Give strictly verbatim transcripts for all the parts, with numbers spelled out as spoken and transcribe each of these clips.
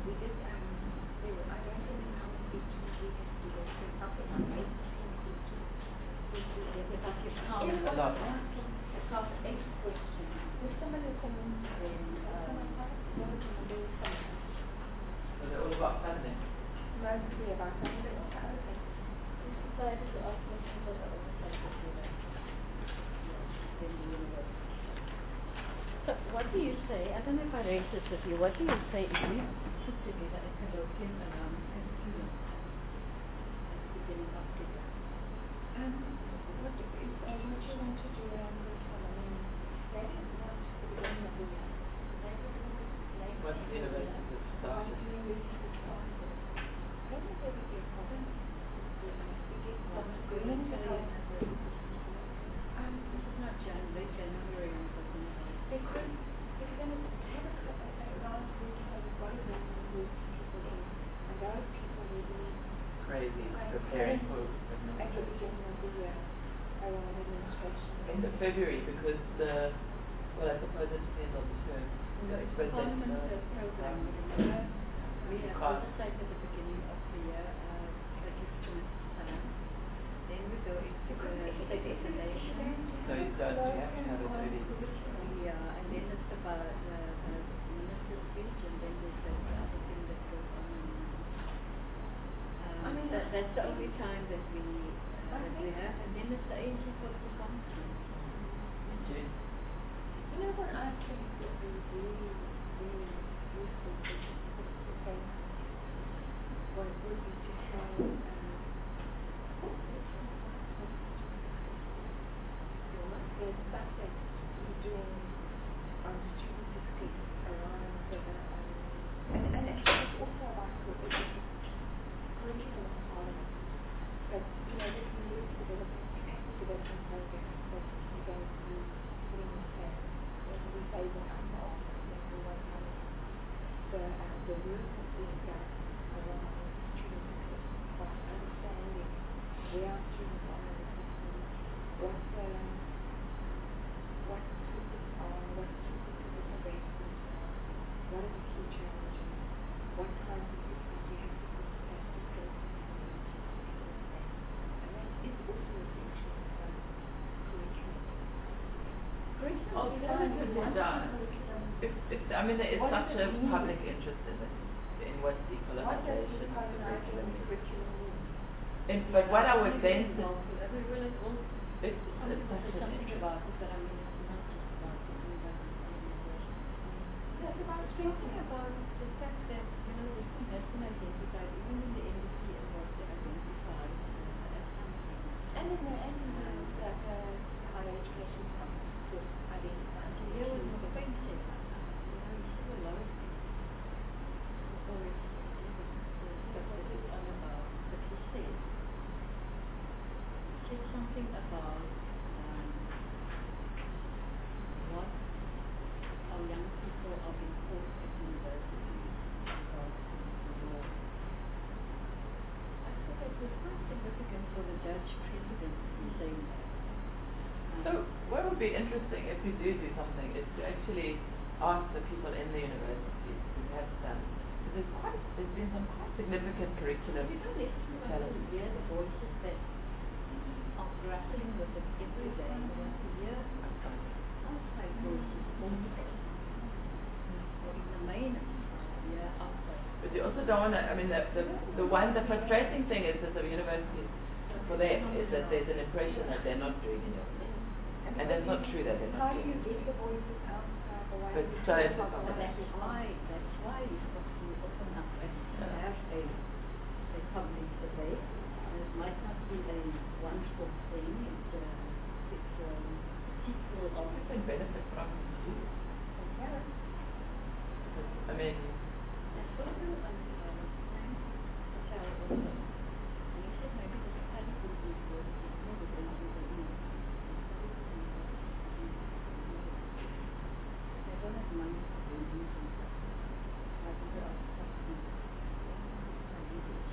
we did, um, there were, I don't remember how many speeches we had to go through, something like eighteen speeches. There's about your count, A lot. across eight questions. With some of the comments, then, um, what was the number of comments? Was it all about funding? Mostly about funding. Okay. We decided to ask questions on the other subject with us. Then the university. So what do you say, I don't know if I raised this with you, what do you say if we put together a colloquium around curriculum at the beginning of the year? Um, what, is, uh, what do you want to do around curriculum? I mean, maybe not at the beginning of the year. Maybe later. Once the university has started. Once the university has started. I don't think there would be a problem if we get some agreement about it. Um, this is not January, January I'm talking about. Because if you're going to have a, a, a large curriculum, you've got to know who people in. And those people will be Crazy, preparing for at the beginning of the year around administration. end of February, because the, well, I suppose it depends on the term. No, it's But that's, Parliament uh, uh, program, um, remember? We you have can't- oversight at the beginning of the year, uh, that is June, Salah. Then we go into the state examination. No, you don't, you have to have it early. Yeah, and then it's about the, the minister's speech, and then there's the other thing that goes on. Um, I mean, that, that's the only time that we, uh, that we have, and then it's the age of performance. In June. You know what I think would be really, really useful to put to say what would be to have um, the stuff that we're doing on student success around the um, and, and actually it's also about curriculum curriculum in Parliament. But you know, this new development capacity development program that we're going to be putting in place. We say that our we want to the uh, the work that's being done around student success by understanding where our students are in the system, what the what the systems are, what the systems are based on, what are the key challenges, what kinds of systems we have to put in place to build systems and that is also a feature of curriculum. Alternatively done. If, if, I mean, there is What such does a it mean? public interest in it, in what's What does decolonization, decolonizing curriculum. the curriculum mean? And, but what I would then, Well, we will it all, it's, it's something, such an something interest. about it, but I mean, it's not just about the university. That's about It's thinking talking about the fact that, you know, this thing has been identified, even in the N D C it was identified uh, as something. and in the and in the that uh, higher education conference was identified. So here was the point set up. You know, you see a lot of things. Always, the stuff that is on about, but he said, he said something about um, what our young people are being taught at universities about the law. I thought that was quite significant for the judge president to be saying that. Um, So what would be interesting if you do do something is to actually ask the people in the universities who have done, because there's quite, there's been some quite significant curriculum You know, listen to challenges. hear the voices that are grappling with it every day. You want to hear outside voices also. Or in the main yeah, outside. But you also don't want to, I mean, the, the, the one, the frustrating thing is that the universities, for them, is that there's an impression that they're not doing enough. And that's not true that they're How not do you doing get the voices outside the way But you so talk it's- about But what that's is why, that's why you've got to open up and have a, a public debate. And it might not be a one-stop thing, it's a, it's a sequel of What can benefit from it too? Yeah. I mean, I spoke to um, um, Frank Patel also, and he said maybe the study would be good, it's more the things we don't know. They don't have money for buildings and stuff. I think there are stuff to do. I think it's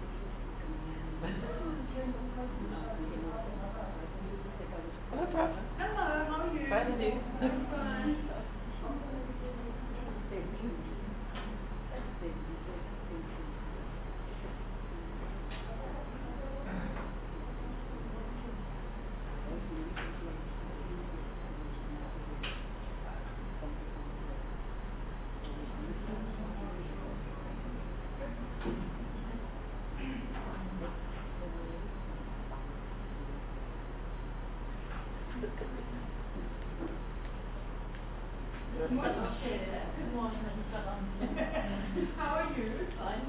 no problem. Hello, how are you? Fine, and you? I'm fine. Good morning. Good morning, how are you? Fine.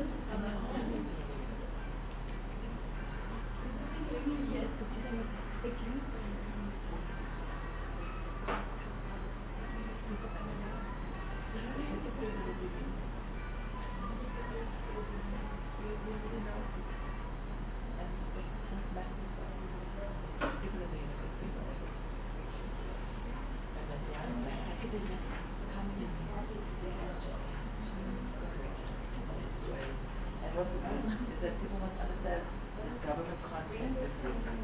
Yes, thank you. And what's important is that people must understand that government can't change this system.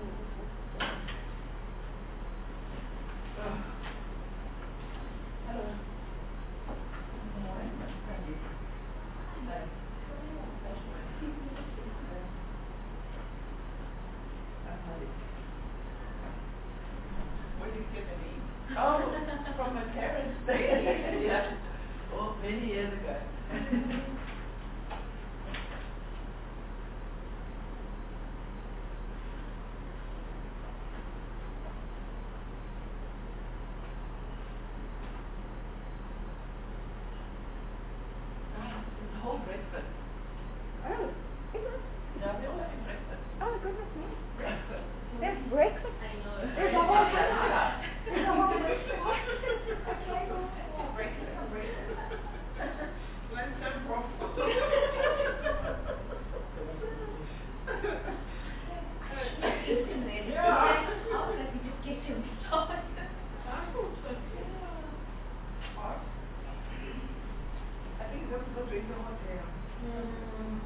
Hello. Good morning. Hi. What did you give me? Oh, from my parents. Yeah. Oh, many years ago. The whole breakfast. Oh, is it? Yeah, we all having breakfast. Oh, goodness me. Breakfast. There's breakfast. I know. There's a whole breakfast. There's a whole breakfast. Okay. Breakfast and breakfast. Lunch and breakfast. Yeah. How did we just get him started? I think it's just because we're so hot here. Mm.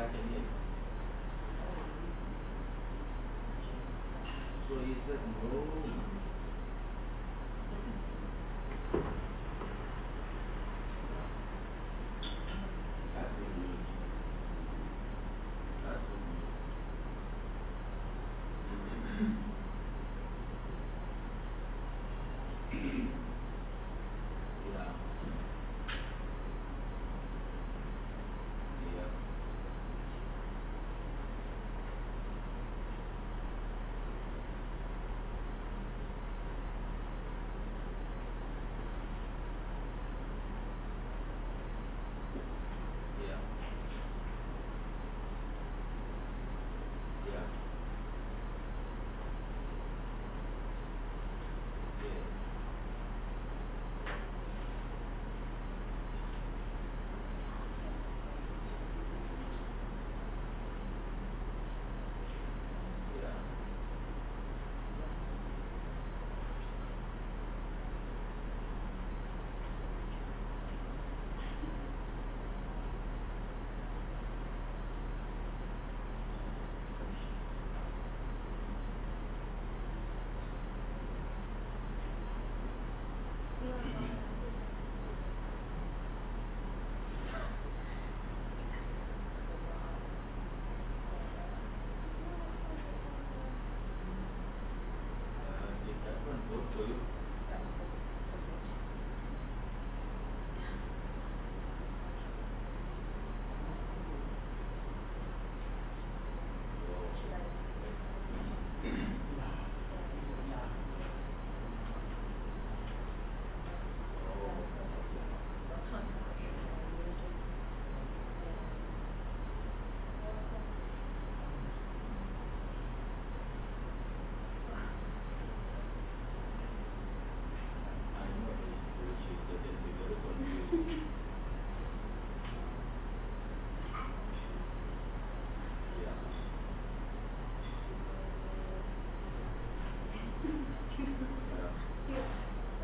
I can hear you. So he said no. That's good news. That's good news. Yeah. Yeah. Yeah. Yeah. Yeah. Yeah. Uh, did that one work for you? I know which is getting very confusing. Yeah. Yeah.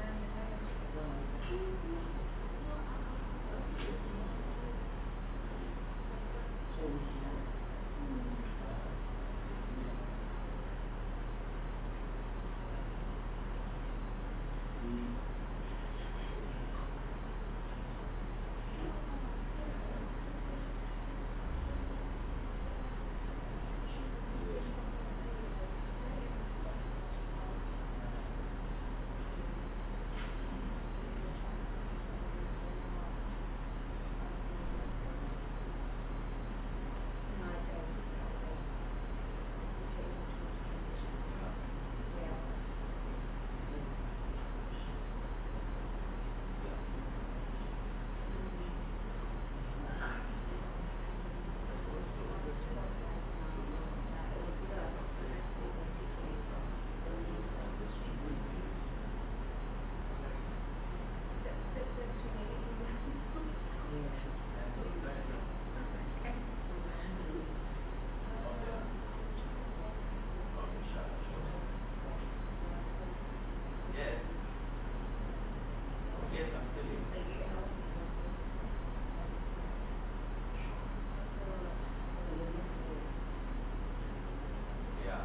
Yes. Yes, I'm still here. Yeah.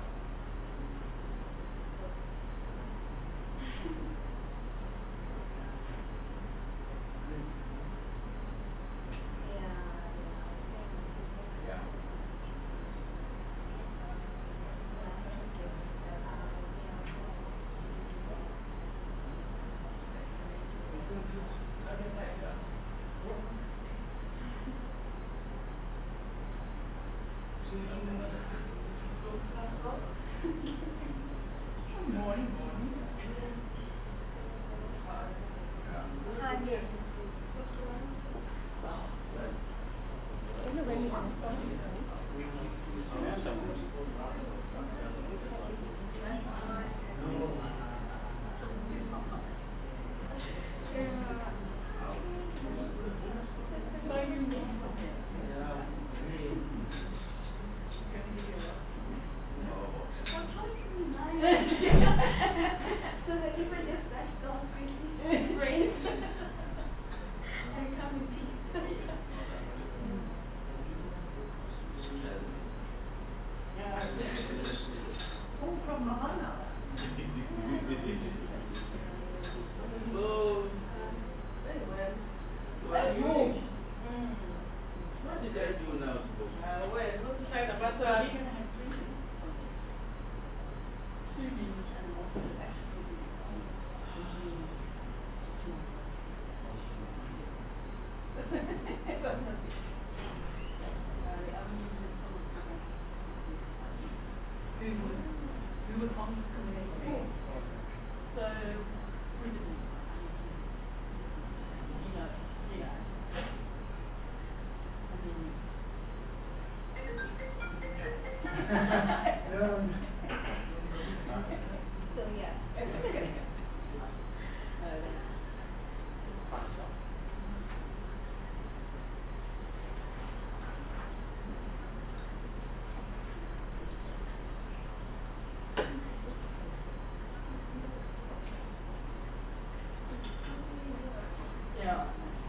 Yeah. So that if I just back off quickly, raise and come in peace. So, what do you What did I do now? Uh, wait, what's the fact about that? So yeah. Yeah.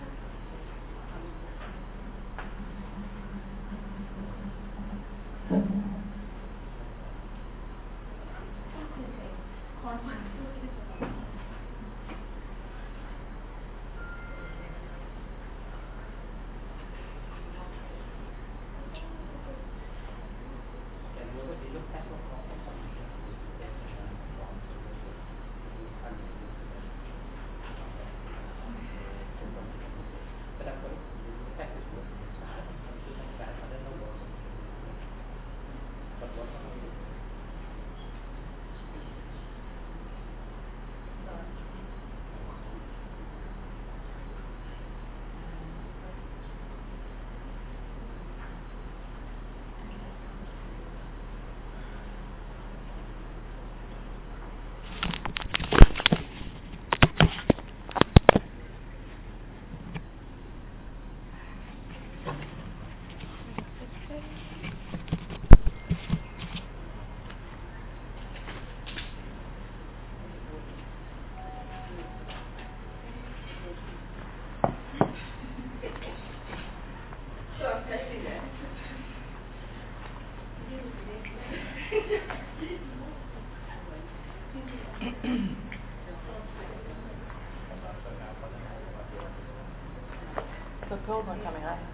So cold one coming up.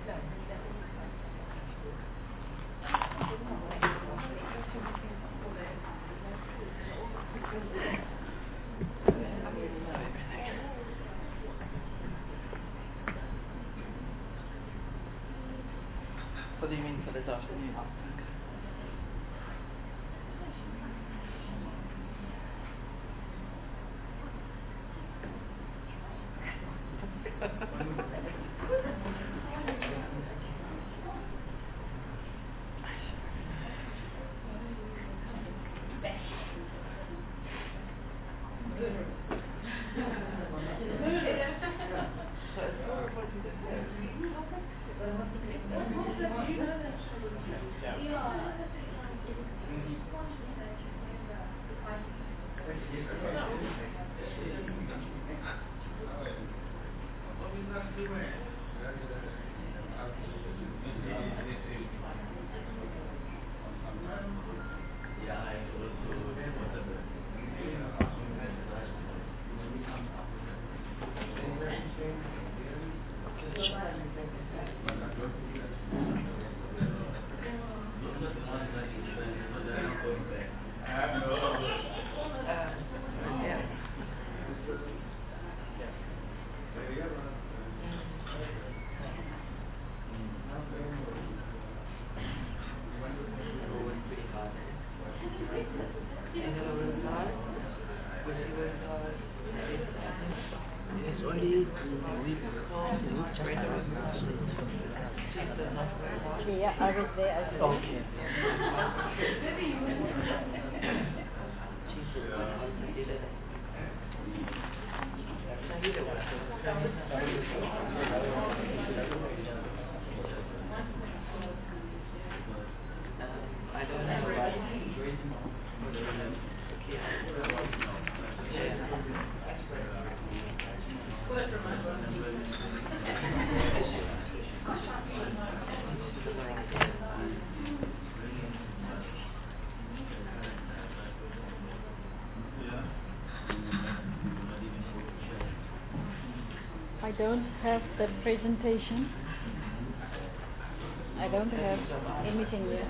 What do you mean for this afternoon? Yeah, I was there as well. Okay. I don't have a bike. I don't have the presentation. I don't have anything yet.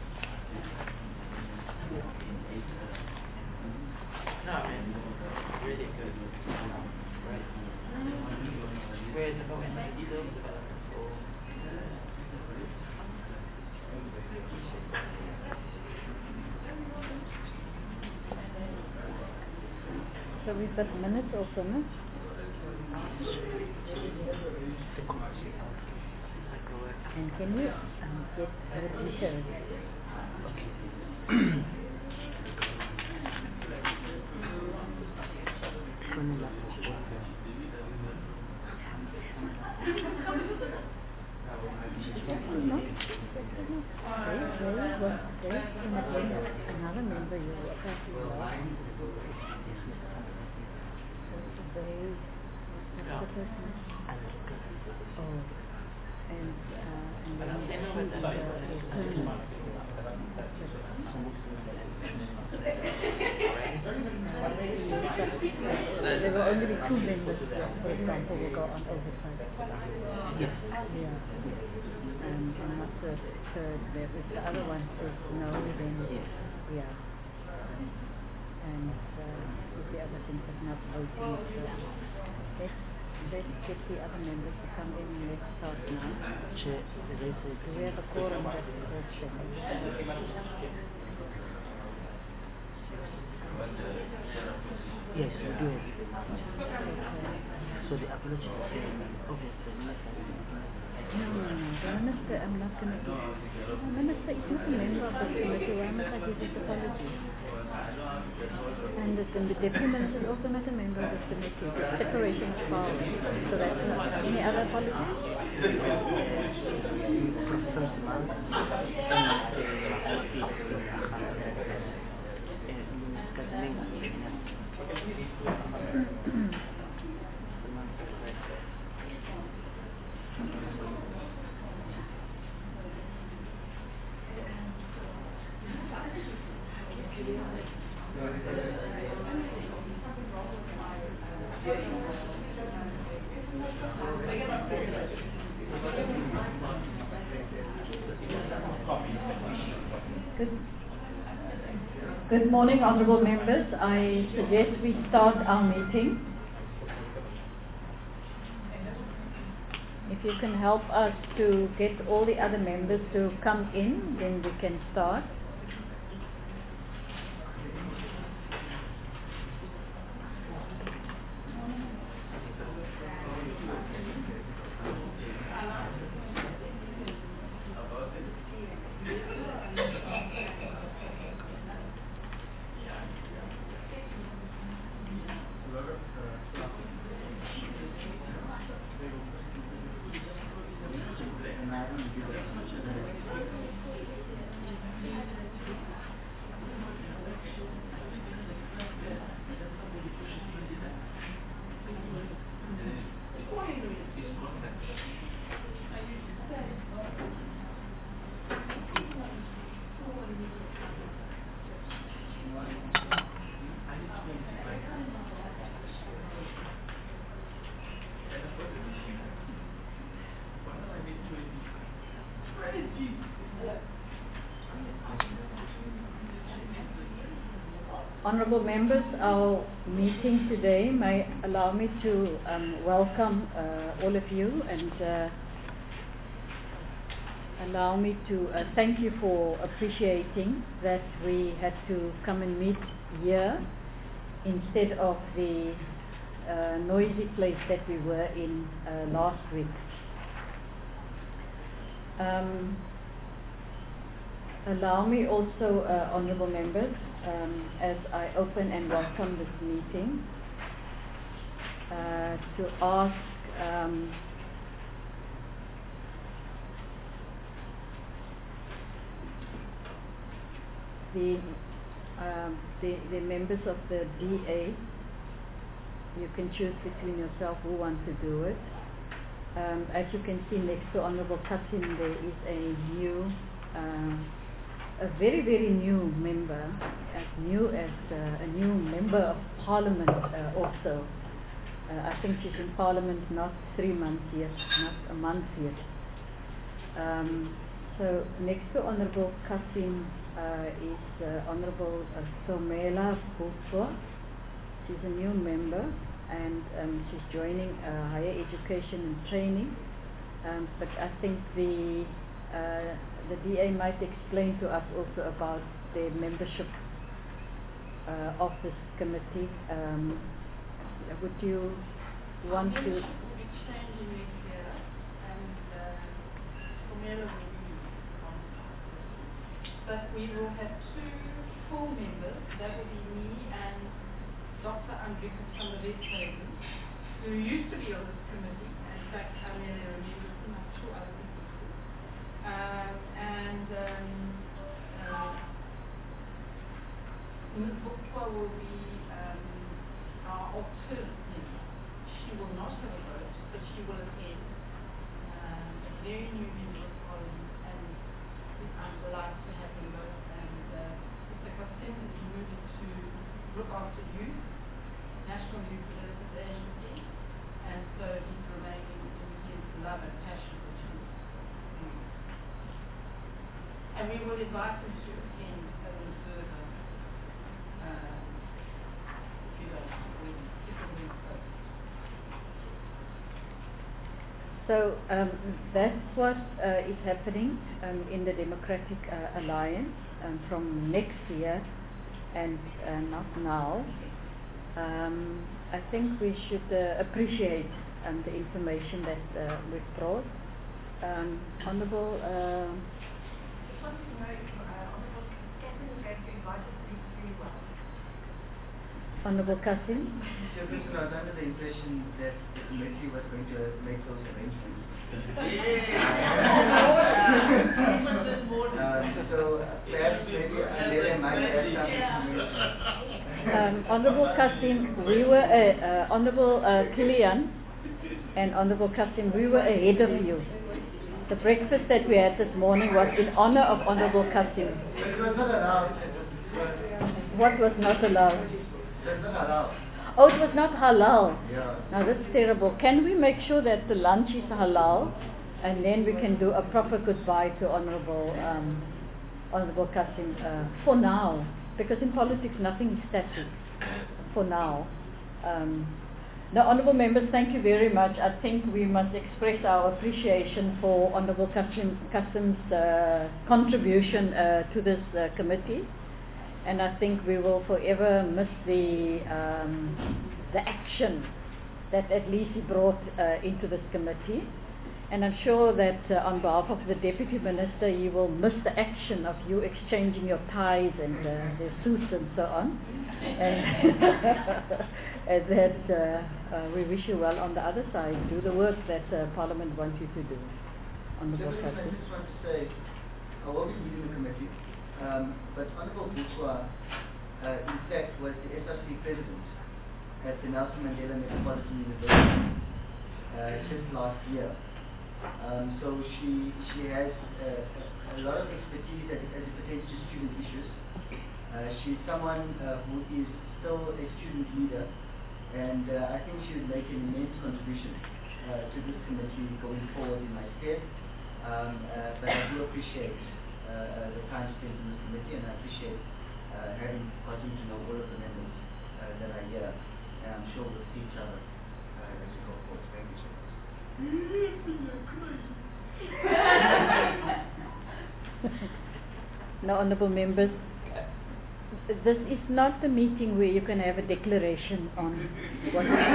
No, man. Really good. Right. Where is it going? Details development. So we've got minutes or minutes? And can you um, get the details? Another member you work at They, what's the person? Oh, and uh, and then she is the permanent. There will only be two members, for example, will go on oversight. Yes. Yeah. And, and not the third. There, if the other one says no, then yes. Yeah. And uh, if the other things are not voting, so let's, let's get the other members to come in and let's start now. Chair, there is a... Do we have a quorum that first second? Yes, we do have. Okay. So the apology is obviously the minister. No, no, no. The minister, I'm not going to give. The minister is not a member of the committee. Why must I give his apology? And the, the deputy minister is also not a member of this committee. It's separation of powers. So that's not. Any other apologies? For the first month, Good. Good morning, honourable members. I suggest we start our meeting. If you can help us to get all the other members to come in, then we can start. Honourable members, our meeting today may allow me to um, welcome uh, all of you and uh, allow me to uh, thank you for appreciating that we had to come and meet here instead of the uh, noisy place that we were in uh, last week. Um, allow me also, uh, honourable members, Um, as I open and welcome this meeting, uh, to ask um, the, um, the the members of the D A, you can choose between yourself who wants to do it. Um, as you can see next to Honourable Kasim, there is a new um, a very, very new member, as new as uh, a new member of parliament uh, also. Uh, I think she's in Parliament not three months yet, not a month yet. Um, so next to Honourable Kasim uh, is uh, Honourable uh, Somela Butwa. She's a new member, and um, she's joining uh, higher education and training. Um, but I think the uh, the D A might explain to us also about the membership uh, of this committee. Um, would you want to? Membership will be changing next year, and Somela will be on. But we will have two full members. That will be me and Doctor Andrika Samavethagen, who used to be on this committee. In fact, I mean, there are not two other people. Um, and um, uh, Miz Butwa will be um, our alternate member. She will not have a vote, but she will attend. Um, a very new member of Parliament, and I'm delighted to have them both. And uh, Mister Kasim is moving to look after youth, National Youth Development Agency, and so he's remaining in his love and passion for youth. And we will invite him to attend a little further, uh, if you don't mind, if it will be So um, that's what uh, is happening um, in the Democratic uh, Alliance um, from next year and uh, not now. Um, I think we should uh, appreciate um, the information that uh, we've brought. Um, Honourable uh, Just wanted to know if uh, Honourable Catherine is going to invite us to these three well. Honourable Kasim. Chairperson, I was under the impression that the committee was going to make those arrangements. uh, so uh, perhaps maybe Adelia might have some information. Um, Honourable Kasim, we were uh, uh, Honourable uh, Kilian and Honourable Kasim, we were ahead of you. The breakfast that we had this morning was in honour of Honourable Kasim. It was not allowed. What was not allowed? It was not allowed. Oh, it was not halal. Yeah. Now that's terrible. Can we make sure that the lunch is halal, and then we can do a proper goodbye to Honourable um, Honourable Kasim uh, for now? Because in politics nothing is static. For now. Um, now, honourable members, thank you very much. I think we must express our appreciation for Honourable Kasim, Kasim's uh, contribution uh, to this uh, committee. And I think we will forever miss the um, the action that at least he brought uh, into this committee. And I'm sure that uh, on behalf of the Deputy Minister, he will miss the action of you exchanging your ties and uh, the suits and so on. And, and that uh, uh, we wish you well on the other side. Do the work that uh, Parliament wants you to do. On the Chairperson, I just want to say, I will be leading the committee. Um, but Honourable Butwa, uh, in fact, was the S R C president at the Nelson Mandela Metropolitan University uh, just last year. Um, so she she has uh, a, a lot of expertise as, as it pertains to student issues. Uh, she's someone uh, who is still a student leader, and uh, I think she would make an immense contribution uh, to this committee going forward in my stead. Um, uh, but I do appreciate Uh, uh, the time spent in this committee, and I appreciate uh, having gotten to know all of the members uh, that are here, and I'm sure we'll see each other uh, as we go forward. Thank you so much. Now, honourable members, this is not the meeting where you can have a declaration on what is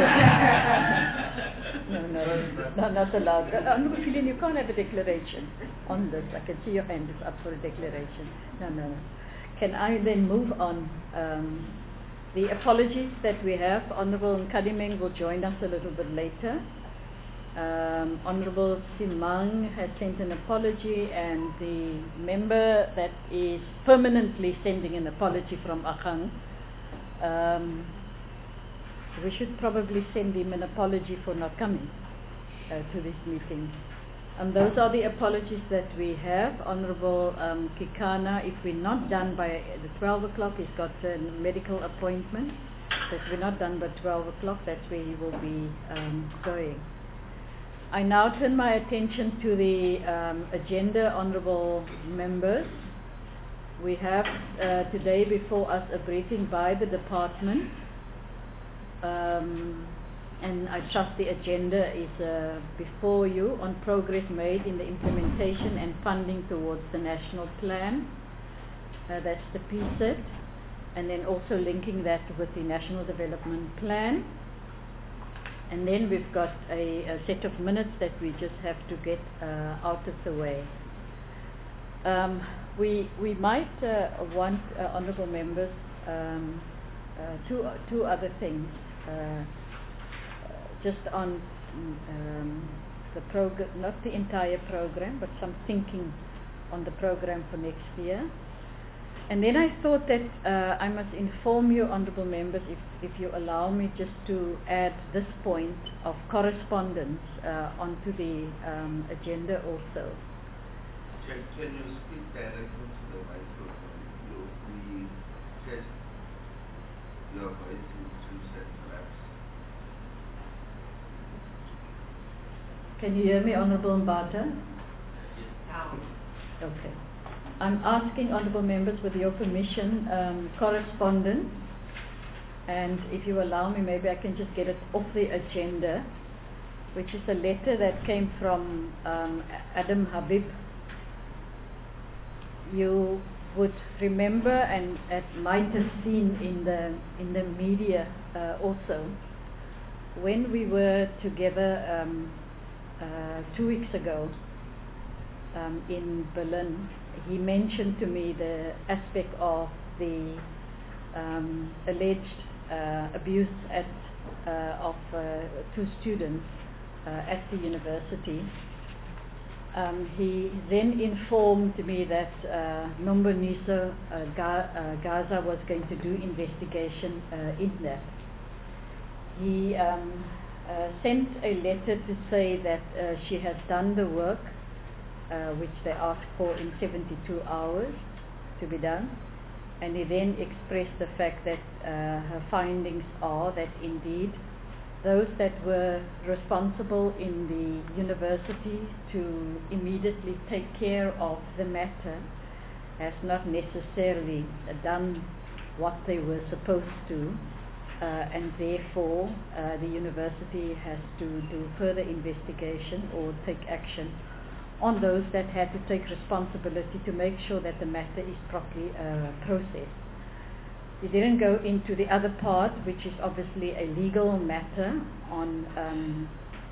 No, no, no, not allowed. Uh, Honourable Kilian, you can't have a declaration on this. I can see your hand is up for a declaration. No, no, no. Can I then move on? Um, the apologies that we have, Honourable Nkadimeng will join us a little bit later. Um, Honourable Simang has sent an apology, and the member that is permanently sending an apology from Akhang, um, we should probably send him an apology for not coming uh, to this meeting. And those are the apologies that we have. Honourable um, Kekana, if we're not done by the twelve o'clock, he's got a medical appointment. that we're not done by twelve o'clock. That's where he will be um, going. I now turn my attention to the um, agenda, honourable members. We have uh, today before us a briefing by the department, um, and I trust the agenda is uh, before you, on progress made in the implementation and funding towards the national plan. Uh, that's the P S E T, and then also linking that with the National Development Plan. And then we've got a, a set of minutes that we just have to get uh, out of the way. Um, we we might uh, want, uh, honourable members, um, uh, two two other things, uh, just on um, the program, not the entire program, but some thinking on the program for next year. And then I thought that uh, I must inform you, honourable members, if, if you allow me, just to add this point of correspondence uh, onto the um, agenda also. Can, can you speak directly to the microphone? You, we test your voice in two seconds, perhaps. Can you hear me, Honourable Mbata? Yes. Okay. I'm asking honourable members, with your permission, um, correspondence, and if you allow me, maybe I can just get it off the agenda, which is a letter that came from um, Adam Habib. You would remember, and it might have seen in the in the media uh, also, when we were together um, uh, two weeks ago um, in Berlin. He mentioned to me the aspect of the um, alleged uh, abuse at, uh, of uh, two students uh, at the university. Um, he then informed me that uh, Nomboniso uh, Ga- uh, Gaza was going to do investigation uh, in that. He um, uh, sent a letter to say that uh, she has done the work Uh, which they asked for in seventy-two hours to be done, and he then expressed the fact that uh, her findings are that indeed those that were responsible in the university to immediately take care of the matter has not necessarily done what they were supposed to, uh, and therefore uh, the university has to do further investigation or take action on those that had to take responsibility to make sure that the matter is properly uh, processed. He didn't go into the other part, which is obviously a legal matter on um,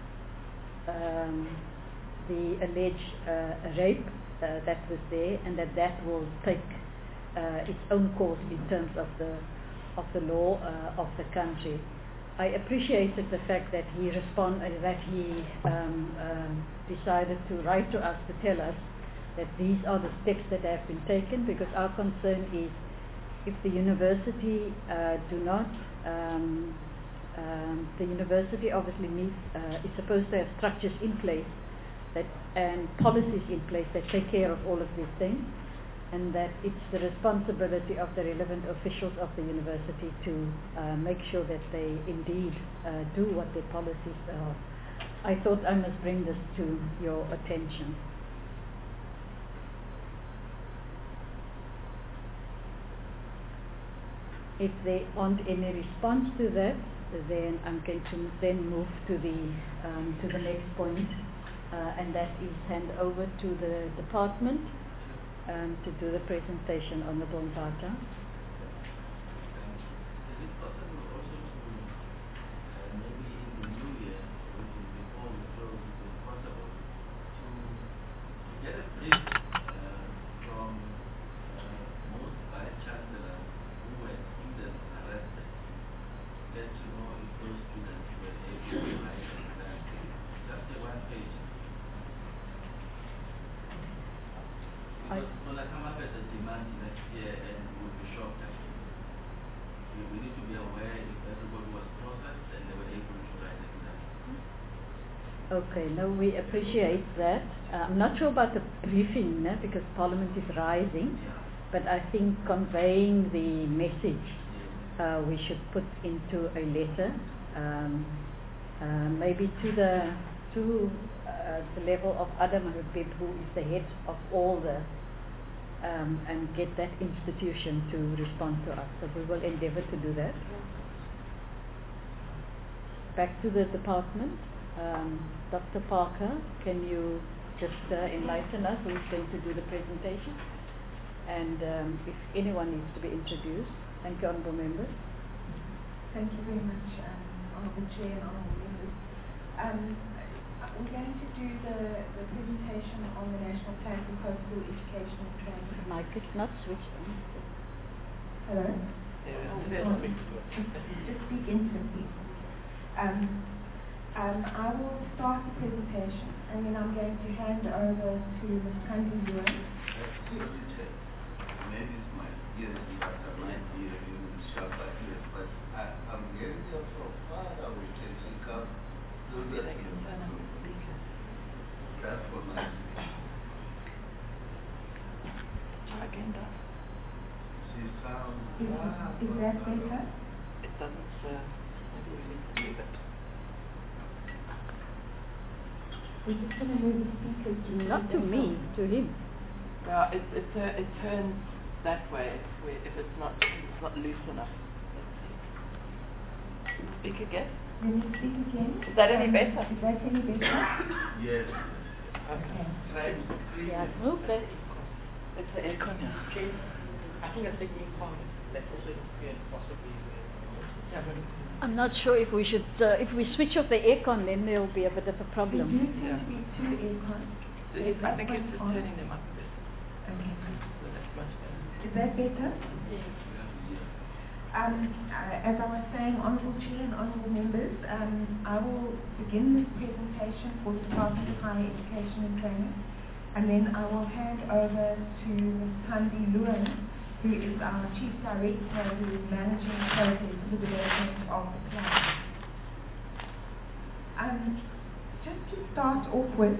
um, the alleged uh, rape uh, that was there, and that that will take uh, its own course in terms of the of the law uh, of the country. I appreciated the fact that he respond uh, that he um, uh, decided to write to us to tell us that these are the steps that have been taken, because our concern is if the university uh, do not, um, um, the university obviously needs, uh, is supposed to have structures in place that and policies in place that take care of all of these things, and that it's the responsibility of the relevant officials of the university to uh, make sure that they indeed uh, do what their policies are. I thought I must bring this to your attention. If there aren't any response to that, then I'm going to then move to the um, to the next point, uh, and that is hand over to the department Um, to do the presentation on the Mbata. Is it possible also to, uh, maybe in the new year, which is before we close, if it's possible, to, to get a brief uh, from uh, most vice chancellors who were students arrested, get to know if those students were able to write an exam. Just a one page. I Because when I come up as a demand next year, and we'll be shocked actually. We, we need to be aware if everybody was processed and they were able to write exams. Okay, no, we appreciate that. Uh, I'm not sure about the briefing, no, because Parliament is rising, Yeah. but I think conveying the message uh, we should put into a letter, um, uh, maybe to the to uh, the level of Adam Habib, who is the head of all the, um, and get that institution to respond to us. So we will endeavor to do that. Back to the department. Um, Doctor Parker, can you just uh, enlighten us who's going to do the presentation? And um, if anyone needs to be introduced. Thank you, honourable members. Thank you very much, um, honourable chair and honourable members. Um, we're going to do the, the presentation on the National Plan for Postal Education and Training. The mic is not switched on. Hello? Yeah, Oh, yeah. sorry. Just speak instantly. Um, um, I will start the presentation and then I'm going to hand over to Miz Kandi Lewin. Maybe it's my ears, but I might be a little sharp like this, but I, I'm hearing you so far away. Can you come to the That's what my Again, that. She sounds Is, is that better? It doesn't, uh, maybe we need to move it. We're just going to move the speakers to Not to me, to him. Yeah, it, it, uh, it turns that way if, we, if it's not if it's not loose enough. Speak again. Let me speak again. Is that any Um, better? Is that any better? Yes. Okay. Try to speak. Yeah, move that. It's the aircon, yeah. Okay. I think that's the econ that also interfered possibly with yeah, but I'm not sure if we should, uh, if we switch off the aircon, then there will be a bit of a There problem. do seem to be two aircons. Is I that think one it's just on? turning them up a bit. Okay. So that's much better. Is that better? Um, uh, as I was saying, Honourable Chair and Honourable Members, um, I will begin this presentation for the Department of Higher Education and Training, and then I will hand over to Miz Kandi Lewin, who is our Chief Director, who is managing the process of the development of the plan. Um, just to start off with,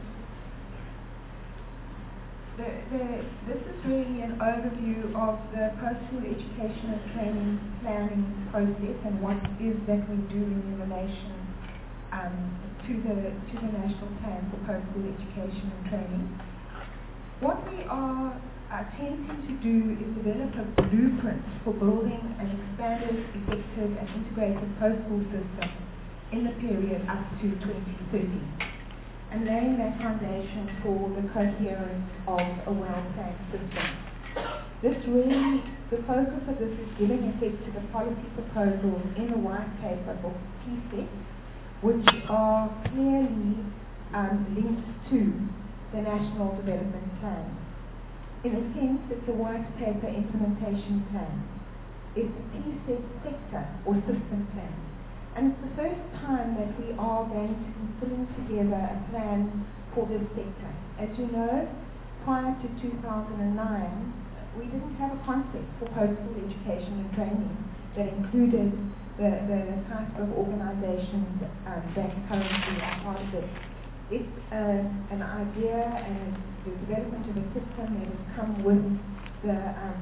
The, the, this is really an overview of the postal education and training planning process and what it is that we do in relation um, to the to the National Plan for Postal Education and Training. What we are attempting to do is develop a blueprint for building an expanded, effective and integrated postal system in the period up to twenty thirty. And laying that foundation for the coherence of a well-planned system. This really, the focus of this is giving effect to the policy proposals in the white paper for P SET, which are clearly um, linked to the National Development Plan. In a sense, it's a white paper implementation plan. It's a P SET sector or system plan. And it's the first time that we are going to be putting together a plan for this sector. As you know, prior to two thousand nine, we didn't have a concept for postal education and training that included the, the type of organizations um, that currently are part of it. It's uh, an idea and the development of a system that has come with the um,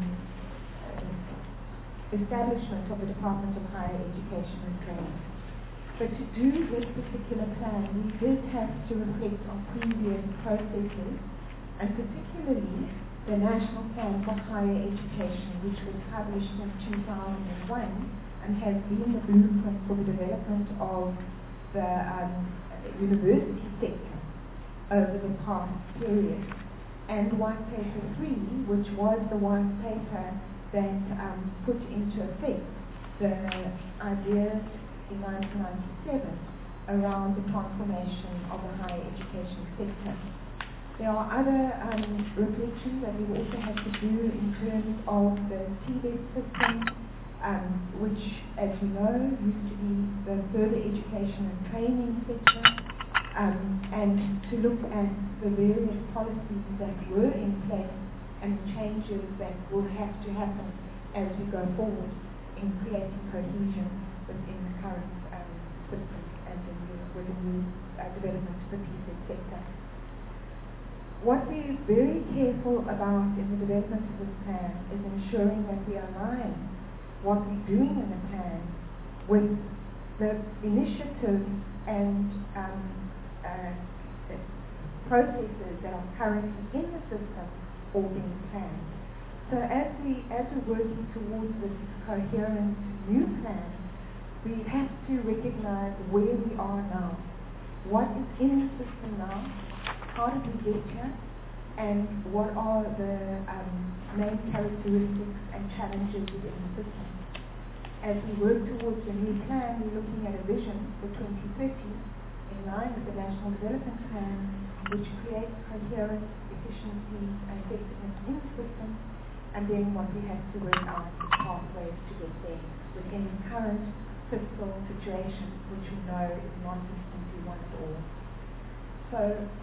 establishment of the Department of Higher Education and Training. But to do this particular plan, we did have to reflect on previous processes, and particularly the National Plan for Higher Education, which was published in two thousand one and has been the blueprint for the development of the um, university sector over the past period. And White Paper three, which was the white paper that um, put into effect the ideas in nineteen ninety-seven around the transformation of the higher education sector. There are other um, reflections that we also have to do in terms of the T B E T system, um, which, as you know, used to be the further education and training sector, um, and to look at the various policies that were in place and changes that will have to happen as we go forward in creating cohesion within the current um, system and the new, with the new uh, development of the P SET sector. What we're very careful about in the development of this plan is ensuring that we align what we're doing in the plan with the initiatives and um, uh, processes that are currently in the system or being planned. So as we as we're working towards this coherent new plan, we have to recognize where we are now, what is in the system now, how did we get here, and what are the um, main characteristics and challenges within the system. As we work towards the new plan, we're looking at a vision for twenty thirty in line with the National Development Plan, which creates coherence, efficiencies, and effectiveness in the system, and then what we have to work out is pathways to get there within the current fiscal situation, which we know is not easy one at all. So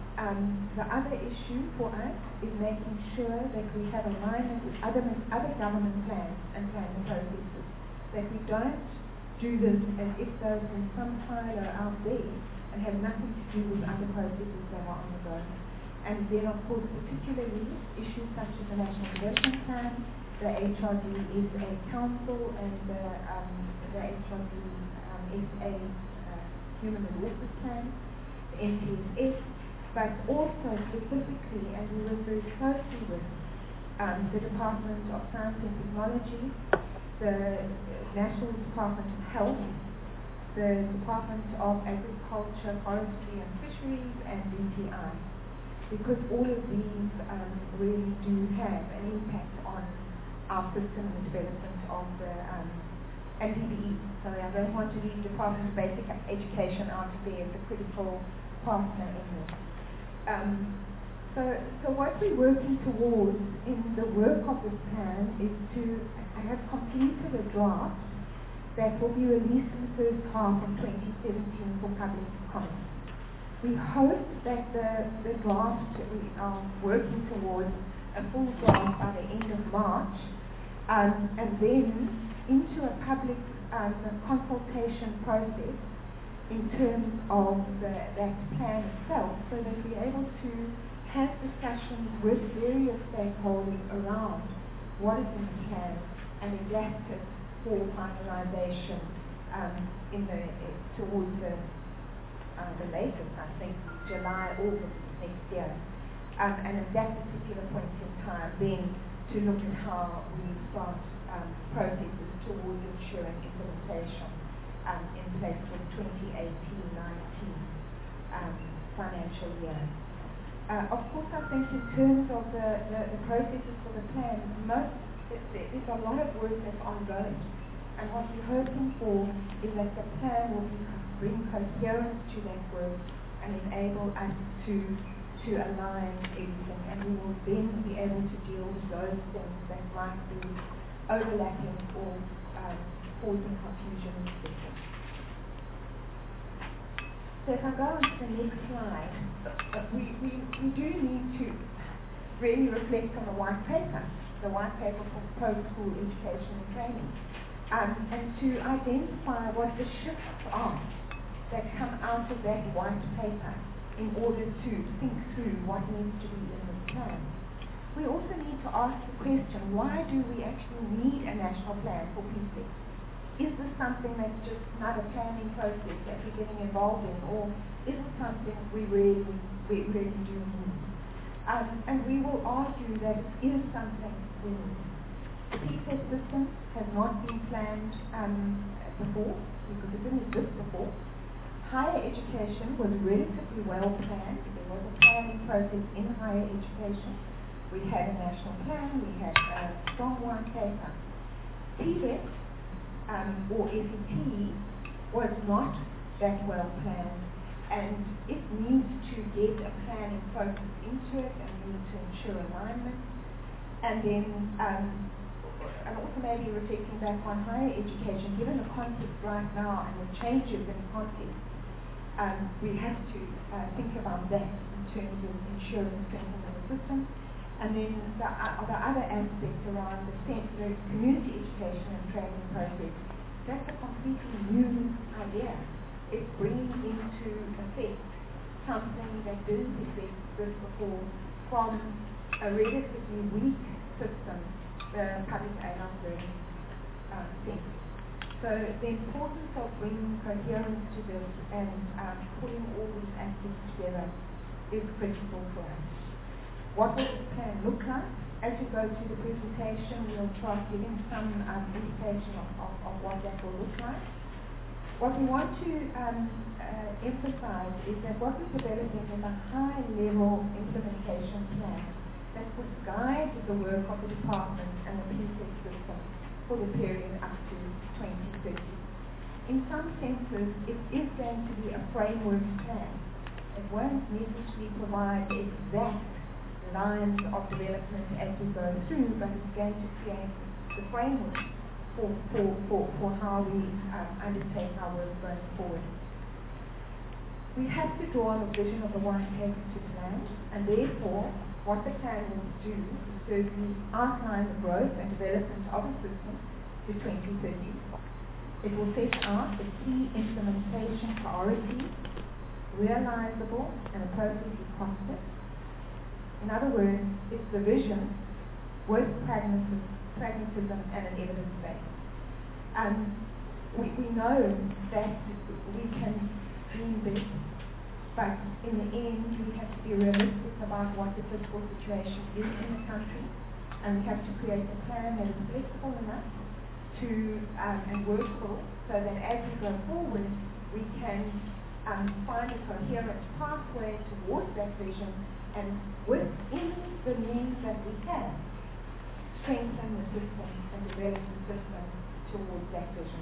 um, the other issue for us is making sure that we have alignment with other, other government plans and planning processes, that we don't do this as if those in some silo out there and have nothing to do with other processes that are on the go. And then, of course, particularly issues such as the National Development Plan, the H R D S A Council, and the, um, the H R D um, S A uh, Human Resources Plan, the N T S S, but also specifically, and we work very closely with um, the Department of Science and Technology, the National Department of Health, the Department of Agriculture, Forestry and Fisheries, and D T I. Because all of these um, really do have an impact on our system and the development of the, um, and D B E. Sorry, I don't want to leave Department of Basic Education out of there as a critical partner in this. Um, so, so what we're working towards in the work of this plan is to have completed a draft that will be released in the first half of twenty seventeen for public comment. We hope that the, the draft we are working towards a full draft by the end of March, um, and then into a public um, consultation process in terms of the, that plan itself, so that we're able to have discussions with various stakeholders around what is in the plan and adapt it for finalization um, in the uh, towards the Uh, the latest, I think, July, August next year, um, and at that particular point in time, then to look at how we start um, processes towards ensuring implementation um, in place for the twenty eighteen nineteen um, financial year. Uh, of course, I think in terms of the, the, the processes for the plan, most there's a lot of work that's ongoing, and what we're hoping for is that the plan will be bring coherence to that work and enable us to to align everything, and we will then be able to deal with those things that might be overlapping or um, causing confusion in the system. So if I go on to the next slide, we, we, we do need to really reflect on the white paper, the white paper for post-school education and training, um, and to identify what the shifts are that come out of that white paper in order to think through what needs to be in this plan. We also need to ask the question, why do we actually need a national plan for P six? Is this something that's just not a planning process that we're getting involved in, or is it something we really, we really do need? Um, and we will argue that it is something we need. The P six system has not been planned um, before, because it didn't exist before. Higher education was relatively well planned. There was a planning process in higher education. We had a national plan, we had a strong white paper. T V E T, um, or F E T, was not that well planned, and it needs to get a planning process into it and needs to ensure alignment. And then, um, and also maybe reflecting back on higher education, given the context right now and the changes in context, Um, we have to uh, think about that in terms of ensuring strengthening the system. And then the, uh, the other aspect around the, the community education and training process, that's a completely new idea. It's bringing into effect something that didn't exist before from a relatively weak system, the public aid learning um, sense. So the importance of bringing coherence to this and um, putting all these aspects together is critical for us. What will this plan look like? As we go through the presentation, we'll start giving some um, indication of, of, of what that will look like. What we want to um, uh, emphasize is that what we're developing is a high-level implementation plan that would guide the work of the department and the prefect system for the period up to twenty thirty. In some senses, it is going to be a framework plan. It won't necessarily provide exact lines of development as we go through, but it's going to create the framework for, for, for, for how we um, undertake our work going forward. We have to draw on the vision of the White Paper to plan, and therefore what the plan will do is certainly outline the growth and development of the system to twenty thirty. It will set out the key implementation priorities, realizable and appropriately costed. In other words, it's the vision with pragmatism, pragmatism and an evidence base. Um, we, we know that we can dream big, but in the end we have to be realistic about what the fiscal situation is in the country, and we have to create a plan that is flexible enough to um, and workable so that as we go forward we can um, find a coherent pathway towards that vision, and within the means that we can, strengthen the system and develop the system towards that vision.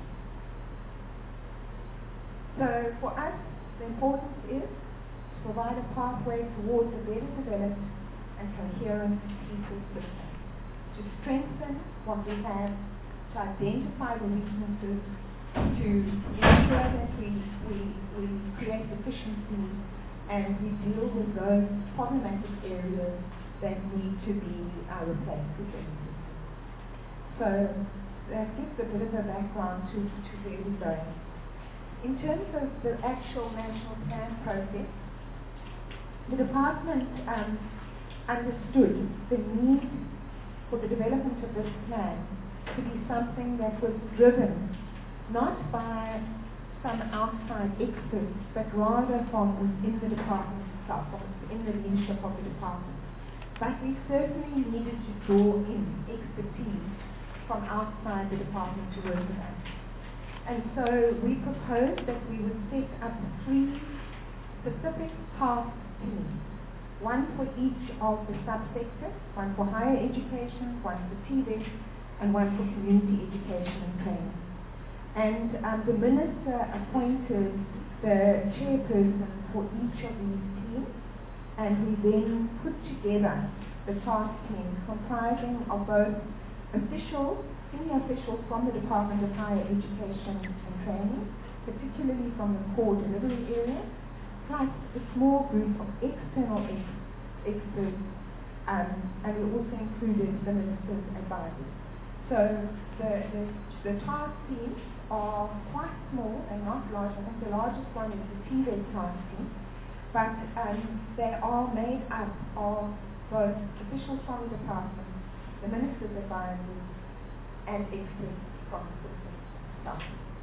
So for us, the importance is to provide a pathway towards a better developed and coherent people system, to strengthen what we have, to identify the weaknesses, to ensure that we, we, we create efficiencies and we deal with those problematic areas that need to be uh, replaced within the system. So that gives a bit of a background to, to where we're going. In terms of the actual national plan process, the department um, understood the need for the development of this plan to be something that was driven not by some outside experts, but rather from within the department itself, from within the leadership of the department. But we certainly needed to draw in expertise from outside the department to work with us. And so we proposed that we would set up three specific task teams, one for each of the subsectors, one for higher education, one for T V E T, and one for community education and training. And um, the minister appointed the chairperson for each of these teams, and we then put together the task teams comprising of both officials, senior officials from the Department of Higher Education and Training, particularly from the core delivery area, plus a small group of external ex- experts, um, and we also included the minister's advisors. So the, the, the task teams are quite small and not large. I think the largest one is the T V E T task team, but um, they are made up of both officials from the department, the minister's advisors, and experts from the system staff.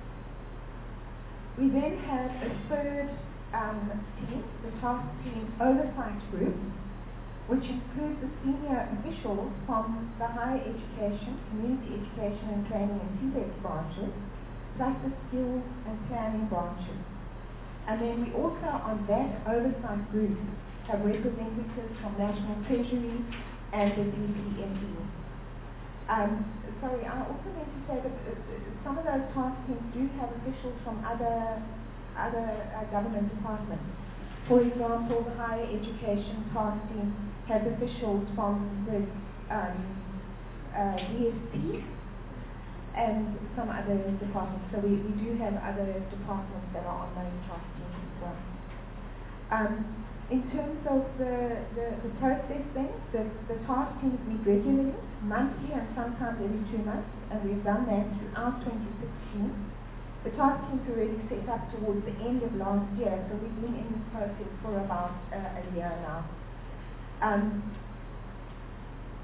We then have a third um, team, the task team oversight group, which includes the senior officials from the higher education, community education and training and T V E T branches, plus the skills and planning branches. And then we also, on that oversight group, have representatives from National Treasury and the D P M E. Um, sorry, I also meant to say that uh, some of those task teams do have officials from other, other uh, government departments. For example, the higher education task team has officials from the um, uh, D S P and some other departments. So we, we do have other departments that are on those task teams as well. Um, in terms of the, the, the process then, the, the task teams meet regularly, monthly and sometimes every two months, and we've done that throughout twenty sixteen. The task teams were really set up towards the end of last year, so we've been in this process for about uh, a year now. Um,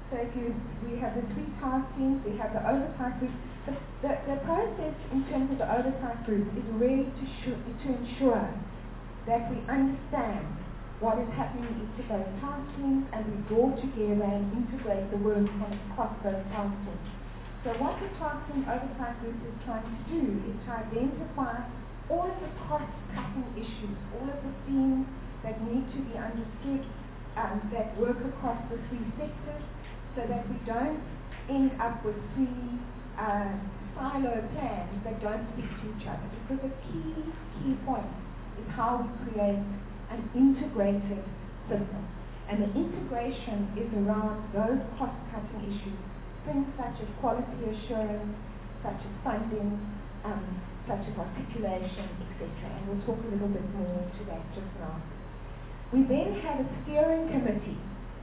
So if you, we have the three task teams, we have the oversight group. The, the, the process in terms of the oversight group is really to, sh- to ensure that we understand what is happening in each of those task teams, and we draw together and integrate the work from across those task teams. So what the task team oversight group is trying to do is to identify all of the cross-cutting issues, all of the themes that need to be understood, um, that work across the three sectors, so that we don't end up with three uh, silo plans that don't speak to each other. Because a key, key point is how we create an integrated system. And the integration is around those cross-cutting issues, things such as quality assurance, such as funding, um, such as articulation, et cetera. And we'll talk a little bit more to that just now. We then have a steering committee.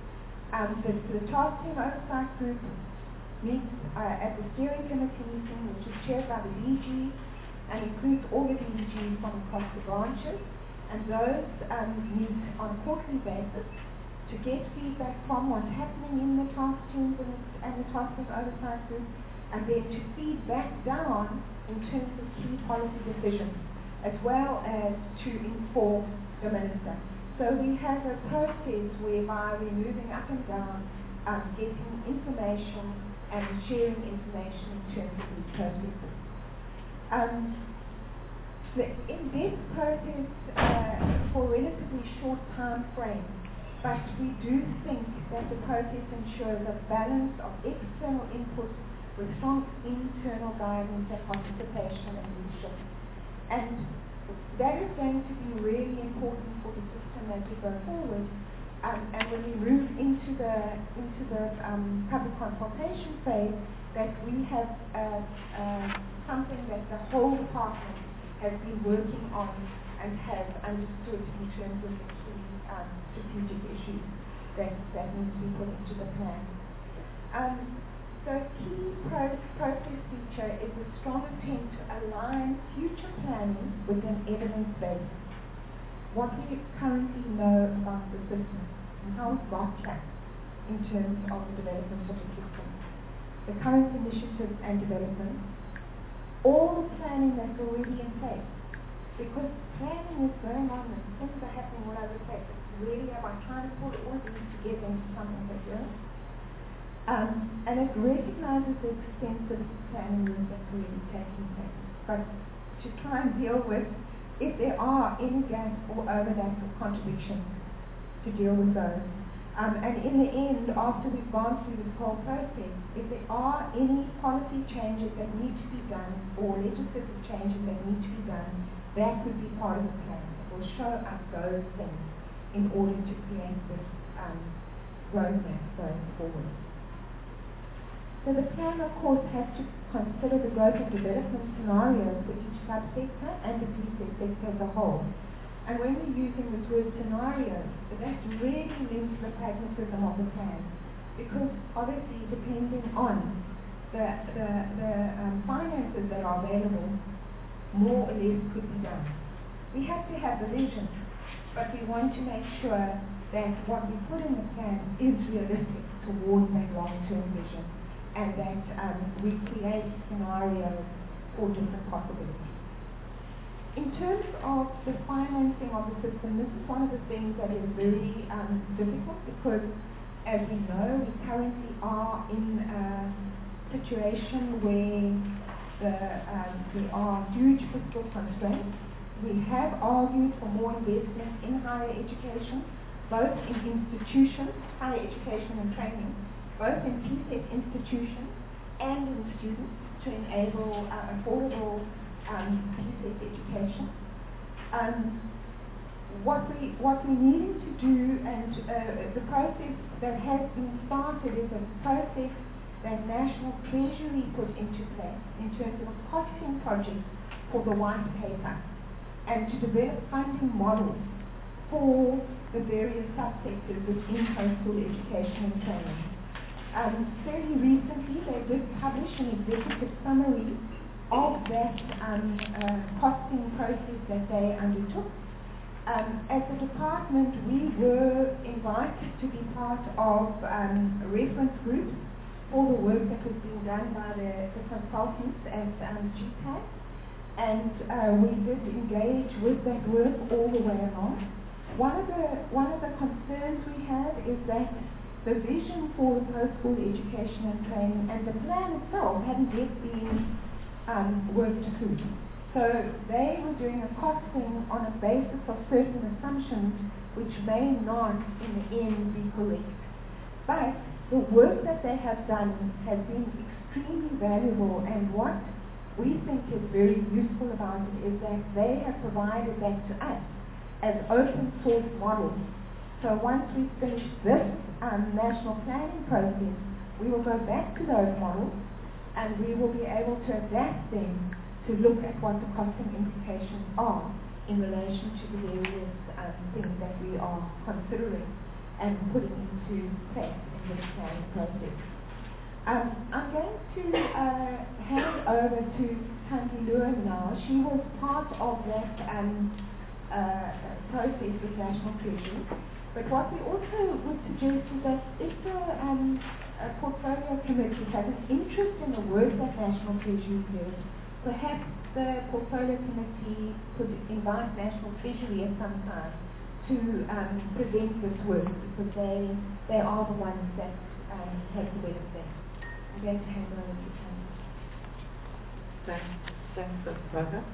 Um, the, the task team oversight group meets uh, at the steering committee meeting, which is chaired by the D G and includes all the D Gs from across the branches. And those um, meet on a quarterly basis to get feedback from what's happening in the task teams and, and the task team oversight group, and then to feed back down in terms of key policy decisions, as well as to inform the minister. So we have a process whereby we're moving up and down, um, getting information and sharing information in terms of these processes. Um, the, in this process, uh, for a relatively short time frame, but we do think that the process ensures a balance of external input with strong internal guidance and participation and leadership. And that is going to be really important for the system as we go forward. Um, and when we move into the into the um, public consultation phase, that we have uh, uh, something that the whole department has been working on and has understood in terms of the key um, strategic issues that, that need to be put into the plan. Um, So a key pro- process feature is a strong attempt to align future planning with an evidence base. What we currently know about the system and how it got here in terms of the development of the system, the current initiatives and developments, all the planning that's already in place. Because planning is going on and things are happening all over the place. It's really about trying to put all of these together into something that works. Um, and it recognizes the extensive planning work that's really taking place. But to try and deal with, if there are any gaps or overlaps or contributions, to deal with those. Um, and in the end, after we've gone through this whole process, if there are any policy changes that need to be done or legislative changes that need to be done, that would be part of the plan. It will show us those things in order to create this um, roadmap going forward. So the plan, of course, has to consider the growth and development scenarios for each subsector and the P C sector as a whole. And when we're using this word scenarios, that's really linked to the pragmatism of the plan. Because obviously, depending on the, the, the um, finances that are available, more or less could be done. We have to have the vision, but we want to make sure that what we put in the plan is realistic towards that long-term vision, and that um, we create scenarios for different possibilities. In terms of the financing of the system, this is one of the things that is very um, difficult because, as we know, we currently are in a situation where the, um, there are huge fiscal constraints. We have argued for more investment in higher education, both in institutions, higher education and training, both in P SET institutions and in students to enable uh, affordable um, P SET education. Um, what we what we needed to do, and uh, the process that has been started is a process that National Treasury put into place in terms of a costing project for the white paper, and to develop funding models for the various subsectors within postal education and training. Um, fairly recently, they did publish an executive summary of that um, uh, costing process that they undertook, Um, as a department, we were invited to be part of um, reference groups for the work that was being done by the, the consultants at um, G T A C, and uh, we did engage with that work all the way along. One of the one of the concerns we had is that the vision for the post-school education and training and the plan itself hadn't yet been um, worked through. So they were doing a costing on a basis of certain assumptions which may not in the end be correct. But the work that they have done has been extremely valuable, and what we think is very useful about it is that they have provided that to us as open source models. So once we finish this um, national planning process, we will go back to those models and we will be able to adapt them to look at what the costing implications are in relation to the various um, things that we are considering and putting into place in this planning process. Um, I'm going to uh, hand over to Thandi Lewin now. She was part of that um, uh, process with National Treasury. But what we also would suggest is that if the um, uh, portfolio committee has an interest in the work that National Treasury does, perhaps the portfolio committee could invite National Treasury at some time to um, present this work, because they they are the ones that um, have the benefit. I'm going to hand over to Thandi. Thanks, thanks, Doctor Parker.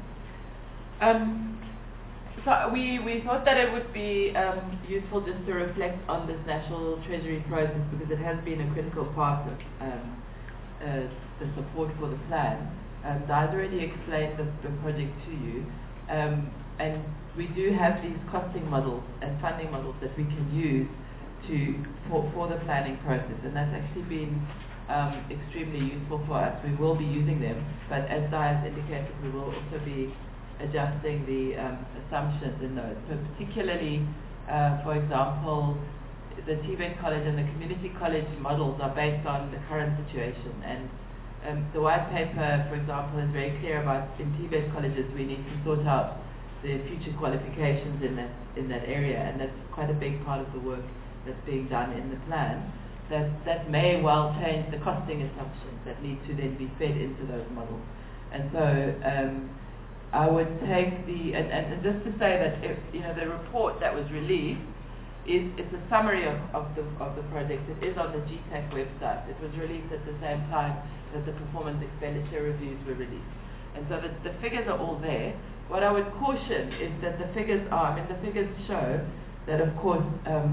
Um, so we, we thought that it would be um, useful just to reflect on this National Treasury process, because it has been a critical part of um, uh, the support for the plan. Um, I've already explained the, the project to you, um, and we do have these costing models and funding models that we can use to for, for the planning process, and that's actually been um, extremely useful for us. We will be using them, but as Di has indicated, we will also be adjusting the um, assumptions in those. So particularly, uh, for example, the T VET College and the Community College models are based on the current situation, and Um, the white paper, for example, is very clear about in T VET colleges we need to sort out the future qualifications in that in that area, and that's quite a big part of the work that's being done in the plan. That that may well change the costing assumptions that need to then be fed into those models. And so um, I would take the and, and, and just to say that if, you know the report that was released is it's a summary of, of the of the project. It is on the G T A C website. It was released at the same time that the performance expenditure reviews were released. And so the, the figures are all there. What I would caution is that the figures are, I mean the figures show that of course um,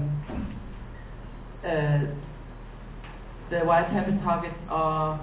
uh, the white paper targets are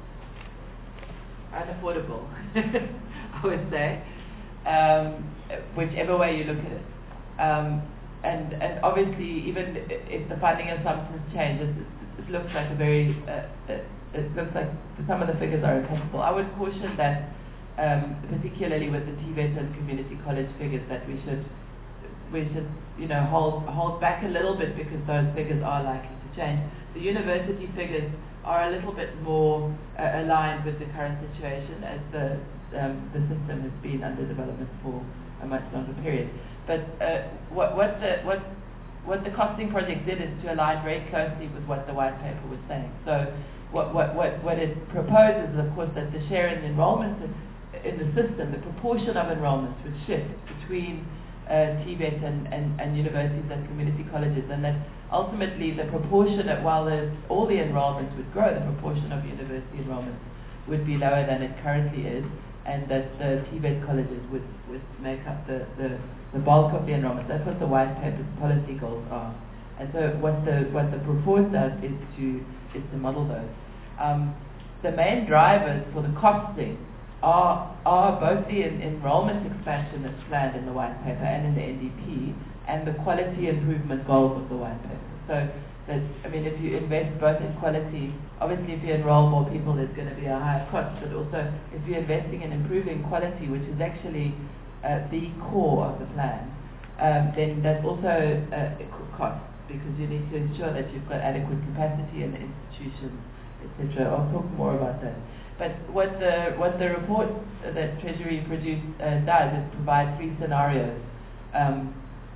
unaffordable, I would say, um, whichever way you look at it. Um, and, and obviously even if the funding assumptions change, it, it looks like a very uh, uh, it looks like some of the figures are impossible. I would caution that, um, particularly with the T VET and community college figures, that we should, we should, you know, hold hold back a little bit, because those figures are likely to change. The university figures are a little bit more uh, aligned with the current situation, as the um, the system has been under development for a much longer period. But uh, what what the what what the costing project did is to align very closely with what the white paper was saying. So. What, what, what, what it proposes is, of course, that the share in enrollment in, in the system, the proportion of enrollments would shift between uh, T VET and, and, and universities and community colleges, and that ultimately the proportion, that while the, all the enrollments would grow, the proportion of university enrollments would be lower than it currently is, and that the T VET colleges would, would make up the, the, the bulk of the enrollments. That's what the white paper's policy goals are. And so what the, what the report does is to, is to model those. Um, the main drivers for the costing are, are both the en- enrollment expansion that's planned in the white paper and in the N D P, and the quality improvement goals of the white paper. So, that, I mean, if you invest both in quality, obviously if you enroll more people, there's going to be a higher cost, but also if you're investing in improving quality, which is actually uh, the core of the plan, um, then that's also uh, a cost, because you need to ensure that you've got adequate capacity in the institutions, et cetera. I'll talk more about that. But what the what the report that Treasury produced uh, does is provide three scenarios um,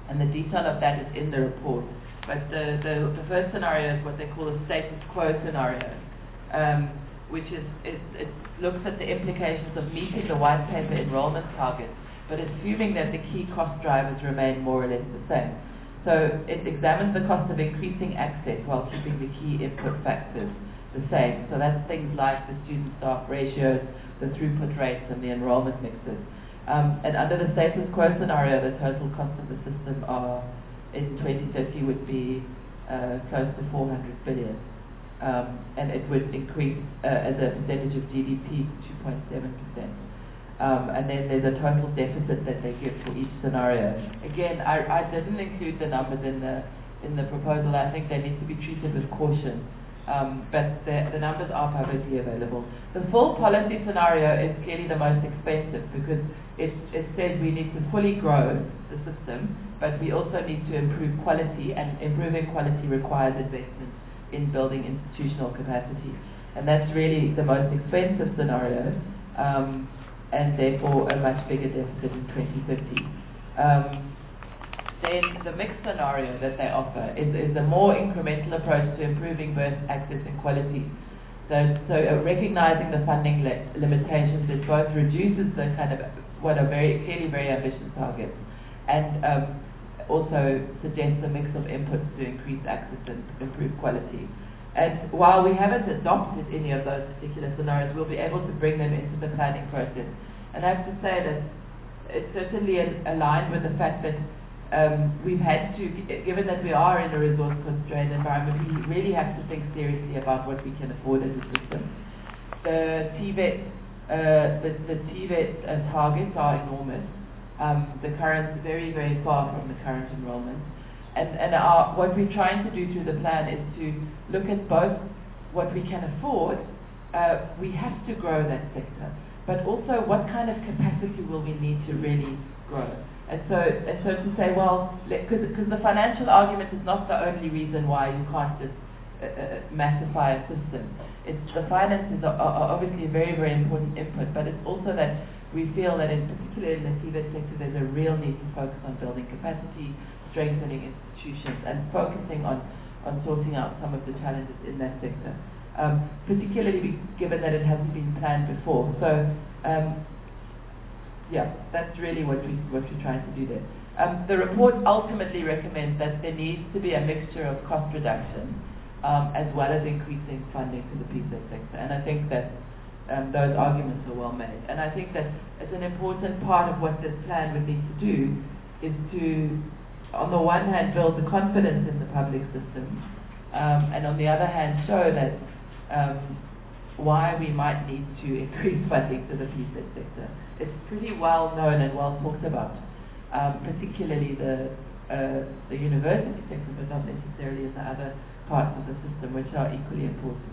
and the detail of that is in the report. But the, the, the first scenario is what they call a status quo scenario, um, which is it, it looks at the implications of meeting the white paper enrollment targets, but assuming that the key cost drivers remain more or less the same. So it examines the cost of increasing access while keeping the key input factors the same. So that's things like the student-staff ratios, the throughput rates, and the enrollment mixes. Um, and under the status quo scenario, the total cost of the system are, in twenty thirty would be uh, close to four hundred billion. Um, and it would increase uh, as a percentage of G D P to two point seven percent. Um, and then there's a total deficit that they give for each scenario. Again, I, I didn't include the numbers in the in the proposal. I think they need to be treated with caution. Um, but the, the numbers are publicly available. The full policy scenario is clearly the most expensive because it, it says we need to fully grow the system, but we also need to improve quality, and improving quality requires investment in building institutional capacity. And that's really the most expensive scenario. Um, and therefore a much bigger deficit in twenty fifty. Um, then the mixed scenario that they offer is, is a more incremental approach to improving both access and quality. So, so uh, recognizing the funding li limitations, it both reduces the kind of what are very clearly very ambitious targets, and um, also suggests a mix of inputs to increase access and improve quality. And while we haven't adopted any of those particular scenarios, we'll be able to bring them into the planning process. And I have to say that it's certainly al aligned with the fact that um, we've had to, given that we are in a resource-constrained environment, we really have to think seriously about what we can afford as a system. The T V E T, uh, the, the T V E T uh, targets are enormous. Um, the current, very, very far from the current enrollment. And, and our, what we're trying to do through the plan is to look at both what we can afford, uh, we have to grow that sector, but also what kind of capacity will we need to really grow. And so, and so to say, well, because the financial argument is not the only reason why you can't just uh, uh, massify a system. It's, the finances are, are obviously a very, very important input, but it's also that we feel that in particular in the T V E T sector, there's a real need to focus on building capacity, strengthening institutions, and focusing on, on sorting out some of the challenges in that sector, um, particularly given that it hasn't been planned before. So, um, yeah, that's really what, we, what we're trying to do there. Um, the report ultimately recommends that there needs to be a mixture of cost reduction um, as well as increasing funding to the P S E T sector, and I think that um, those arguments are well made. And I think that it's an important part of what this plan would need to do is to, on the one hand, build the confidence in the public system, um, and on the other hand, show that um, why we might need to increase funding to the P S E T sector. It's pretty well known and well talked about, um, particularly the uh, the university sector, but not necessarily in the other parts of the system, which are equally important.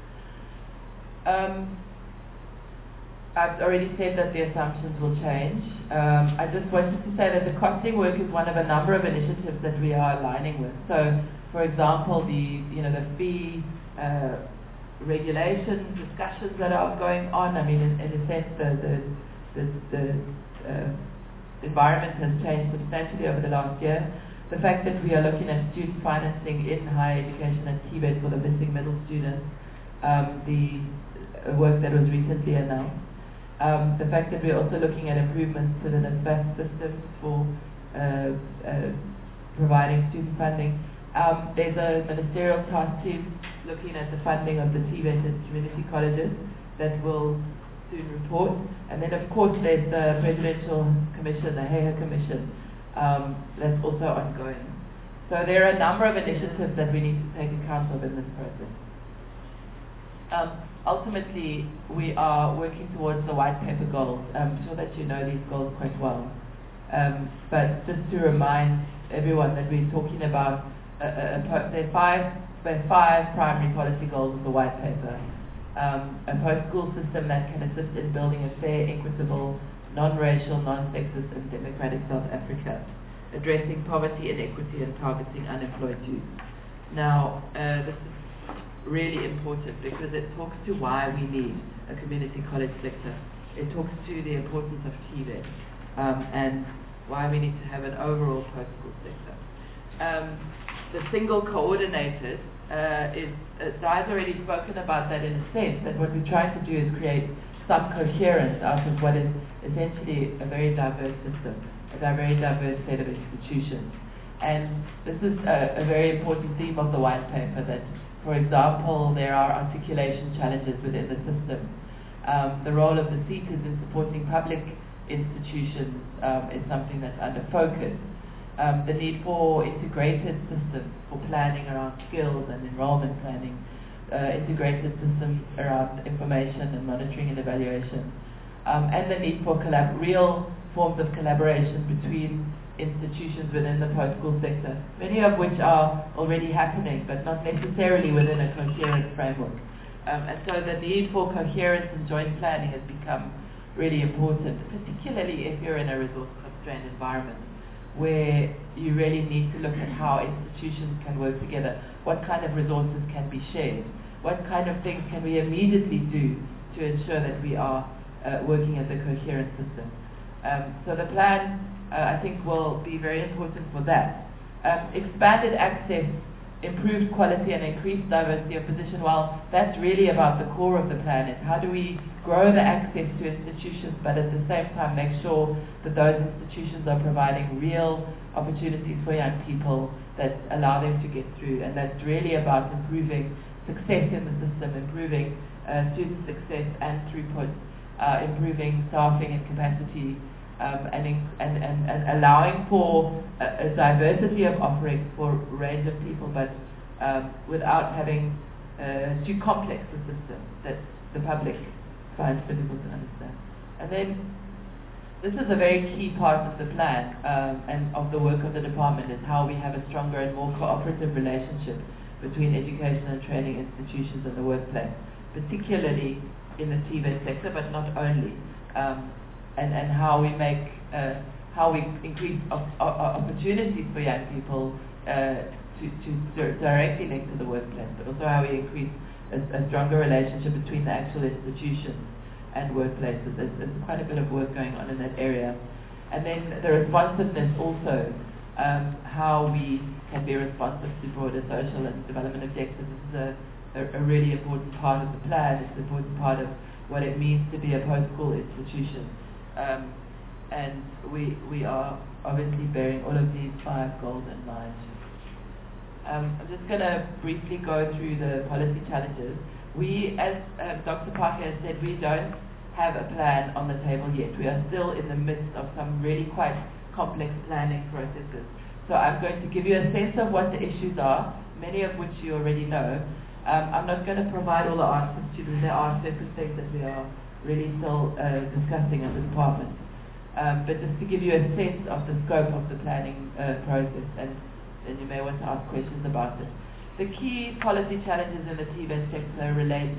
Um, I've already said that the assumptions will change. Um, I just wanted to say that the costing work is one of a number of initiatives that we are aligning with. So, for example, the you know the fee uh, regulation discussions that are going on. I mean, in, in a sense, the the the, the uh, environment has changed substantially over the last year. The fact that we are looking at student financing in higher education and T V E T for the missing middle students, um, the uh, work that was recently announced. Um, the fact that we're also looking at improvements to the NSFAS systems for uh, uh, providing student funding. Um, there's a ministerial task team looking at the funding of the T V E T and community colleges that will soon report. And then of course there's the Presidential Commission, the HEHA Commission, um, that's also ongoing. So there are a number of initiatives that we need to take account of in this process. Um, Ultimately, we are working towards the white paper goals. I'm sure that you know these goals quite well. Um, but just to remind everyone that we're talking about, uh, uh, there are five, there are five primary policy goals of the white paper. Um, a post-school system that can assist in building a fair, equitable, non-racial, non-sexist, and democratic South Africa, addressing poverty, inequity, and targeting unemployed youth. Now, uh, this is really important because it talks to why we need a community college sector. It talks to the importance of T V E T um, and why we need to have an overall post-school sector. Um, the single coordinators, uh, is, uh, Di's already spoken about that in a sense, that what we're trying to do is create some coherence out of what is essentially a very diverse system, a very diverse set of institutions. And this is a, a very important theme of the white paper, that, for example, there are articulation challenges within the system. Um, the role of the seekers in supporting public institutions um, is something that's under focus. Um, the need for integrated systems for planning around skills and enrollment planning, uh, integrated systems around information and monitoring and evaluation, um, and the need for collab- real forms of collaboration between institutions within the post-school sector, many of which are already happening, but not necessarily within a coherent framework. Um, and so the need for coherence and joint planning has become really important, particularly if you're in a resource-constrained environment, where you really need to look at how institutions can work together, what kind of resources can be shared, what kind of things can we immediately do to ensure that we are uh, working as a coherent system. Um, so the plan, uh, I think, will be very important for that. Um, expanded access, improved quality and increased diversity of position, well, that's really about the core of the plan, is how do we grow the access to institutions, but at the same time make sure that those institutions are providing real opportunities for young people that allow them to get through. And that's really about improving success in the system, improving uh, student success and throughput, uh, improving staffing and capacity, um, and, in, and, and, and allowing for a, a diversity of offerings for a range of people, but um, without having uh, too complex a system that the public finds difficult to understand. And then this is a very key part of the plan um, and of the work of the department, is how we have a stronger and more cooperative relationship between education and training institutions and the workplace, particularly in the T V E T sector, but not only, um, and, and how we make, uh, how we increase op- op- opportunities for young people uh, to, to directly link to the workplace, but also how we increase A, a stronger relationship between the actual institutions and workplaces. There's, there's quite a bit of work going on in that area. And then the responsiveness also, um, how we can be responsive to broader social and development objectives. This is a, a, a really important part of the plan. It's an important part of what it means to be a post-school institution. Um, and we, we are obviously bearing all of these five goals in mind. Um, I'm just going to briefly go through the policy challenges. We, as uh, Doctor Parker has said, we don't have a plan on the table yet. We are still in the midst of some really quite complex planning processes. So I'm going to give you a sense of what the issues are, many of which you already know. Um, I'm not going to provide all the answers to them. There are certain things that we are really still uh, discussing as a department. Um, but just to give you a sense of the scope of the planning uh, process, and then you may want to ask questions about it. The key policy challenges in the T V E T sector relate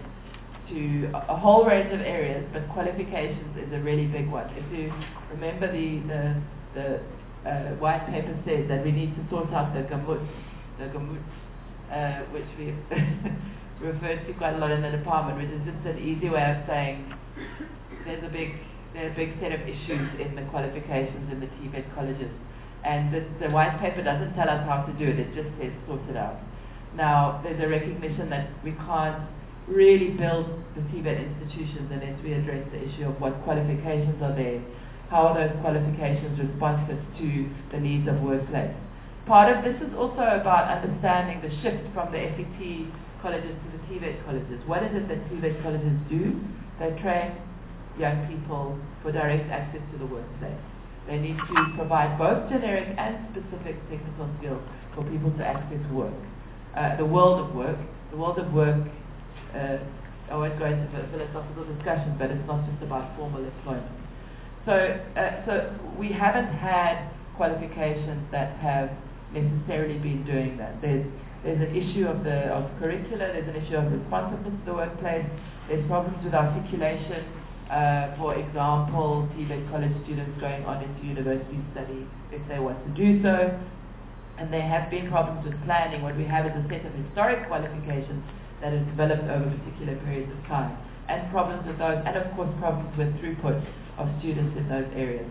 to a, a whole range of areas, but qualifications is a really big one. If you remember, the the, the uh, white paper says that we need to sort out the gamut, the gamut, uh, which we've referred to quite a lot in the department, which is just an easy way of saying there's a big there are a big set of issues in the qualifications in the T V E T colleges. And the, the white paper doesn't tell us how to do it, it just says sort it out. Now, there's a recognition that we can't really build the T V E T institutions unless we address the issue of what qualifications are there, how are those qualifications responsive to the needs of workplace. Part of this is also about understanding the shift from the F E T colleges to the T V E T colleges. What is it that T V E T colleges do? They train young people for direct access to the workplace. They need to provide both generic and specific technical skills for people to access work. Uh, the world of work, the world of work, uh, I won't go into philosophical discussion, but it's not just about formal employment. So, uh, so we haven't had qualifications that have necessarily been doing that. There's, there's an issue of the of curricula, there's an issue of responsiveness to the workplace, there's problems with articulation. Uh, for example, T V E T college students going on into university study if they want to do so. And there have been problems with planning. What we have is a set of historic qualifications that have developed over particular periods of time. And problems with those, and of course problems with throughput of students in those areas.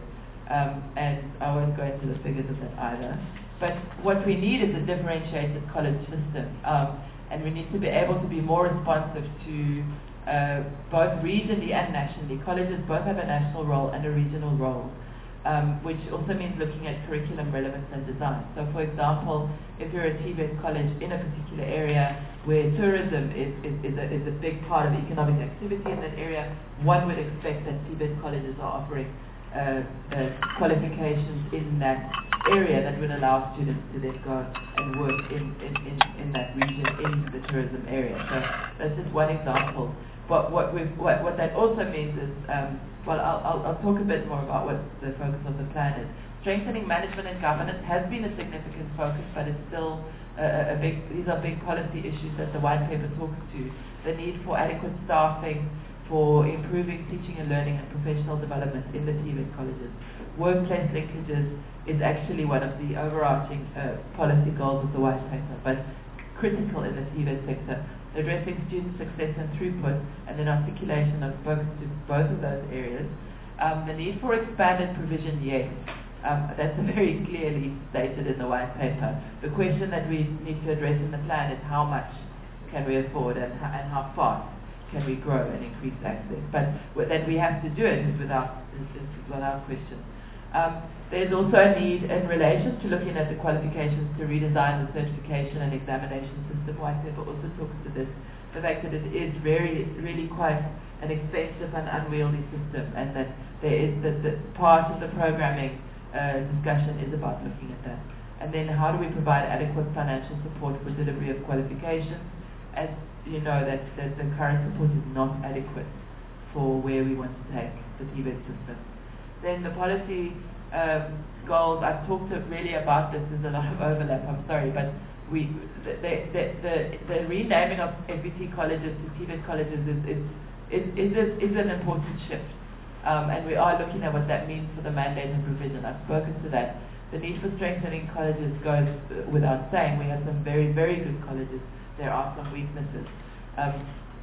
Um, and I won't go into the figures of that either. But what we need is a differentiated college system. Um, and we need to be able to be more responsive to uh, both regionally and nationally. Colleges both have a national role and a regional role, um, which also means looking at curriculum relevance and design. So for example, if you're a T V E T college in a particular area where tourism is, is, is, a, is a big part of economic activity in that area, one would expect that T V E T colleges are offering uh, uh, qualifications in that area that would allow students to then go and work in, in, in, in that region, in the tourism area. So that's just one example. But what, we've, what, what that also means is, um, well, I'll, I'll, I'll talk a bit more about what the focus of the plan is. Strengthening management and governance has been a significant focus, but it's still a, a big, these are big policy issues that the white paper talks to. The need for adequate staffing, for improving teaching and learning and professional development in the T V E T colleges. Workplace linkages is actually one of the overarching uh, policy goals of the white paper, but critical in the T V E T sector. Addressing student success and throughput, and an articulation of focus to both of those areas. Um, the need for expanded provision, yes. Um, that's very clearly stated in the white paper. The question that we need to address in the plan is how much can we afford and, how, and how fast can we grow and increase access. But w- that we have to do it is without, is, is without question. Um, there's also a need in relation to looking at the qualifications to redesign the certification and examination system. White paper also talks to this, the fact that it is very, really quite an expensive and unwieldy system, and that there is that the part of the programming uh, discussion is about looking at that. And then how do we provide adequate financial support for delivery of qualifications? As you know, that, that the current support is not adequate for where we want to take the T V E T system. Then the policy um, goals, I've talked to really about this, there's a lot of overlap, I'm sorry, but we, the, the, the, the, the renaming of F B T colleges to T V E T colleges is, is, is, is, is, is an important shift. Um, and we are looking at what that means for the mandate and provision. I've spoken to that. The need for strengthening colleges goes without saying. We have some very, very good colleges. There are some weaknesses. Um,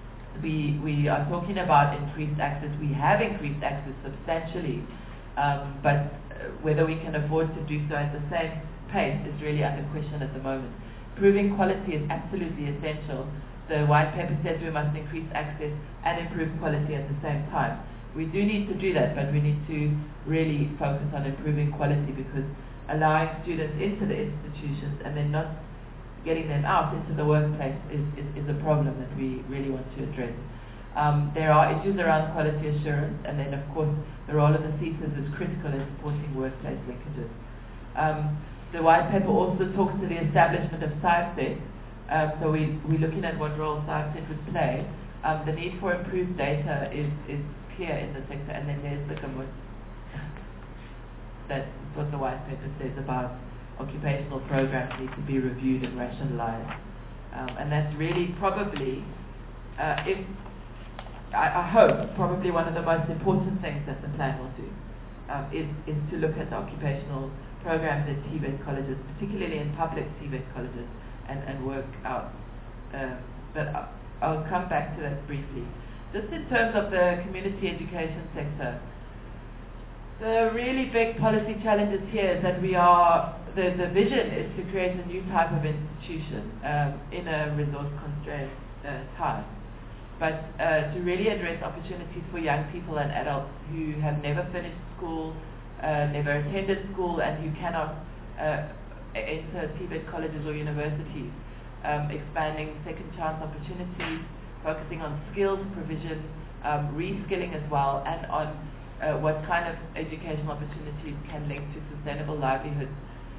we, we are talking about increased access. We have increased access substantially, um, but uh, whether we can afford to do so at the same pace is really under question at the moment. Improving quality is absolutely essential. The white paper says we must increase access and improve quality at the same time. We do need to do that, but we need to really focus on improving quality, because allowing students into the institutions and then not getting them out into the workplace is, is, is a problem that we really want to address. Um, there are issues around quality assurance, and then of course the role of the C S I S is critical in supporting workplace linkages. Um, the white paper also talks to the establishment of SciFet, um, so we, we're looking at what role SciFet would play. Um, the need for improved data is, is clear in the sector, and then there's the gamut. That's what the white paper says about occupational programs need to be reviewed and rationalized. Um, and that's really probably, uh, if I, I hope, probably one of the most important things that the plan will do, um, is, is to look at the occupational programs at T V E T colleges, particularly in public T V E T colleges, and, and work out. Uh, but I'll, I'll come back to that briefly. Just in terms of the community education sector, the really big policy challenges here is that we are, the, the vision is to create a new type of institution um, in a resource-constrained uh, time. But uh, to really address opportunities for young people and adults who have never finished school, uh, never attended school, and who cannot uh, enter T V E T colleges or universities, um, expanding second chance opportunities, focusing on skills provision, um, reskilling as well, and on uh, what kind of educational opportunities can link to sustainable livelihoods.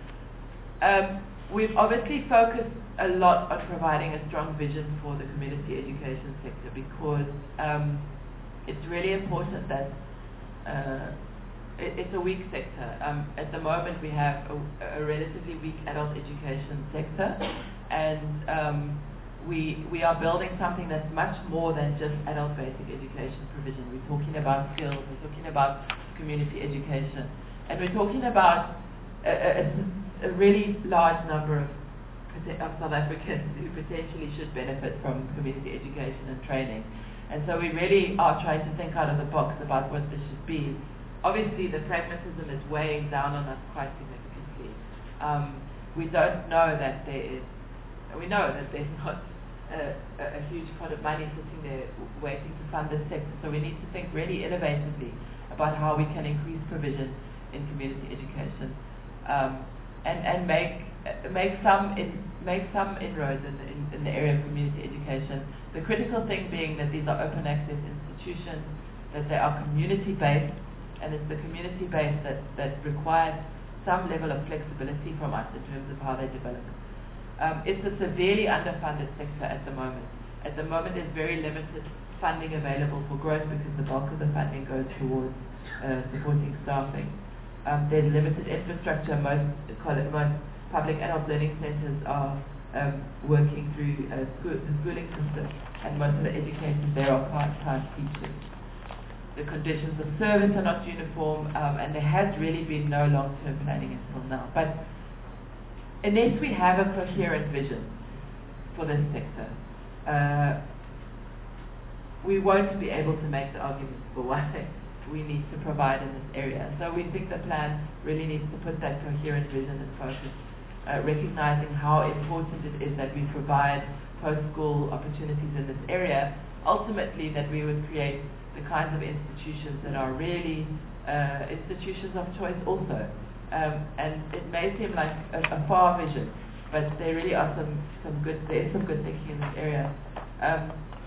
Um, we've obviously focused a lot on providing a strong vision for the community education sector, because um, it's really important that uh, it, it's a weak sector. Um, at the moment we have a, a relatively weak adult education sector, and um, we, we are building something that's much more than just adult basic education provision. We're talking about skills, we're talking about community education, and we're talking about a, a, a really large number of, of South Africans who potentially should benefit from community education and training. And so we really are trying to think out of the box about what this should be, obviously the pragmatism is weighing down on us quite significantly. Um, we don't know that there is, we know that there's not a, a, a huge pot of money sitting there w- waiting to fund this sector, so we need to think really innovatively about how we can increase provision in community education, um, and, and make uh, make some in, make some inroads in, in, in the area of community education. The critical thing being that these are open access institutions, that they are community based, and it's the community base that, that requires some level of flexibility from us in terms of how they develop. Um, it's a severely underfunded sector at the moment. At the moment there's very limited funding available for growth because the bulk of the funding goes towards uh, supporting staffing. Um, there's limited infrastructure. Most, most public adult learning centres are um, working through uh, school, the schooling system, and most of the educators there are part-time teachers. The conditions of service are not uniform, um, and there has really been no long-term planning until now. But unless we have a coherent vision for this sector, uh, we won't be able to make the arguments for why we need to provide in this area. So we think the plan really needs to put that coherent vision in focus, uh, recognizing how important it is that we provide post-school opportunities in this area, ultimately that we would create the kinds of institutions that are really uh, institutions of choice also. Um, and it may seem like a, a far vision, but there really are some, some good, there is some good thinking in this area. Um,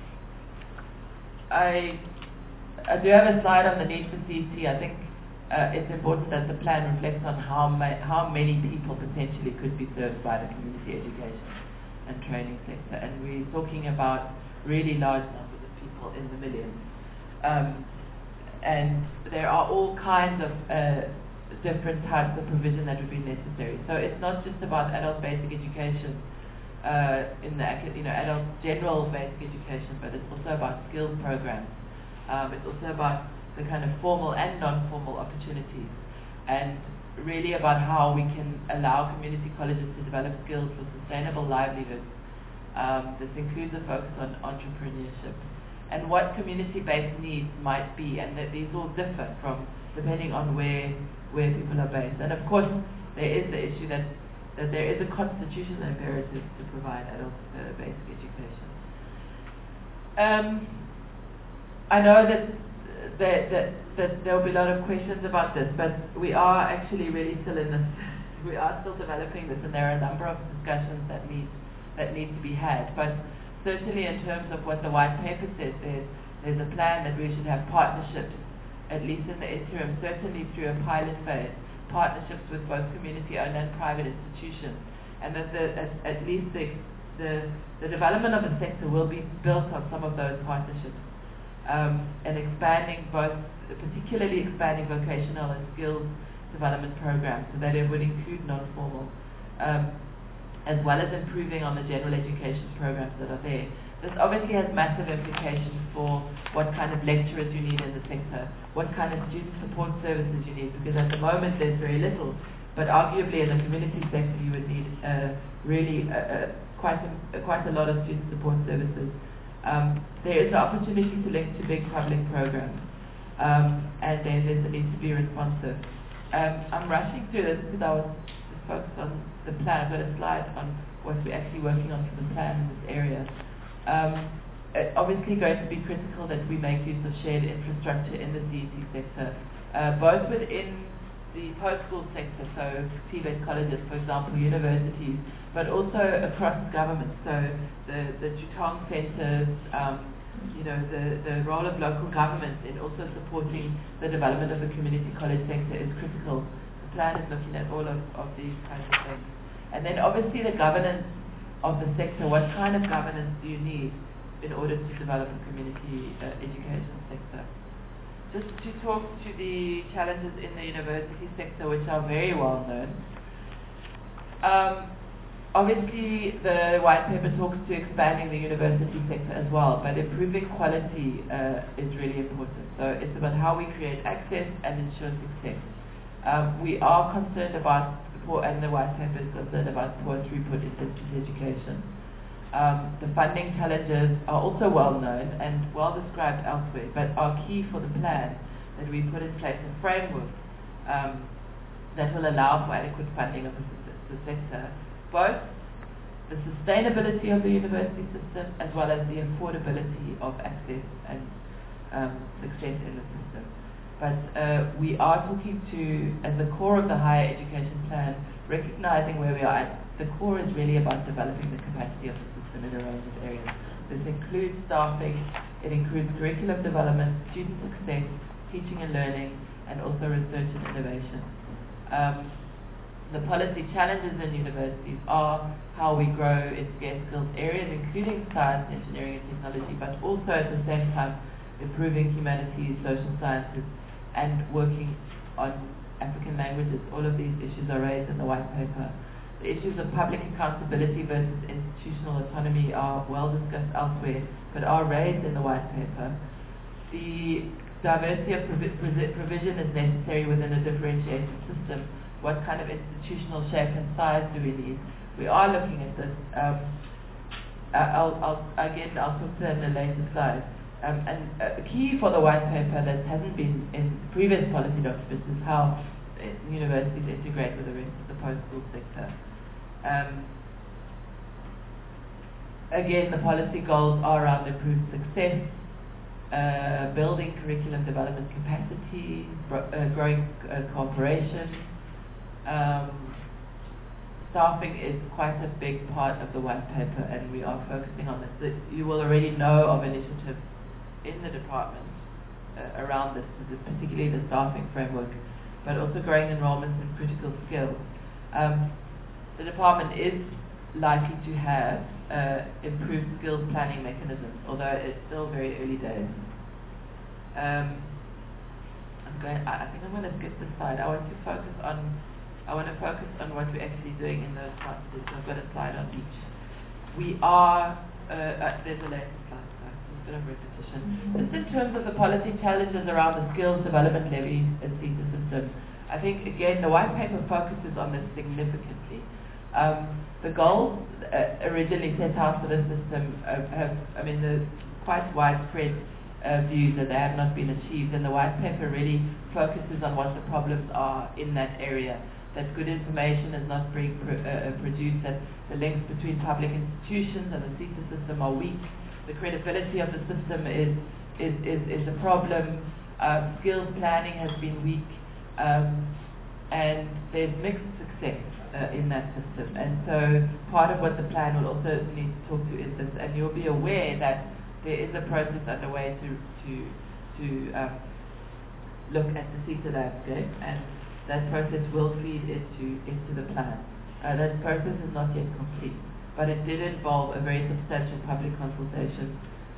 I, I do have a slide on the need for C E T. I think uh, it's important that the plan reflects on how, ma- how many people potentially could be served by the community education and training sector. And we're talking about really large numbers of people in the millions. Um, and there are all kinds of uh, different types of provision that would be necessary. So it's not just about adult basic education, uh, in the you know adult general basic education, but it's also about skills programs. Um, it's also about the kind of formal and non-formal opportunities, and really about how we can allow community colleges to develop skills for sustainable livelihoods. Um, this includes a focus on entrepreneurship and what community-based needs might be, and that these all differ from depending on where where people are based. And of course, there is the issue that, that there is a constitutional imperative to provide adult uh, basic education. Um, I know that, that, that, that there will be a lot of questions about this, but we are actually really still in this, we are still developing this, and there are a number of discussions that need, that need to be had. But certainly in terms of what the white paper says, there's, there's a plan that we should have partnerships, at least in the interim, certainly through a pilot phase, partnerships with both community-owned and private institutions, and that the, at, at least the, the, the development of the sector will be built on some of those partnerships, um, and expanding both, particularly expanding vocational and skills development programs, so that it would include non-formal, um, as well as improving on the general education programs that are there. This obviously has massive implications for what kind of lecturers you need in the sector, what kind of student support services you need, because at the moment there's very little, but arguably in the community sector you would need uh, really uh, uh, quite, a, uh, quite a lot of student support services. Um, there is an opportunity to link to big public programs, um, and then there's a need to be responsive. Um, I'm rushing through this because I was just focused on the plan. I've got a slide on what we're actually working on for the plan in this area. Um, it's obviously going to be critical that we make use of shared infrastructure in the C E T sector, uh, both within the post-school sector, so T-based colleges, for example, universities, but also across government. So the, the Jutong centres, um, you know, the, the role of local government in also supporting the development of the community college sector is critical. The plan is looking at all of, of these kinds of things. And then obviously the governance of the sector. What kind of governance do you need in order to develop a community uh, education sector? Just to talk to the challenges in the university sector, which are very well known. Um, obviously, the white paper talks to expanding the university sector as well, but improving quality uh, is really important. So it's about how we create access and ensure success. Um, we are concerned about Poor, and the white paper is concerned about poor throughput in distance education. Um, the funding challenges are also well known and well described elsewhere, but are key for the plan that we put in place a framework um, that will allow for adequate funding of the, the sector, both the sustainability of the university system as well as the affordability of access and um, success in the system. But uh, we are talking to, at the core of the higher education plan, recognizing where we are at. The core is really about developing the capacity of the system in a range of areas. This includes staffing, it includes curriculum development, student success, teaching and learning, and also research and innovation. Um, the policy challenges in universities are how we grow in scarce skills areas, including science, engineering, and technology, but also at the same time improving humanities, social sciences, and working on African languages. All of these issues are raised in the white paper. The issues of public accountability versus institutional autonomy are well discussed elsewhere, but are raised in the white paper. The diversity of provi provi provision is necessary within a differentiated system. What kind of institutional shape and size do we need? We are looking at this. Um, I'll, I'll, again, I'll talk to that in a later slide. Um, and a key for the white paper that hasn't been in previous policy documents is how uh, universities integrate with the rest of the post-school sector. Um, again, the policy goals are around improved success, uh, building curriculum development capacity, uh, growing uh, cooperation. Um, staffing is quite a big part of the white paper, and we are focusing on this. You will already know of initiatives in the department uh, around this, particularly the staffing framework, but also growing enrollments in critical skills. Um, the department is likely to have uh, improved skills planning mechanisms, although it's still very early days. Um, I'm going, I, I think I'm going to skip this slide. I want to focus on I want to focus on what we're actually doing in those classes. So I've got a slide on each. We are, uh, uh, there's a later slide, so a bit of repetition. Just in terms of the policy challenges around the skills development levy and CETA system, I think, again, the white paper focuses on this significantly. Um, the goals uh, originally set out for this system uh, have, I mean, the quite widespread uh, views that they have not been achieved, and the white paper really focuses on what the problems are in that area. That good information is not being pr uh, produced, that the links between public institutions and the CETA system are weak, the credibility of the system is, is, is, is a problem, uh, skills planning has been weak, um, and there's mixed success uh, in that system. And so part of what the plan will also need to talk to is this, and you'll be aware that there is a process underway to, to, to um, look at the CETA landscape, and that process will feed into, into the plan. Uh, that process is not yet complete, but it did involve a very substantial public consultation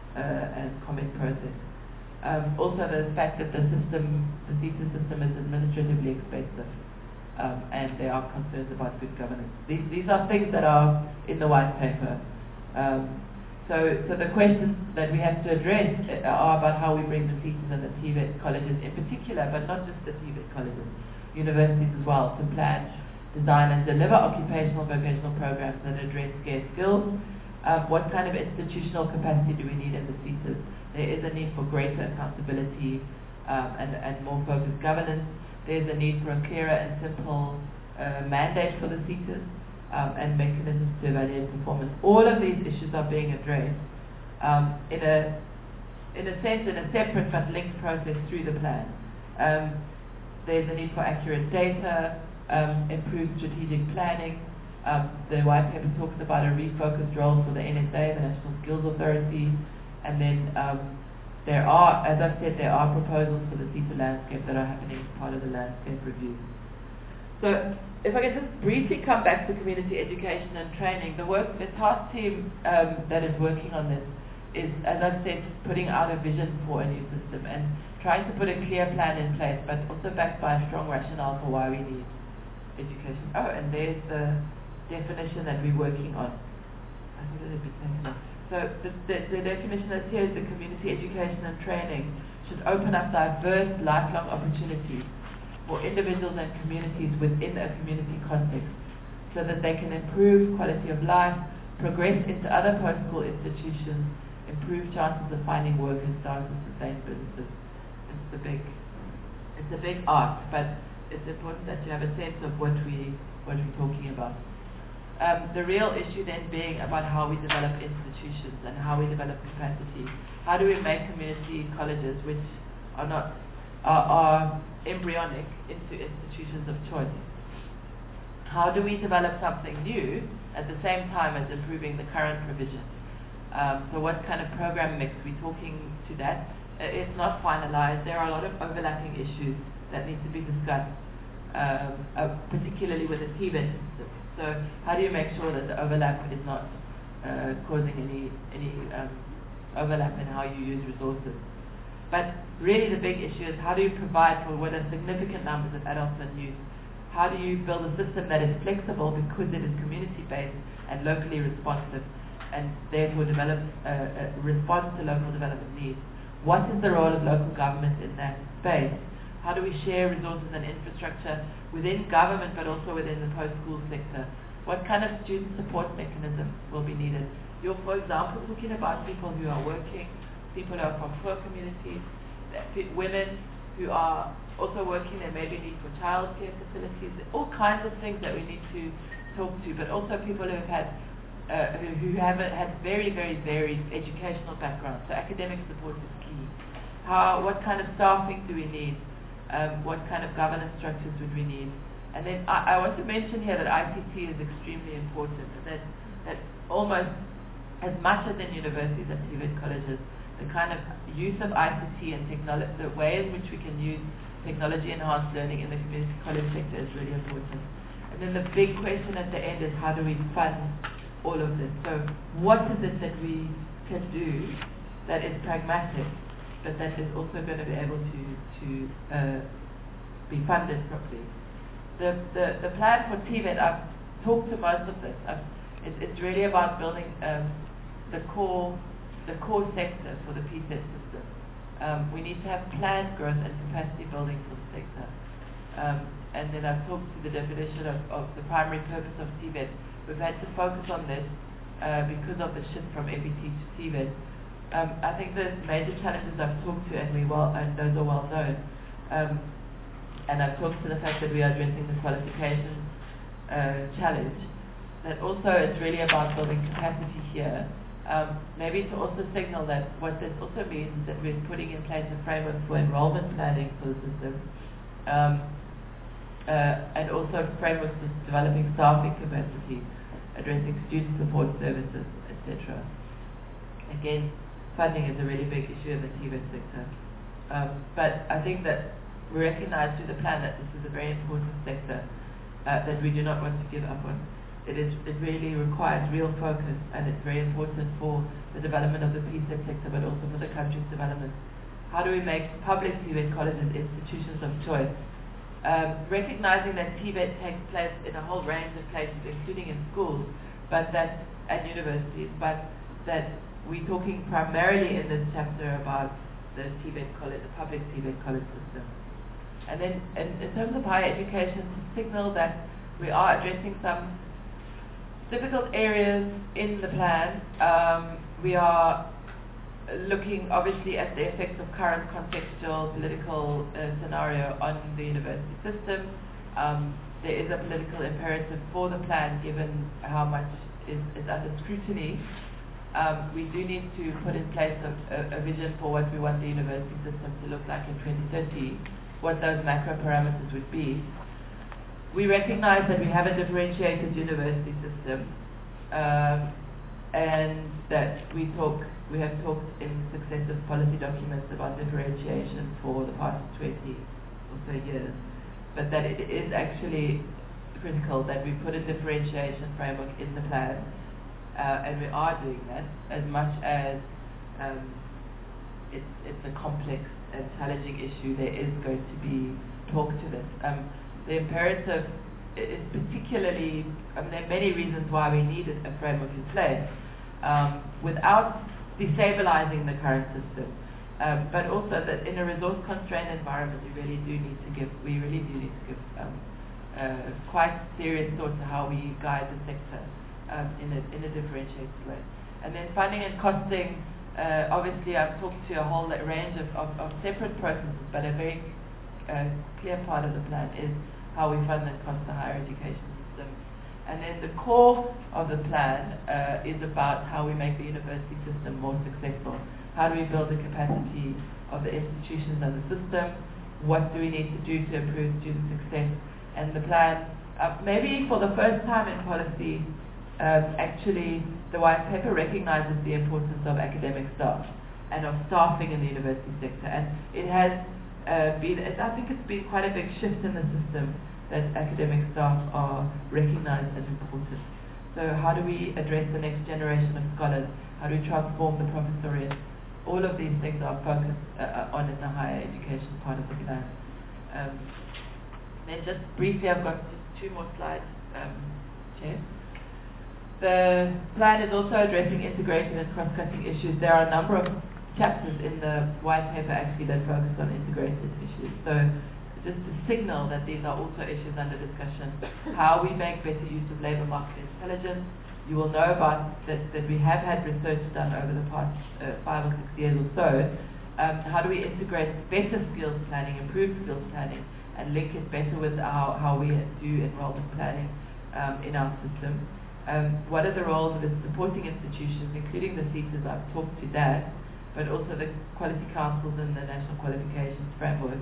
uh, and comment process. Um, also the fact that the system, the CETA system is administratively expensive, um, and there are concerns about good governance. These, these are things that are in the white paper. Um, so, so the questions that we have to address are about how we bring the CETAs and the T V E T colleges in particular, but not just the T V E T colleges, universities as well, to plan, design and deliver occupational vocational programs that address scarce skills. Um, what kind of institutional capacity do we need in the CETAs? There is a need for greater accountability um, and, and more focused governance. There's a need for a clearer and simple uh, mandate for the CETAs um, and mechanisms to evaluate performance. All of these issues are being addressed um, in a in a sense in a separate but linked process through the plan. Um, There's a need for accurate data, um, improved strategic planning. Um, the white paper talks about a refocused role for the N S A, the National Skills Authority, and then um, there are, as I've said, there are proposals for the CETA landscape that are happening as part of the landscape review. So, if I can just briefly come back to community education and training, the work, the task team um, that is working on this is, as I've said, putting out a vision for a new system and trying to put a clear plan in place, but also backed by a strong rationale for why we need education. Oh, and there's the definition that we're working on. I thought it had been taken off. So the, the, the definition that's here is the community education and training should open up diverse lifelong opportunities for individuals and communities within a community context so that they can improve quality of life, progress into other post-school institutions, improve chances of finding work and start to sustain businesses. It's the big it's a big ask, but it's important that you have a sense of what we what we're talking about. Um, the real issue then being about how we develop institutions and how we develop capacity. How do we make community colleges, which are not are, are embryonic, into institutions of choice? How do we develop something new at the same time as improving the current provision? Um, so what kind of program mix? We're talking to that. Uh, it's not finalized. There are a lot of overlapping issues that need to be discussed, um, uh, particularly with the T V E T system. So how do you make sure that the overlap is not uh, causing any any um, overlap in how you use resources? But really the big issue is how do you provide for what are significant numbers of adults and youth? How do you build a system that is flexible because it is community-based and locally responsive and therefore develops uh, a response to local development needs? What is the role of local government in that space? How do we share resources and infrastructure within government but also within the post-school sector? What kind of student support mechanisms will be needed? You're, for example, talking about people who are working, people who are from poor communities, women who are also working, there may be need for childcare facilities, all kinds of things that we need to talk to, but also people who have had uh, who, who have had very, very varied educational backgrounds. So academic support is key. How, what kind of staffing do we need? Um, what kind of governance structures would we need? And then I, I want to mention here that I C T is extremely important, and that, that almost as much as in universities and T V E T colleges, the kind of use of I C T and technology, the way in which we can use technology-enhanced learning in the community college sector is really important. And then the big question at the end is how do we fund all of this? So what is it that we can do that is pragmatic, but that is also going to be able to, to uh, be funded properly? The, the, the plan for T V E T, I've talked to most of this. I've, it, it's really about building um, the core the core sector for the P SET system. Um, we need to have planned growth and capacity building for the sector. Um, and then I've talked to the definition of, of the primary purpose of T V E T. We've had to focus on this uh, because of the shift from F E T to T V E T. Um, I think the major challenges I've talked to, and we well, and those are well known. Um, and I've talked to the fact that we are addressing the qualification uh, challenge. That also it's really about building capacity here. Um, maybe to also signal that what this also means is that we're putting in place a framework for enrollment planning for the system, um, uh, and also frameworks for developing staffing capacity, addressing student support services, et cetera. Again, funding is a really big issue in the T V E T sector. Um, but I think that we recognize through the plan that this is a very important sector uh, that we do not want to give up on. It, is, it really requires real focus, and it's very important for the development of the P SET sector, but also for the country's development. How do we make public T V E T colleges institutions of choice? Um, recognizing that T V E T takes place in a whole range of places, including in schools, but that at universities, but that we're talking primarily in this chapter about the T V E T college, the public T V E T college system. And then in, in terms of higher education, to signal that we are addressing some difficult areas in the plan. Um, we are looking obviously at the effects of current contextual political uh, scenario on the university system. Um, there is a political imperative for the plan given how much is, is under scrutiny. Um, we do need to put in place a, a, a vision for what we want the university system to look like in twenty thirty, what those macro parameters would be. We recognize that we have a differentiated university system, um, and that we talk, we have talked in successive policy documents about differentiation for the past twenty or so years, but that it is actually critical that we put a differentiation framework in the plan, uh, and we are doing that, as much as um, it's, it's a complex and challenging issue. There is going to be talk to this. Um, The imperative is particularly, I mean, there are many reasons why we need a framework in place um, without destabilizing the current system, um, but also that in a resource-constrained environment, we really do need to give, we really do need to give um, uh, quite serious thought to how we guide the sector um, in a in a differentiated way. And then funding and costing. Uh, obviously, I've talked to a whole range of, of, of separate processes, but a very uh, clear part of the plan is how we fund and cost the higher education system. And then the core of the plan uh, is about how we make the university system more successful. How do we build the capacity of the institutions and the system? What do we need to do to improve student success? And the plan, uh, maybe for the first time in policy, um, actually the white paper recognizes the importance of academic staff and of staffing in the university sector. And it has uh, been, it, I think it's been quite a big shift in the system that academic staff are recognized as important. So how do we address the next generation of scholars? How do we transform the professoriate? All of these things are focused uh, on in the higher education part of the plan. Um, then just briefly, I've got just two more slides, um, Chair. The plan is also addressing integrated and cross-cutting issues. There are a number of chapters in the white paper actually that focus on integrated issues. So just to signal that these are also issues under discussion. How we make better use of labour market intelligence. You will know about that, that we have had research done over the past uh, five or six years or so. Um, how do we integrate better skills planning, improved skills planning, and link it better with our, how we do enrollment planning um, in our system? Um, what are the roles of the supporting institutions, including the CETAs? I've talked to that, but also the quality councils and the national qualifications framework.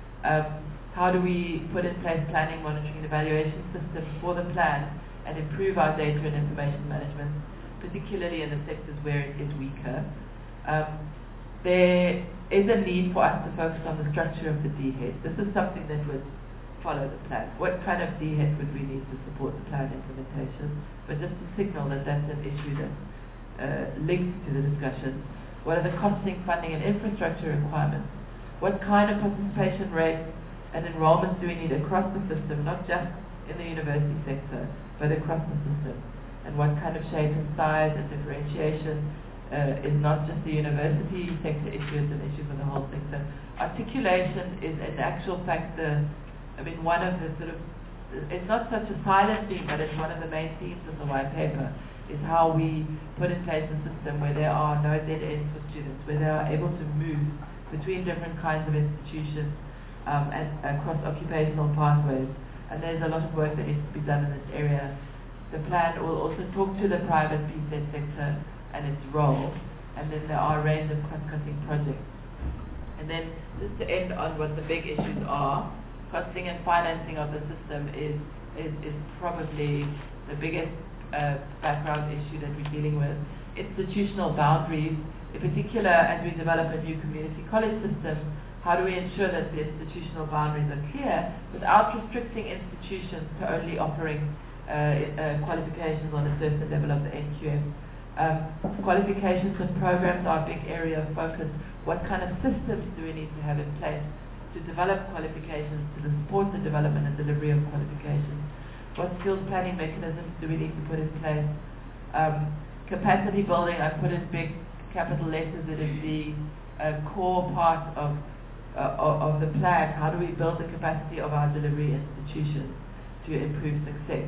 Um, how do we put in place planning, monitoring, and evaluation systems for the plan and improve our data and information management, particularly in the sectors where it is weaker? Um, there is a need for us to focus on the structure of the D HEAD. This is something that would follow the plan. What kind of D HEAD would we need to support the plan implementation? But just to signal that that's an issue that's uh, linked to the discussion. What are the costing, funding, and infrastructure requirements? What kind of participation rates and enrollments do we need across the system, not just in the university sector, but across the system? And what kind of shape and size and differentiation uh, is not just the university sector issue, it's an issue for the whole sector. Articulation is an actual factor. I mean, one of the sort of, it's not such a silent theme, but it's one of the main themes of the white paper, is how we put in place a system where there are no dead ends for students, where they are able to move between different kinds of institutions um, and across occupational pathways. And there's a lot of work that needs to be done in this area. The plan will also talk to the private P S E T sector and its role, and then there are a range of cross-cutting projects. And then just to end on what the big issues are, costing and financing of the system is, is, is probably the biggest uh, background issue that we're dealing with. Institutional boundaries, in particular as we develop a new community college system, how do we ensure that the institutional boundaries are clear without restricting institutions to only offering uh, uh, qualifications on a certain level of the N Q F? Um, qualifications and programs are a big area of focus. What kind of systems do we need to have in place to develop qualifications, to support the development and delivery of qualifications? What skills planning mechanisms do we need to put in place? Um, capacity building, I put in big capital letters, it is the uh, core part of, uh, of, of the plan. How do we build the capacity of our delivery institutions to improve success?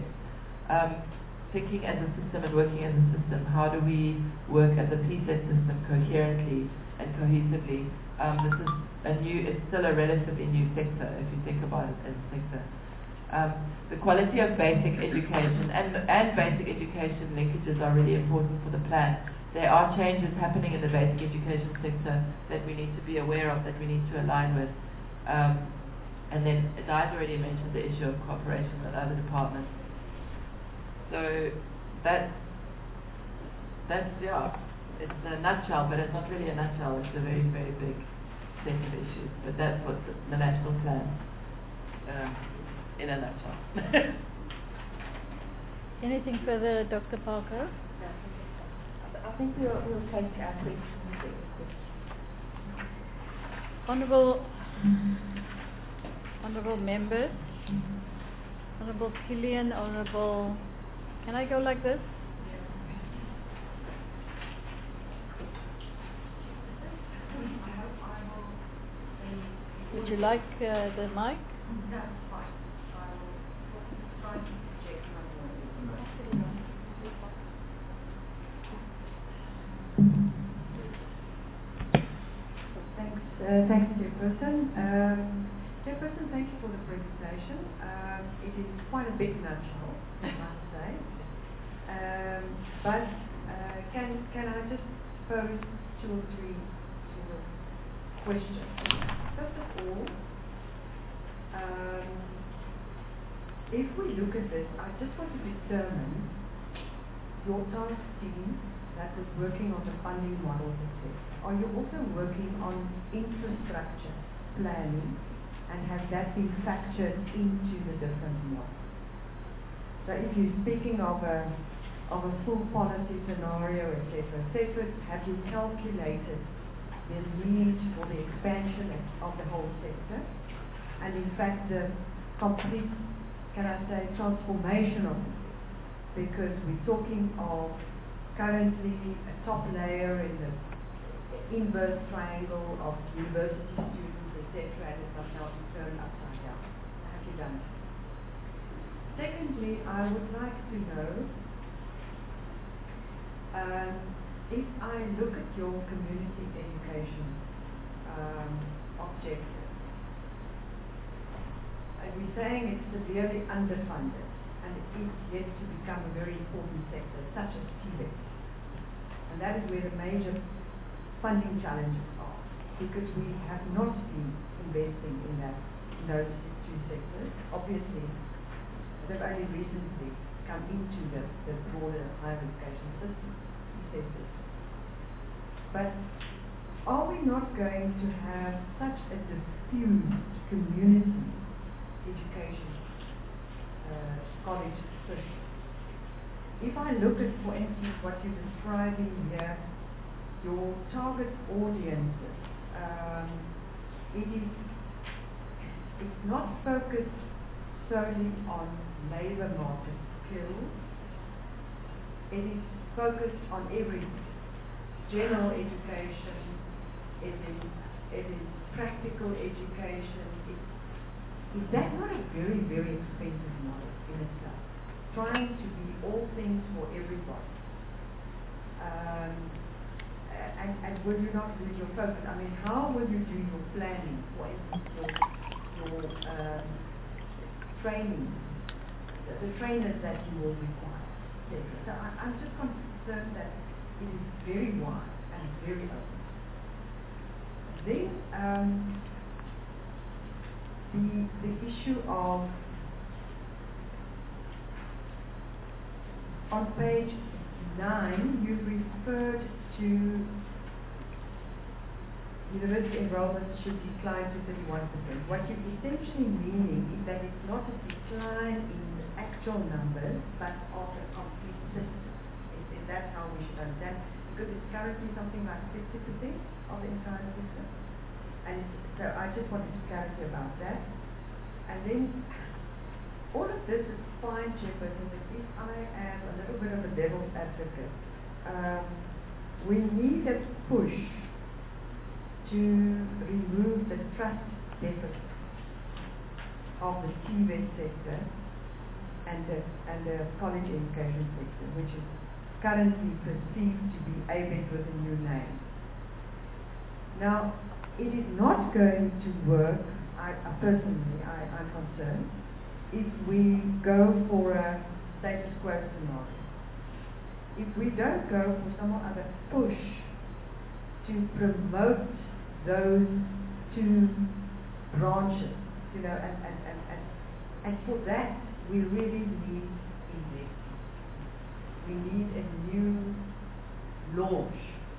Um, thinking as a system and working as a system, how do we work as a P S E T system coherently and cohesively? Um, this is a new, it's still a relatively new sector if you think about it as a sector. Um, the quality of basic education and, and basic education linkages are really important for the plan. There are changes happening in the basic education sector that we need to be aware of, that we need to align with. Um, and then Di's already mentioned the issue of cooperation with other departments. So that, that's, yeah, it's a nutshell, but it's not really a nutshell, it's a very, very big set of issues. But that's what the, the national plan, um, in a nutshell. Anything further, Doctor Parker? I think we'll, we'll take our questions. Honourable, honourable members, Honourable Killian, Honourable, can I go like this? Would you like uh, the mic? That's fine. I will try to project my voice. Thanks, uh, thanks, Chairperson. Um, Chairperson, thank you for the presentation. Um, it is quite a big nutshell, I must say. Um, but uh, can can I just pose two or three sort of questions? First of all, um, if we look at this, I just want to determine your task team that was working on the funding models, et cetera. Are you also working on infrastructure planning, and has that been factored into the different models? So if you're speaking of a of a full policy scenario, et cetera, et cetera, have you calculated the need for the expansion of the whole sector, and in fact the complete, can I say, transformation of it? Because we're talking of currently a top layer in the inverse triangle of university students, et cetera, and it must now be turned upside down. Have you done that? Secondly, I would like to know, um, if I look at your community education um, objective, and we're saying it's severely underfunded, and it is yet to become a very important sector, such as T V E T. And that is where the major funding challenges are, because we have not been investing in that, in those two sectors. Obviously, they've only recently come into the, the broader higher education system, sectors. But are we not going to have such a diffused community education uh, college system? If I look at, for instance, what you're describing here, your target audiences, um, it is it's not focused solely on labor market skills. It is focused on everything. General education, it is it is practical education. It, is that not a very, very expensive model in itself? Trying to be all things for everybody. Um, and, and will you not lose your focus? I mean, how will you do your planning, for instance, your, your um, training, the, the trainers that you will require, et cetera. So I, I'm just concerned that it is very wide and very open. Then, um, the, the issue of, on page nine, you referred to university enrollment should decline to thirty-one percent. What you're essentially meaning is that it's not a decline in the actual numbers, but of the complete system. Is, is that how we should understand? Because it's currently something like fifty percent of the entire system. And it's, so I just wanted clarity about that. And then all of this is fine, Chairperson, but if I am a little bit of a devil's advocate, um, we need a push to remove the trust deficit of the T V E T sector and the, and the college education sector, which is currently perceived to be A B E T with a new name. Now, it is not going to work, I, I personally, I, I'm concerned, if we go for a status quo scenario. If we don't go for some other push to promote those two branches, you know, and, and, and, and, and for that we really need investment. We need a new launch.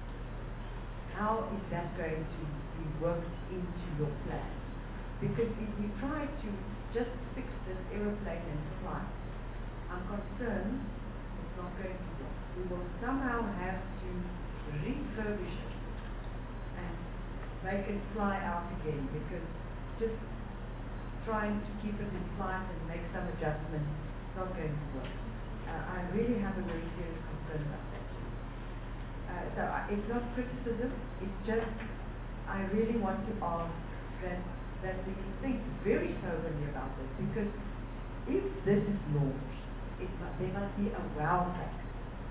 How is that going to be worked into your plan? Because if we try to just fix this aeroplane and fly, I'm concerned it's not going to work. We will somehow have to refurbish it and make it fly out again, because just trying to keep it in flight and make some adjustments is not going to work. Uh, I really have a very serious concern about that. Uh, so I, it's not criticism, it's just I really want to ask that that we think very soberly about this, because if this is launched, it must, there must be a wow factor.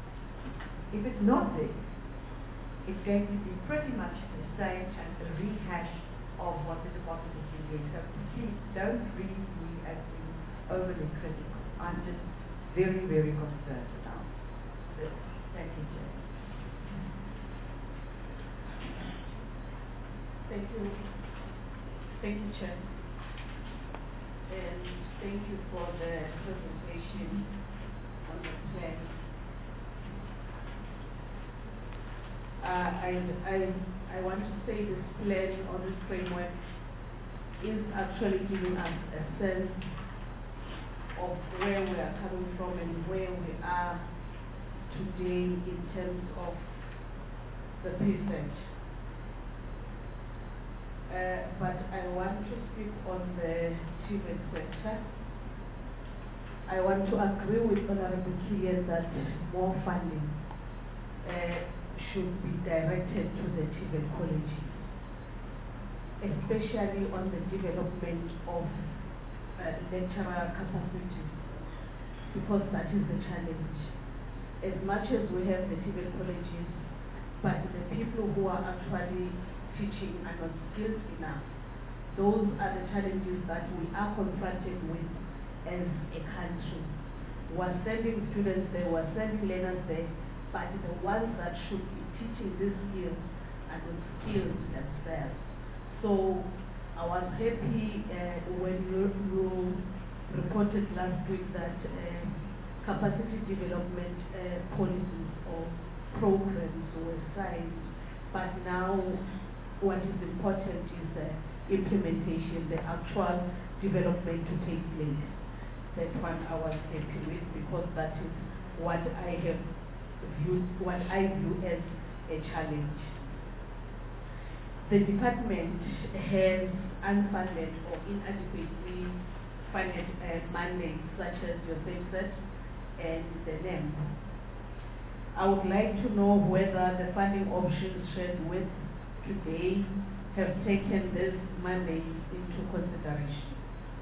If it's not there, it's going to be pretty much the same as a rehash of what the department is doing. So please don't read me as being overly critical. I'm just very, very concerned about this. Thank you, Chair. Thank you. Thank you, Chair. And thank you for the presentation on the plan. Uh, I, I, I want to say this plan or this framework is actually giving us a sense of where we are coming from and where we are today in terms of the research. Uh, but I want to speak on the T V sector. I want to agree with Honorable Kian that more funding uh, should be directed to the T V colleges, especially on the development of uh, lecturer capacity, because that is the challenge. As much as we have the T V colleges, but the people who are actually teaching are not skilled enough. Those are the challenges that we are confronted with as a country. We're sending students there, we're sending learners there, but the ones that should be teaching these skills are not skilled themselves. So I was happy uh, when you, you reported last week that uh, capacity development uh, policies or programs were signed, but now what is important is the implementation, the actual development to take place. That one I was happy with, because that is what I have viewed, what I view as a challenge. The department has unfunded or inadequately funded uh, mandates such as your FACET and the N E M. I would like to know whether the funding options shared with today have taken this mandate into consideration.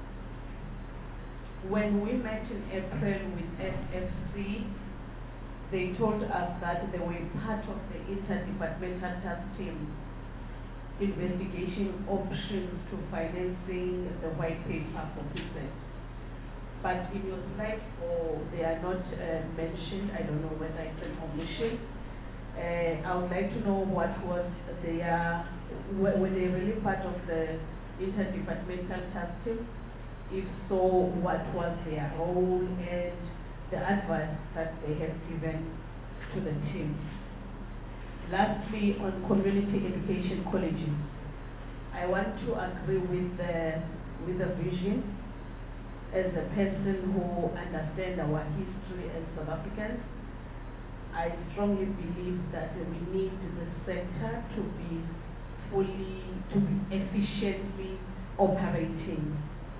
When we met in April with S F C, they told us that they were part of the interdepartmental task team investigation options to financing the white paper for business. But in your slide, or they are not uh, mentioned, I don't know whether it's an omission. Uh, I would like to know what was their, were, were they really part of the interdepartmental task team? If so, what was their role and the advice that they have given to the team? Lastly, on community education colleges, I want to agree with the, with the vision. As a person who understands our history as South Africans, I strongly believe that we need the sector to be fully, to be efficiently operating.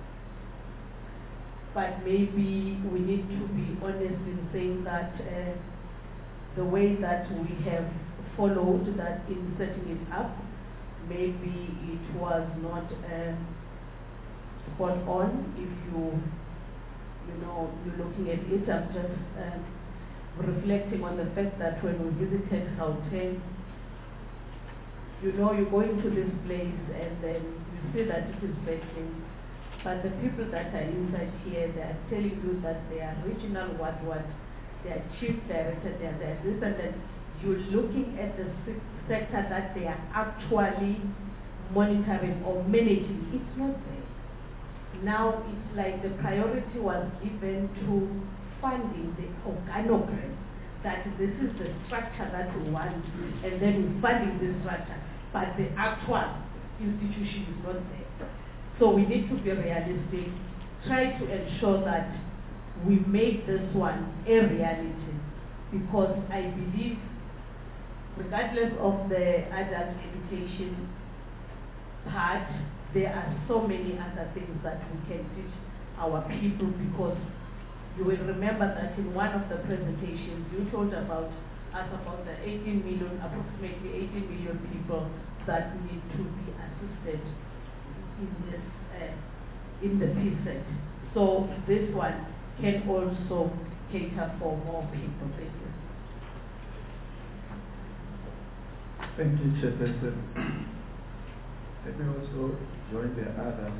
But maybe we need to be honest in saying that uh, the way that we have followed that in setting it up, maybe it was not uh, spot on. If you, you know, you're looking at it, I'm just uh, reflecting on the fact that when we visited Gauteng, you know, you go into this place and then you see that it is vacant, but the people that are inside here, they are telling you that they are regional what what, they are chief director, they are there, this and that. You're looking at the sector that they are actually monitoring or managing. It's not there. Now it's like the priority was given to funding the organogram, that this is the structure that we want, and then we're funding this structure, but the actual institution is not there. So we need to be realistic, try to ensure that we make this one a reality, because I believe regardless of the adult education part, there are so many other things that we can teach our people, because you will remember that in one of the presentations you told about us about the eighteen million, approximately eighteen million people that need to be assisted in this, uh, in the P S E T. So this one can also cater for more people. Thank you. Thank you, Chairperson. Let me also join the others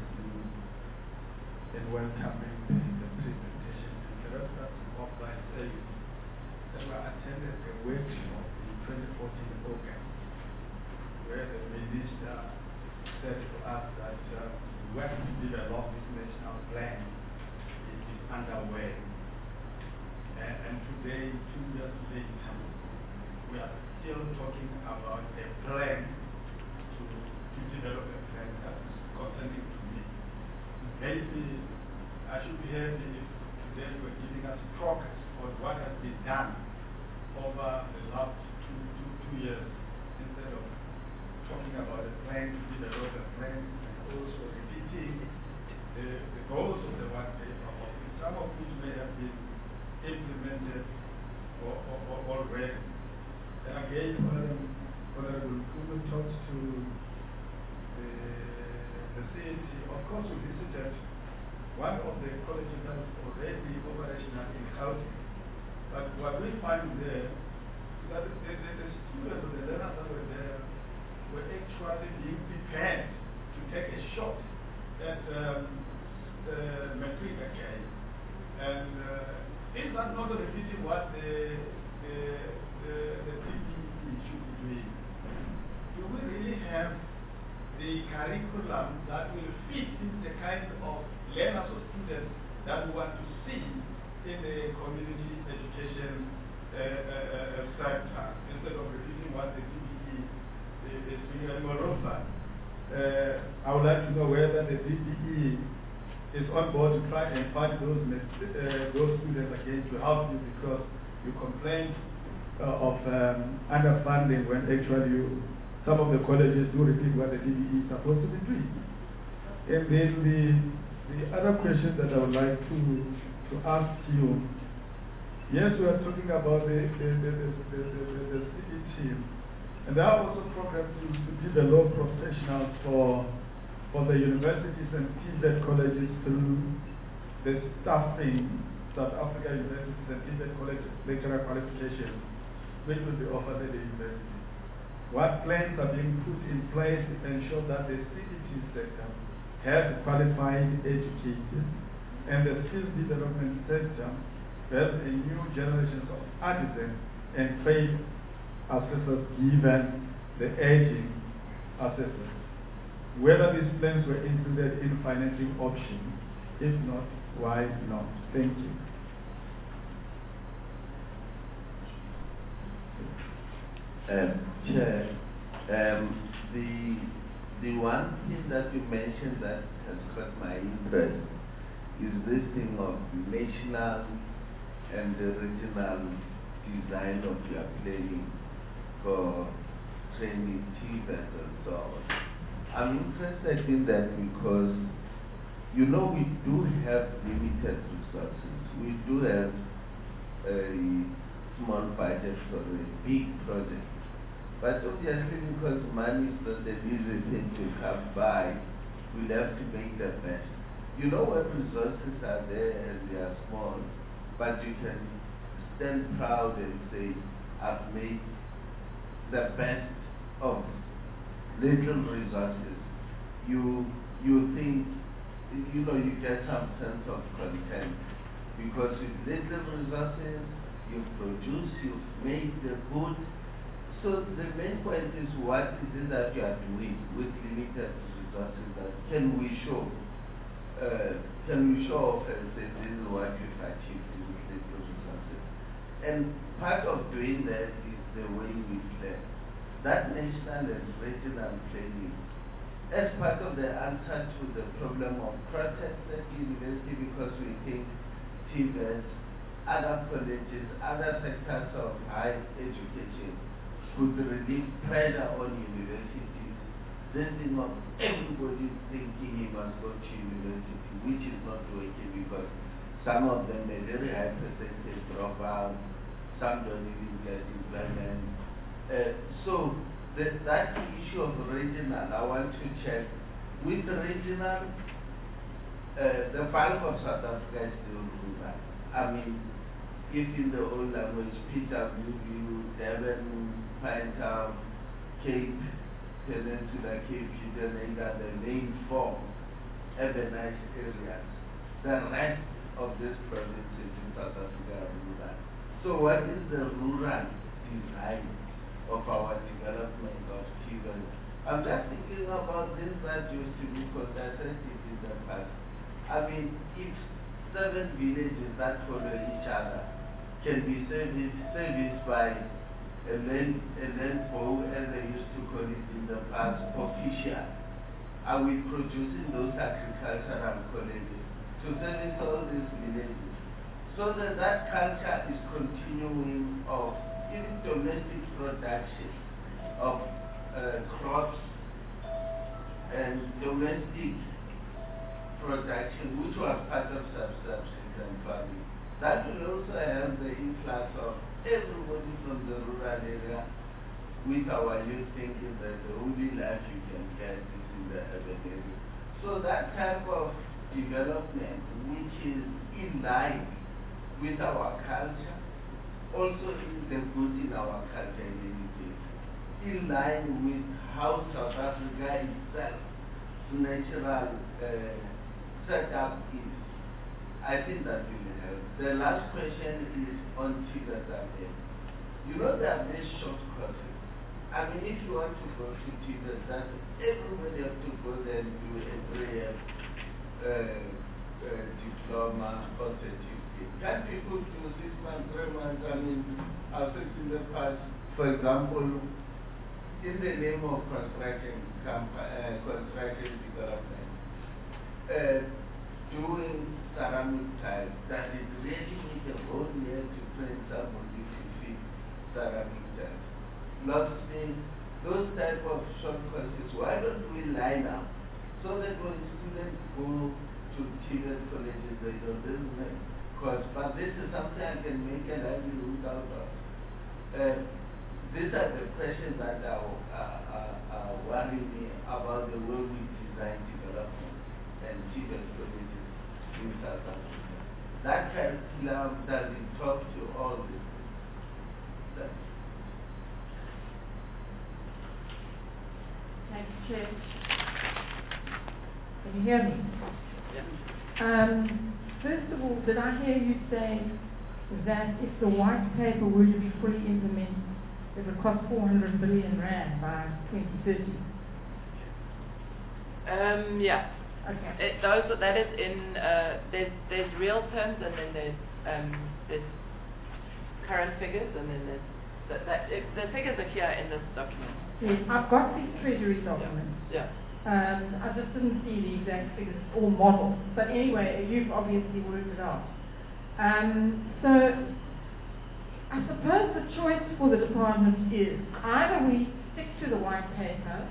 in welcoming the, the presentation. And the reference of by saying that I attended a workshop in twenty fourteen August, where the minister said to us that uh, the work to develop this national plan is, is underway. And, and today, two years later, we are still talking about a plan to, to develop a plan that is concerning to me. Maybe I should be happy if today you were giving us progress on what has been done over the last two, two, two years, instead of talking about a plan to develop a plan and also repeating the, the goals of the one paper office, some of which may have been implemented or, or, or already. And again, Honorable Kumu talks to the, the C N T. Of course, we visited one of the colleges that is already operational in Gauteng. But what we find there is that the, the, the students or the learners that were there were actually being prepared to take a shot at um, the matric again. And uh, is that not repeating what the, the, the, the P P E should be doing? Do we really have the curriculum that will fit in the kind of learners or students that we want to see in the community education uh, uh, uh, sector, instead of repeating what the P P E is doing? And moreover, uh, I would like to know whether the P P E is on board to try and find those uh, those students again to help you, because you complain uh, of um, underfunding when actually you, some of the colleges do repeat what the P P E is supposed to be doing. And then the the other question that I would like to to ask you, yes, we are talking about the the the the, the, the, the, the C E T, and there are also programs to, to develop professionals for for the universities and T V E T colleges through the staffing South Africa universities and T V E T college lecturer qualifications, which will be offered at the university. What plans are being put in place to ensure that the C E T sector has qualified educators and the skills development sector has a new generation of artisans and trade assessors given the aging assessors? Whether these plans were included in financing options, if not, why not? Thank you. Um, Chair, um, the the one thing that you mentioned that has caught my interest is this thing of national and the regional design of your planning for training teachers and so on. I'm interested in that because, you know, we do have limited resources. We do have a small budget for a big project. But obviously, because money is not an easy thing to come by, we'll have to make the best. You know what resources are there and they are small, but you can stand proud and say, I've made the best of little resources. You you think, you know, you get some sense of content because with little resources you produce, you've made the good. So the main point is, what is it that you are doing with limited resources? That can we show? Uh, can we show off and say this is what you've achieved with little resources? And part of doing that is the way we plan. That national and regional planning as part of the answer to the problem of protest at university, because we think T V E T, other colleges, other sectors of higher education could relieve pressure on universities. This thing of everybody thinking he must go to university, which is not working, because some of them a very high percentage drop out, some don't even get employment. Uh, so the, that issue of regional, I want to check with the regional. Uh, the bulk of South Africa is still rural. I mean, if in the old language, P W, Durban, Pinetown, Cape, Peninsula, Cape Judelinga, the main four urbanized areas. The rest of this province is in South Africa rural. So what is the rural design of our development of Tivoli? I'm just thinking about this that used to be contested in the past. I mean, if seven villages that follow each other can be serviced, serviced by a land, a land bow, as they used to call it in the past, official, are we producing those agricultural colleges to service all these villages? So that that culture is continuing of even domestic production of uh, crops and domestic production, which was part of subsistence farming. That will also have the influx of everybody from the rural area, with our youth thinking that the only life you can get is in the urban area. So that type of development, which is in line with our culture, also is the good in our culture in any case, in line with how South Africa itself, natural uh, setup is. I think that will help. The last question is on Tibet again. You know there are these shortcuts. I mean, if you want to go to Tibet, that everybody has to go there and do a three-year uh, uh, diploma or certificate. Can people do six months, three months? I mean, I've said in the past, for example, in the name of construction, uh, construction development, uh, doing ceramic tiles, that is really need a whole year to train somebody to fit ceramic tiles. Lots of things, those type of short courses, why don't we line up so that when students go to Tibet colleges, they don't business course, but this is something I can make a livelihood out of. Uh, these are the questions that are, are, are, are worrying me about the way we design development and Tibet colleges in South Africa. That curriculum doesn't talk to all this. That's Thank you, Chair. Can you hear me? Yeah. Um, First of all, did I hear you say that if the white paper were to be fully implemented, it would cost four hundred billion rand by twenty thirty? Um, yeah. Okay. It, those that is in uh, there's there's real terms and then there's um, there's current figures and then there's that, that it, the figures are here in this document. Yes, I've got these treasury documents. Yeah. yeah. Um, I just didn't see the exact figures or models. But anyway, you've obviously worked it out. Um, so I suppose the choice for the department is either we stick to the white paper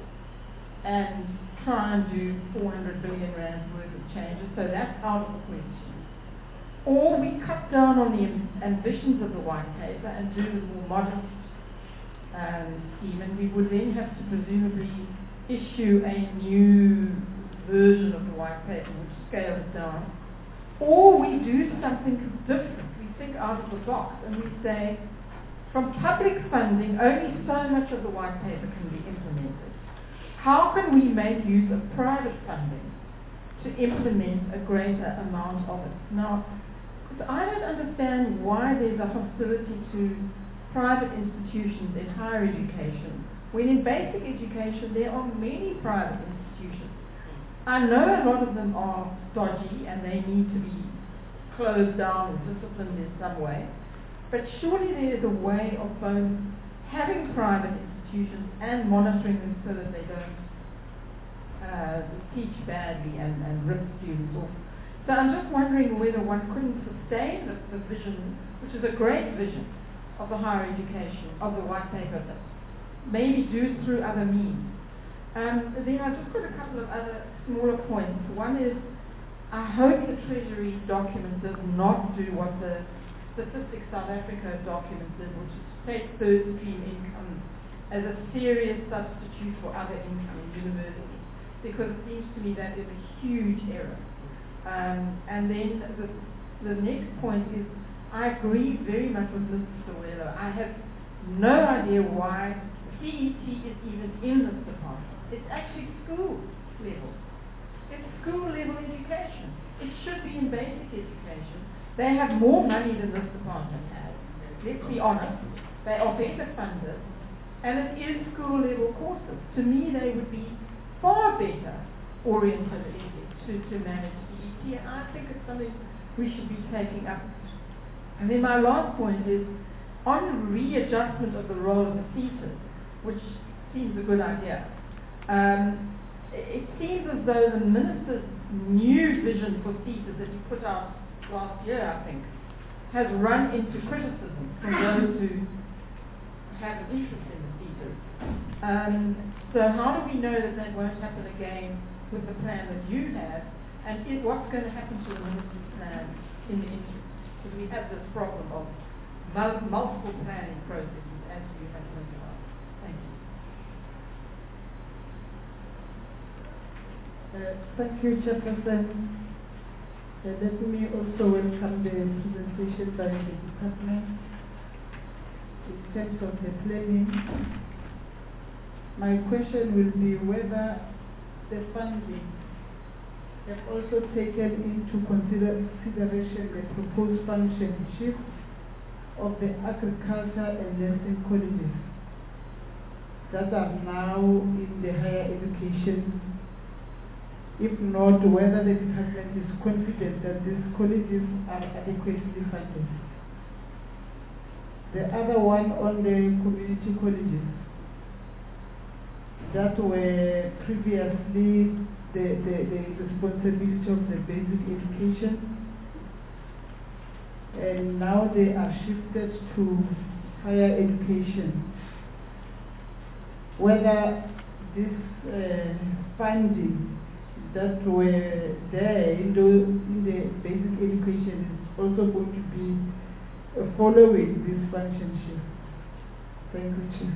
and try and do four hundred billion rand worth of changes, so that's out of the question. Or we cut down on the ambitions of the white paper and do the more modest um, scheme, and we would then have to presumably issue a new version of the white paper which scales down. Or we do something different. We think out of the box and we say, from public funding, only so much of the white paper can be implemented. How can we make use of private funding to implement a greater amount of it? Now, I don't understand why there's a hostility to private institutions in higher education, when in basic education there are many private institutions. I know a lot of them are dodgy and they need to be closed down or disciplined in some way, but surely there is a way of both having private institutions and monitoring them so that they don't uh, teach badly and, and rip students off. So I'm just wondering whether one couldn't sustain the, the vision, which is a great vision, of the higher education, of the white paper, but maybe do it through other means. Um, then I've just got a couple of other smaller points. One is, I hope the Treasury document does not do what the Statistics South Africa document did, which is take third stream income as a serious substitute for other income in universities, because it seems to me that is a huge error. Um, and then the, the next point is, I agree very much with Mister Sawelo. I have no idea why the C E T is even in this department. It's actually school level. It's school level education. It should be in basic education. They have more money than this department has. Let's be honest. They are better funded. And it is school level courses. To me, they would be far better oriented to, to manage C E T. And I think it's something we should be taking up. And then my last point is on readjustment of the role of the thesis, which seems a good idea. Um, it seems as though the minister's new vision for thesis that he put out last year, I think, has run into criticism from those who have an interest in the thesis. Um, so how do we know that that won't happen again with the plan that you have? And is, what's going to happen to the minister's plan in the interim? Because we have this problem of mul- multiple planning processes as you have pointed out. Thank you. Uh, thank you, Chairperson. Uh, let me also welcome the presentation by the department in terms of the planning. My question will be whether the funding have also taken into consider- consideration the proposed function shift of the agriculture and nursing colleges that are now in the higher education. If not, whether the department is confident that these colleges are adequately funded. The other one on the community colleges that were previously the, the, the responsibility of the basic education, and now they are shifted to higher education. Whether this uh, funding that were there in the, in the basic education is also going to be uh, following this function shift. Thank you, Chair.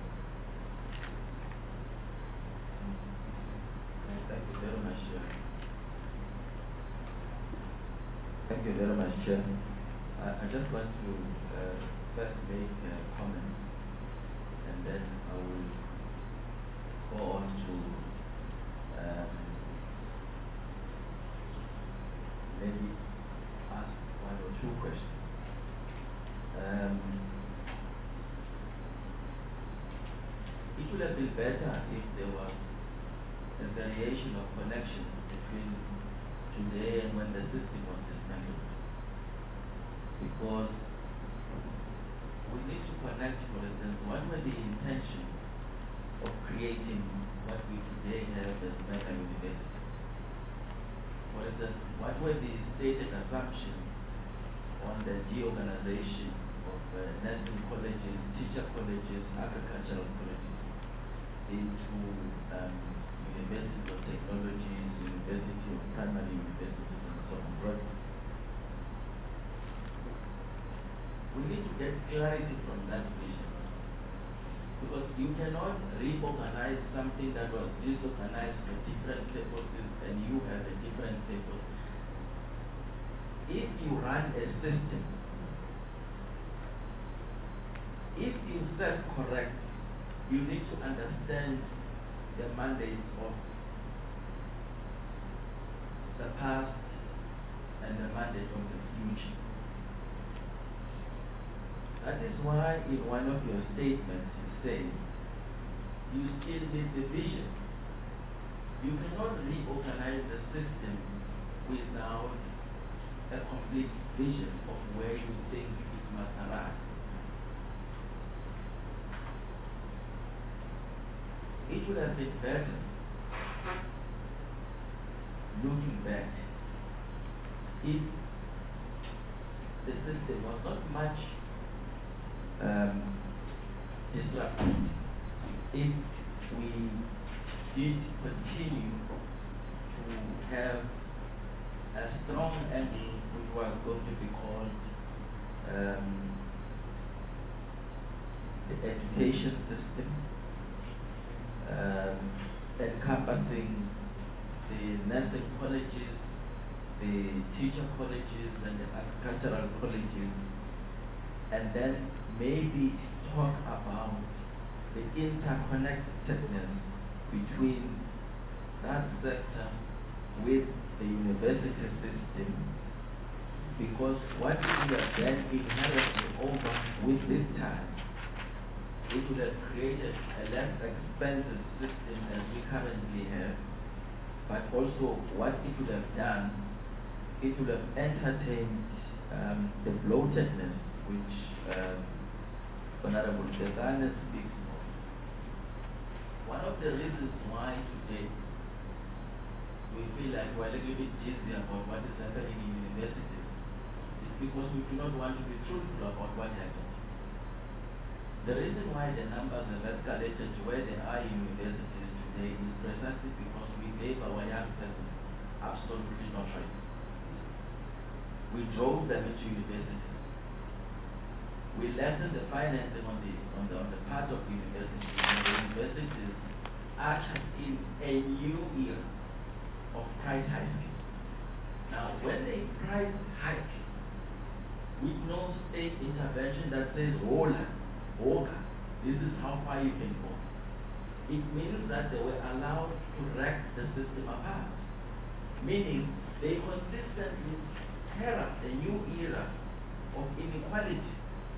Thank you very much, Chair. Thank you very much, Chair. I, I just want to uh, first make a comment, and then I will go on to um, maybe ask one or two questions. Um, it would have been better if there was a variation of connection between today and when the system was dismantled. Because we need to connect, for instance, what were the intention of creating what we today have as mega university? For instance, what were the stated assumptions on the deorganization of uh, nursing colleges, teacher colleges, agricultural colleges into um, University of Technologies, University of Primary Universities, and so on. But we need to get clarity from that vision, because you cannot reorganize something that was disorganized for different purposes and you have a different purpose. If you run a system, if you self-correct, you need to understand the mandate of the past and the mandate of the future. That is why in one of your statements you say you still need the vision. You cannot reorganize the system without a complete vision of where you think it must arrive. It would have been better, looking back, if the system was not much um, disrupted, if we did continue to have a strong angle which was going to be called um, the education system, um, encompassing the nursing colleges, the teacher colleges, and the agricultural colleges, and then maybe talk about the interconnectedness between that sector with the university system, because what we have done inherently over with this time, it would have created a less expensive system as we currently have, but also what it would have done, it would have entertained um, the bloatedness which um, Honorable Desana speaks of. One of the reasons why today we feel like we're a little bit dizzy about what is happening in universities is because we do not want to be truthful about what happened. The reason why the numbers have escalated to where they are in universities today is precisely because we gave our young persons absolutely no choice. We drove them into universities. We lessened the financing on the on the on the part of the universities. And the universities ushered in a new era of price hiking. Now, when they price hike with no state intervention that says, hold on, Oga, this is how far you can go. It means that they were allowed to wreck the system apart. Meaning, they consistently herald a new era of inequality.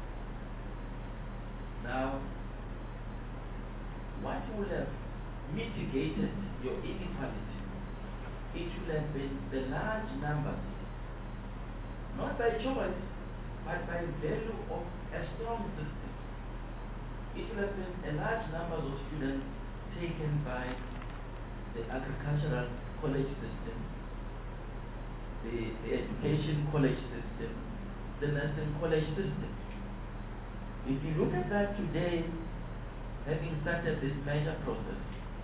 Now, what would have mitigated your inequality? It would have been the large numbers, not by choice, but by value of a strong system. It would have been a large number of students taken by the agricultural college system, the, the education college system, the nursing college system. If you look at that today, having started this major process,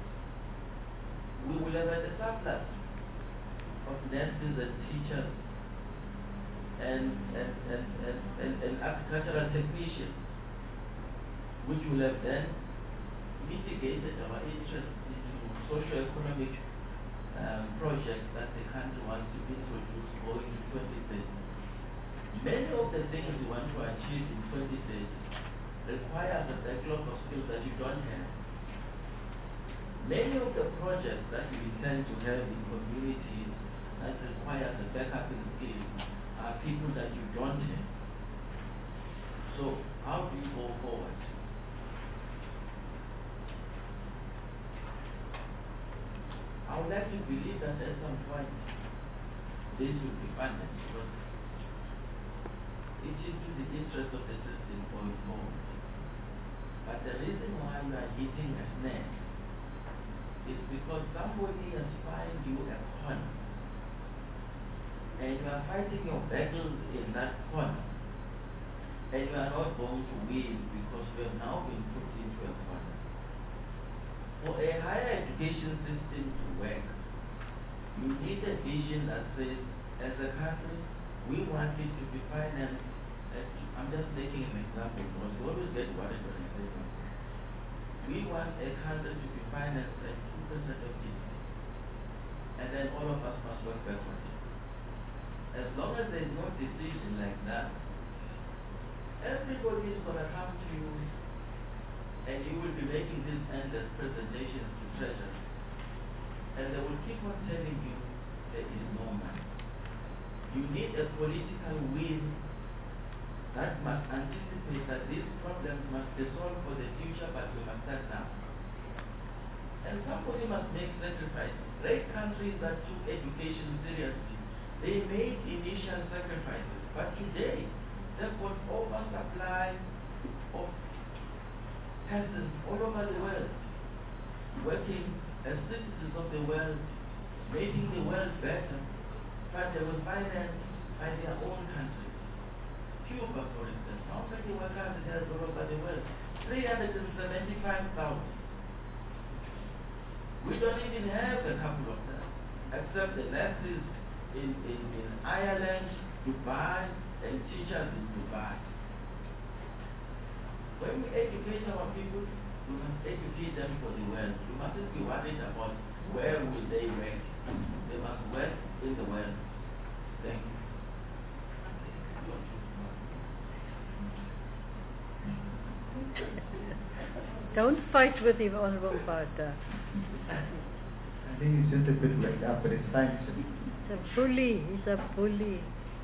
we will have had a surplus of nurses and teachers and, and, and, and, and, and agricultural technicians, which will have then mitigated our interest into socio-economic um, projects that the country wants to introduce going to twenty thirty. Many of the things we want to achieve in twenty thirty require a backlog of skills that you don't have. Many of the projects that you intend to have in communities that require the backup in skills are people that you don't have. So how do you go forward? I would like to believe that at some point this will be funded because it is to the interest of the system going forward. But the reason why you are hitting a snare is because somebody has found you a corner and you are fighting your battles in that corner and you are not going to win because you have now been put into a corner. For a higher education system to work, you need a vision that says, as a country, we want it to be financed. At, I'm just taking an example because we always get worried when I say something. We want a country to be financed at two percent of G D P. And then all of us must work backwards. As long as there is no decision like that, everybody is going to come to you and you will be making these endless presentations to treasury. And they will keep on telling you there is no money. You need a political will that must anticipate that these problems must be solved for the future, but we must start now. And somebody must make sacrifices. Great countries that took education seriously, they made initial sacrifices. But today, they've got oversupply of persons all over the world, working as citizens of the world, making the world better, but they were financed by their own countries. Cuba, for instance, how many workers it has all over the world? three hundred seventy-five thousand. We don't even have a couple of them, except the nurses in, in, in Ireland, Dubai, and teachers in Dubai. When we educate our people, we must educate them for the world. We mustn't be worried about where will they work. They must work in the world. Thank you. Don't fight with him, Honorable Bata. I think he's just a bit worked up, but it's fine. He's a bully. He's a bully.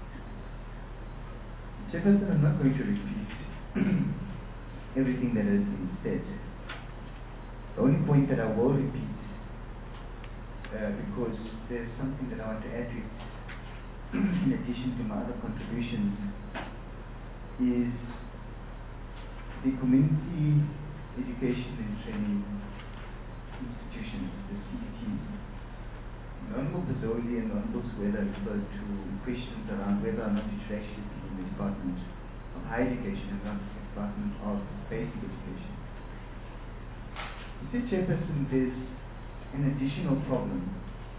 Jefferson, I'm not going to repeat everything that has been said. The only point that I will repeat, uh, because there's something that I want to add to it, in addition to my other contributions, is the community education and training institutions, the C E Ts. Honorable Bozzoli and Honorable Swela referred to questions around whether or not it should actually be in the Department of Higher Education and not the Department of Basic Education. You see, Chairperson, there's an additional problem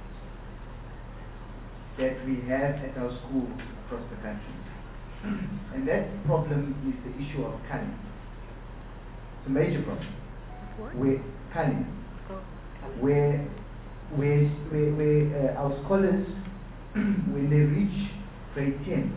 that we have at our schools across the country. And that problem is the issue of culling. It's a major problem. What? Where culling, Oh. where where where, where uh, our scholars, when they reach grade ten,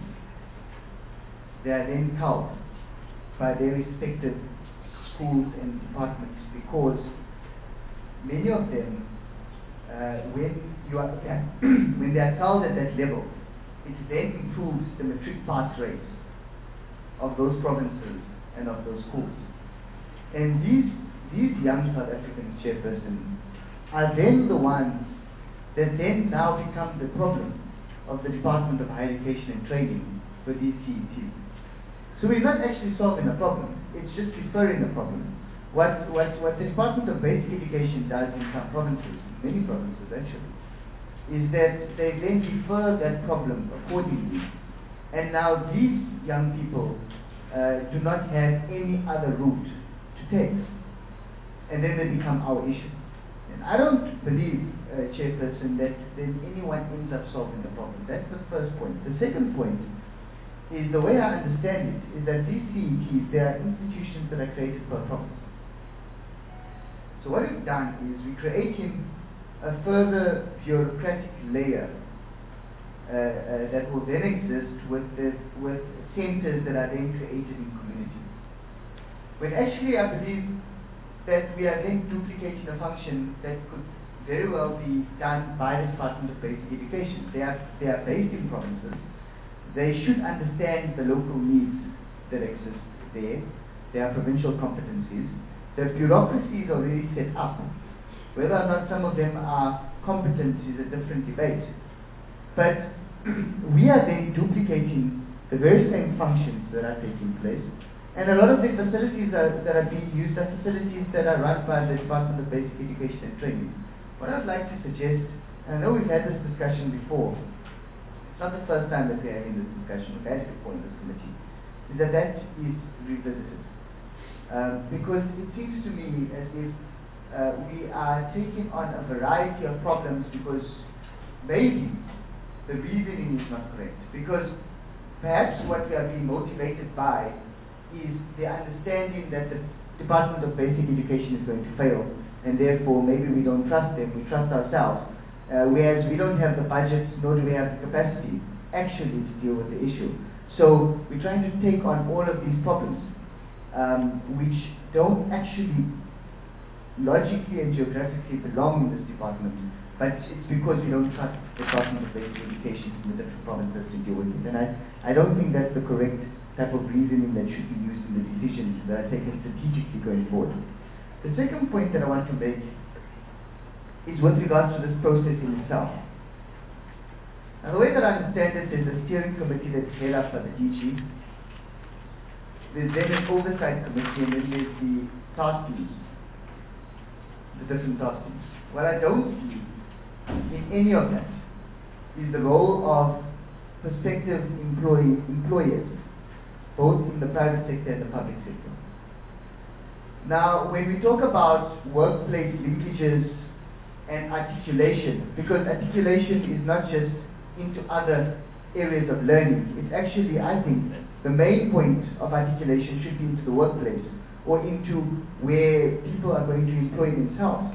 they are then culled by their respective schools and departments, because many of them, uh, when you are when they are culled at that level, it then improves the matric pass rates of those provinces and of those schools. And these these young South African chairpersons are then the ones that then now become the problem of the Department of Higher Education and Training for these C E Ts. So we're not actually solving a problem, it's just referring a problem. What, what, what the Department of Basic Education does in some provinces, many provinces actually, is that they then refer that problem accordingly. And now these young people uh, do not have any other route to take. And then they become our issue. And I don't believe, uh, Chairperson, that then anyone ends up solving the problem. That's the first point. The second point is, the way I understand it, is that these C E Ts, they are institutions that are created per province. So what we've done is we're creating a further bureaucratic layer uh, uh, that will then exist with, the, with centers that are then created in communities. When actually I believe that we are then duplicating a function that could very well be done by the Department of Basic Education. They are, they are based in provinces. They should understand the local needs that exist there. They are provincial competencies. The bureaucracy is already set up. Whether or not some of them are competent is a different debate. But we are then duplicating the very same functions that are taking place. And a lot of the facilities are, that are being used are facilities that are run by the Department of Basic Education and Training. What I'd like to suggest, and I know we've had this discussion before, it's not the first time that we're having this discussion, we've had it before in this committee, is that that is revisited. Um, because it seems to me as if uh, we are taking on a variety of problems because maybe the reasoning is not correct. Because perhaps what we are being motivated by is the understanding that the Department of Basic Education is going to fail, and therefore maybe we don't trust them, we trust ourselves, uh, whereas we don't have the budget, nor do we have the capacity actually to deal with the issue. So we're trying to take on all of these problems, um, which don't actually logically and geographically belong in this department, but it's because we don't trust the Department of Basic Education in the different provinces to deal with it. And I, I don't think that's the correct type of reasoning that should be used in the decisions that are taken strategically going forward. The second point that I want to make is with regards to this process in itself. Now, the way that I understand it, there's a steering committee that's headed up by the D G. There's then an oversight committee, and then there's the task teams, the different task teams. What I don't see in any of that is the role of prospective employee, employers, both in the private sector and the public sector. Now, when we talk about workplace linkages and articulation, because articulation is not just into other areas of learning, it's actually, I think, the main point of articulation should be into the workplace, or into where people are going to employ themselves.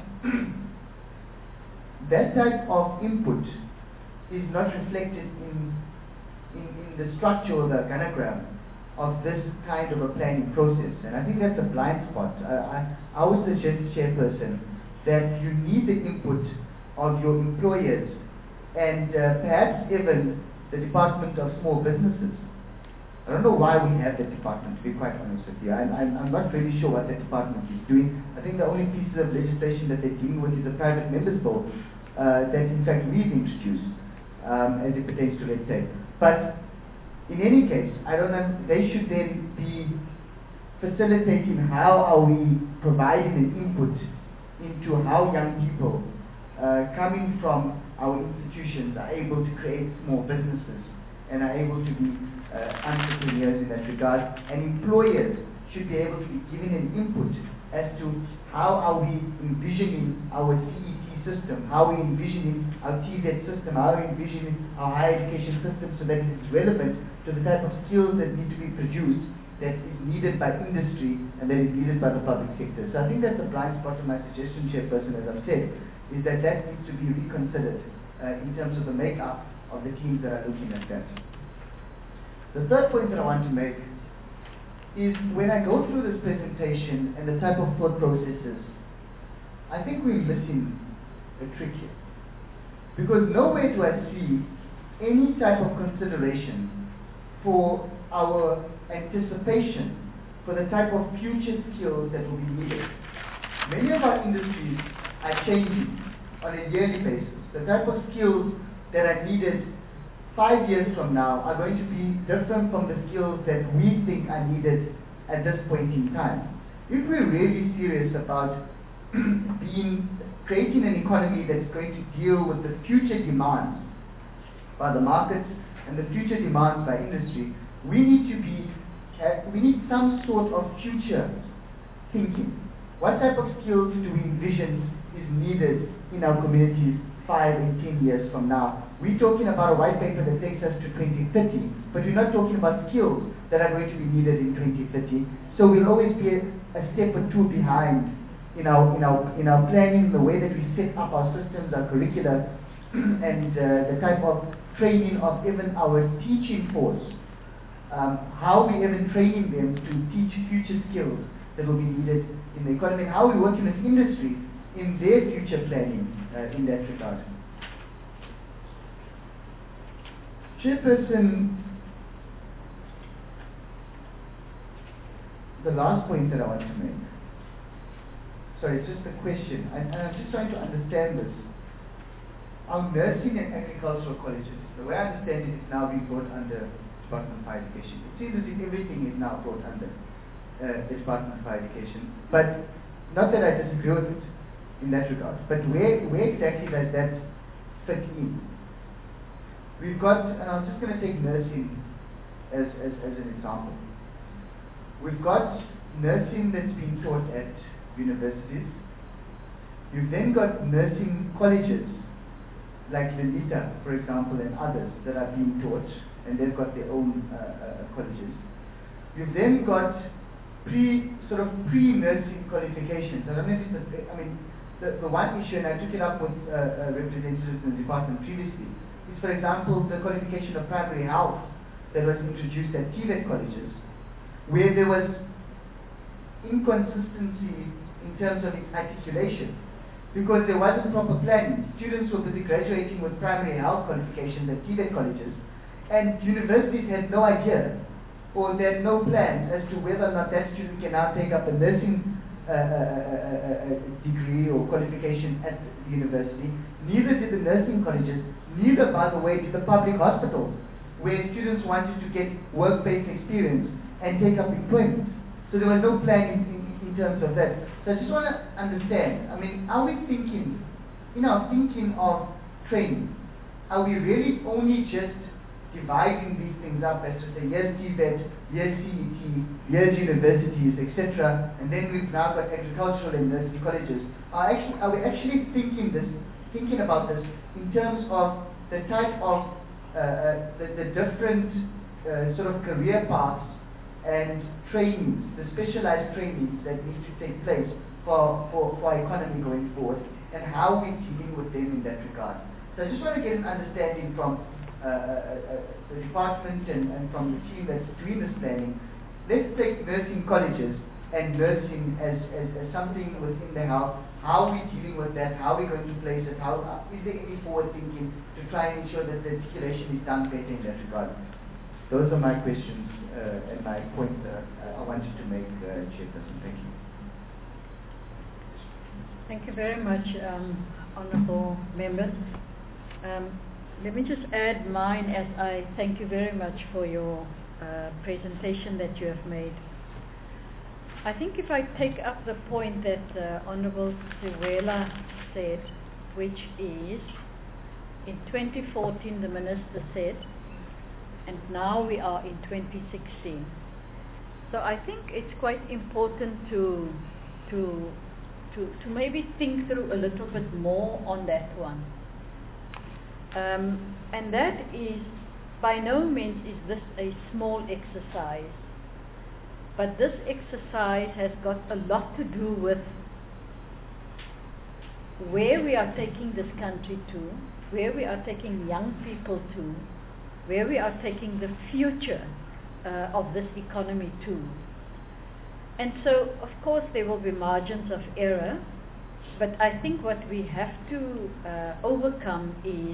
That type of input is not reflected in, in, in the structure or the organogram of this kind of a planning process. And I think that's a blind spot. Uh, I, I would suggest, Chairperson, that you need the input of your employers and uh, perhaps even the Department of Small Businesses. I don't know why we have that department, to be quite honest with you. I'm, I'm, I'm not really sure what that department is doing. I think the only pieces of legislation that they're dealing with is a private members bill uh, that in fact we've introduced um, as it pertains to red tape. But in any case, I don't know, they should then be facilitating how are we providing an input into how young people uh, coming from our institutions are able to create small businesses and are able to be uh, entrepreneurs in that regard. And employers should be able to be given an input as to how are we envisioning our C E T system, how are we envisioning our T Z system, how are we envisioning our higher education system so that it is relevant to the type of skills that need to be produced, that is needed by industry and that is needed by the public sector. So I think that's a blind spot in my suggestion, Chairperson, as I've said, is that that needs to be reconsidered uh, in terms of the makeup of the teams that are looking at that. The third point that I want to make is when I go through this presentation and the type of thought processes, I think we're missing a trick here. Because nowhere do I see any type of consideration for our anticipation for the type of future skills that will be needed. Many of our industries are changing on a yearly basis. The type of skills that are needed five years from now are going to be different from the skills that we think are needed at this point in time. If we're really serious about being creating an economy that's going to deal with the future demands by the markets and the future demands by industry, we need to be, uh, we need some sort of future thinking. What type of skills do we envision is needed in our communities five and ten years from now? We're talking about a white paper that takes us to twenty thirty, but we're not talking about skills that are going to be needed in twenty thirty. So we'll always be a, a step or two behind in our in our in our planning, the way that we set up our systems, our curricula, and uh, the type of training of even our teaching force. Um, how we even training them to teach future skills that will be needed in the economy, and how we working with industry in their future planning uh, in that regard. Chairperson, the last point that I want to make, sorry, it's just a question, and, and I'm just trying to understand this. Our nursing and agricultural colleges, the way I understand it, is now being brought under Department of Higher Education. It seems as if everything is now brought under uh, the Department of Higher Education, but not that I disagree with it in that regard, but where, where exactly does that fit in? We've got, and I'm just going to take nursing as, as, as an example. We've got nursing that's being taught at universities. You've then got nursing colleges, like Lelita, for example, and others that are being taught, and they've got their own uh, uh, colleges. You've then got pre, sort of pre-nursing qualifications. I don't know if it's a, I mean, the, the one issue, and I took it up with uh, uh, representatives in the department previously, is, for example, the qualification of primary health that was introduced at T V E T colleges, where there was inconsistency in terms of its articulation, because there wasn't proper planning. Students were busy graduating with primary health qualifications at T V E T colleges, and universities had no idea, or they had no plan as to whether or not that student can now take up a nursing uh, uh, uh, uh, degree or qualification at the university. Neither did the nursing colleges, neither, by the way, did the public hospitals, where students wanted to get work-based experience and take up employment. So there was no plan in, in, in terms of that. So I just want to understand, I mean, are we thinking, you know, thinking of training, are we really only just dividing these things up as to say, here's T V E T, here's C E T, here's universities, et cetera, and then we've now got agricultural and university colleges? Are, actually, are we actually thinking this, thinking about this in terms of the type of, uh, uh, the, the different uh, sort of career paths and trainings, the specialized trainings that need to take place for, for, for our economy going forward, and how we're dealing with them in that regard? So I just want to get an understanding from uh, uh, uh, the department and, and from the team that's doing this planning, let's take nursing colleges and nursing as, as, as something within the health. How are we dealing with that? How are we going to place it? How, uh, is there any forward thinking to try and ensure that the articulation is done better in that regard? Those are my questions uh, and my point uh, I wanted to make, uh, Chairperson. Thank you. Thank you very much, um, honourable members. Um, let me just add mine as I thank you very much for your uh, presentation that you have made. I think if I take up the point that uh, Honourable Siwela said, which is in twenty fourteen the Minister said, and now we are in twenty sixteen. So I think it's quite important to to to to maybe think through a little bit more on that one. Um, and that is, by no means is this a small exercise. But this exercise has got a lot to do with where we are taking this country to, where we are taking young people to, where we are taking the future uh, of this economy to. And so, of course, there will be margins of error, but I think what we have to uh, overcome is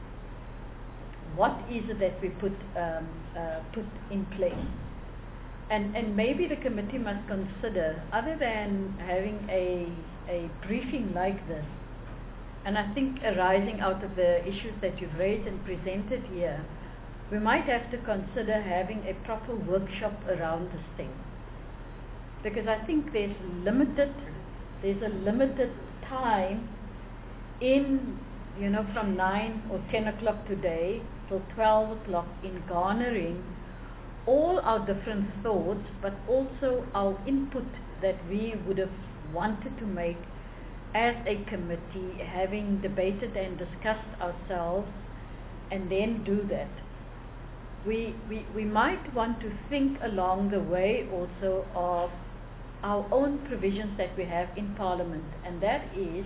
what is it that we put, um, uh, put in place. And, and maybe the committee must consider, other than having a, a briefing like this, and I think arising out of the issues that you've raised and presented here, we might have to consider having a proper workshop around this thing. Because I think there's limited, there's a limited time in, you know, from nine or ten o'clock today till twelve o'clock in garnering all our different thoughts, but also our input that we would have wanted to make as a committee, having debated and discussed ourselves, and then do that. We, we, we might want to think along the way also of our own provisions that we have in Parliament, and that is,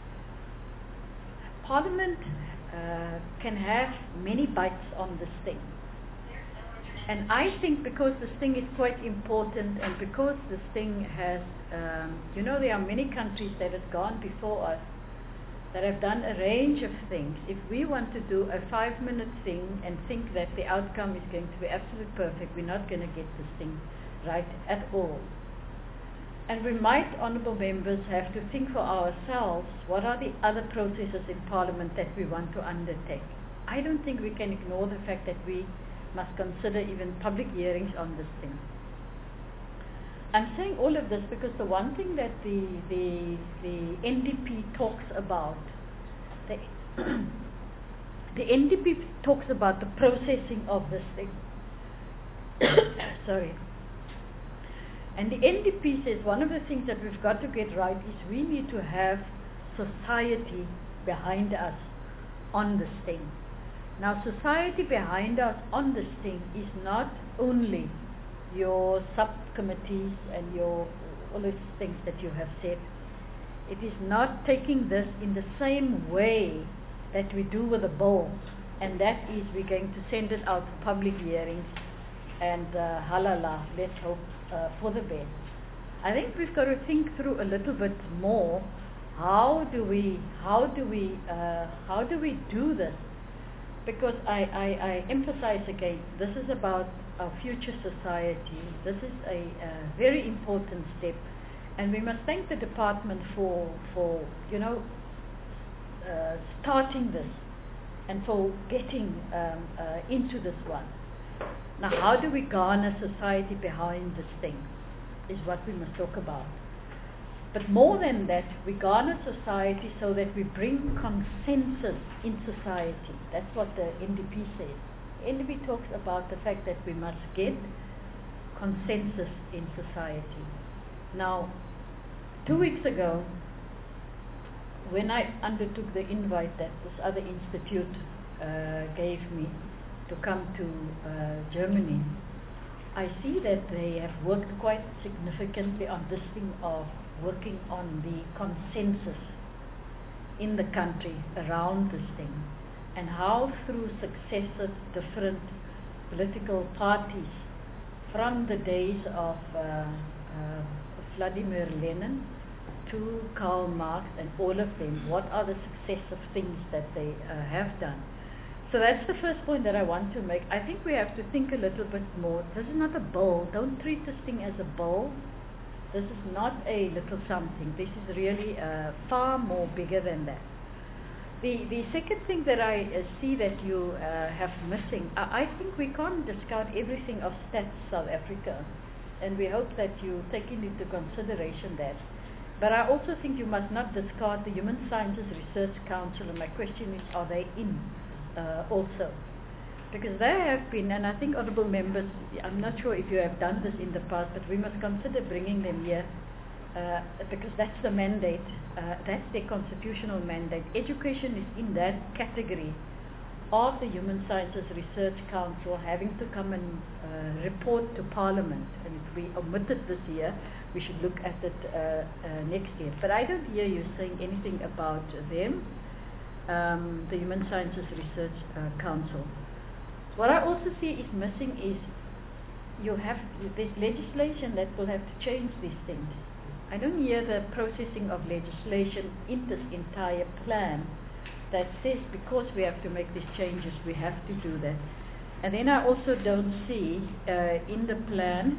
Parliament uh, can have many bites on this thing. And I think because this thing is quite important, and because this thing has, um, you know, there are many countries that have gone before us that have done a range of things. If we want to do a five-minute thing and think that the outcome is going to be absolutely perfect, we're not going to get this thing right at all. And we might, honourable members, have to think for ourselves, what are the other processes in Parliament that we want to undertake? I don't think we can ignore the fact that we must consider even public hearings on this thing. I'm saying all of this because the one thing that the the, the N D P talks about, the, the N D P talks about the processing of this thing. Sorry. And the N D P says one of the things that we've got to get right is we need to have society behind us on this thing. Now, society behind us on this thing is not only your subcommittees and your all those things that you have said. It is not taking this in the same way that we do with a bill, and that is we're going to send it out for public hearings and uh, halala, let's hope uh, for the best. I think we've got to think through a little bit more. How do we, how do we, uh, how do we do this? Because I, I, I emphasize again, this is about our future society. This is a, a very important step, and we must thank the department for, for you know, uh, starting this and for getting um, uh, into this one. Now, how do we garner society behind this thing is what we must talk about. But more than that, we garner society so that we bring consensus in society. That's what the N D P says. N D P talks about the fact that we must get consensus in society. Now, two weeks ago, when I undertook the invite that this other institute uh, gave me to come to uh, Germany, I see that they have worked quite significantly on this thing of working on the consensus in the country around this thing. and how through successive different political parties from the days of uh, uh, Vladimir Lenin to Karl Marx and all of them, what are the successive things that they uh, have done. So that's the first point that I want to make. I think we have to think a little bit more. This is not a bill. Don't treat this thing as a bill. This is not a little something. This is really uh, far more bigger than that. The, the second thing that I uh, see that you uh, have missing, I, I think we can't discount everything of Stats South Africa, and we hope that you take into consideration that. But I also think you must not discard the Human Sciences Research Council, and my question is, are they in uh, also? Because they have been, and I think honourable members, I'm not sure if you have done this in the past, but we must consider bringing them here, uh, because that's the mandate, uh, that's their constitutional mandate. Education is in that category of the Human Sciences Research Council having to come and uh, report to Parliament. And if we omit it this year, we should look at it uh, uh, next year. But I don't hear you saying anything about them, um, the Human Sciences Research uh, Council. What I also see is missing is you have this legislation that will have to change these things. I don't hear the processing of legislation in this entire plan that says because we have to make these changes, we have to do that. And then I also don't see uh, in the plan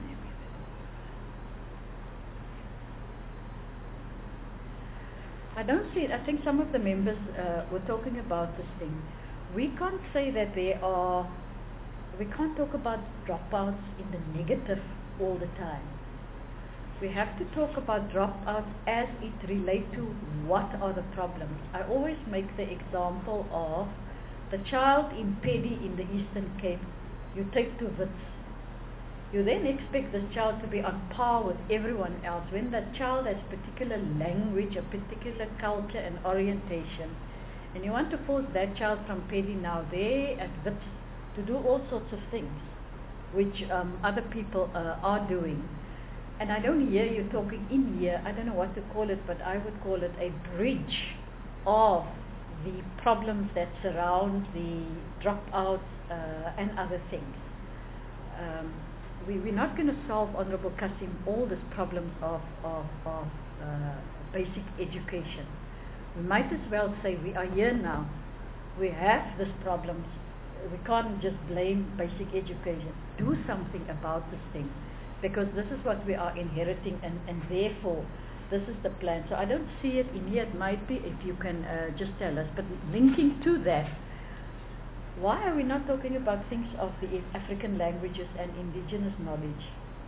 I don't see it. I think some of the members uh, were talking about this thing. We can't say that there are, we can't talk about dropouts in the negative all the time. We have to talk about dropouts as it relates to what are the problems. I always make the example of the child in Paddy in the Eastern Cape. You take to Wits. You then expect this child to be on par with everyone else when that child has particular language, a particular culture and orientation. And you want to force that child from Paddy now there at Wits to do all sorts of things which um, other people uh, are doing. And I don't hear you talking in here, I don't know what to call it, but I would call it a bridge of the problems that surround the dropouts uh, and other things. Um, we, we're not going to solve, Honourable Kasim, all these problems of, of, of uh, basic education. We might as well say we are here now. We have these problems. We can't just blame basic education. Do something about this thing, because this is what we are inheriting, and, and therefore this is the plan. So I don't see it in here. It might be if you can uh, just tell us. But linking to that, why are we not talking about things of the African languages and indigenous knowledge?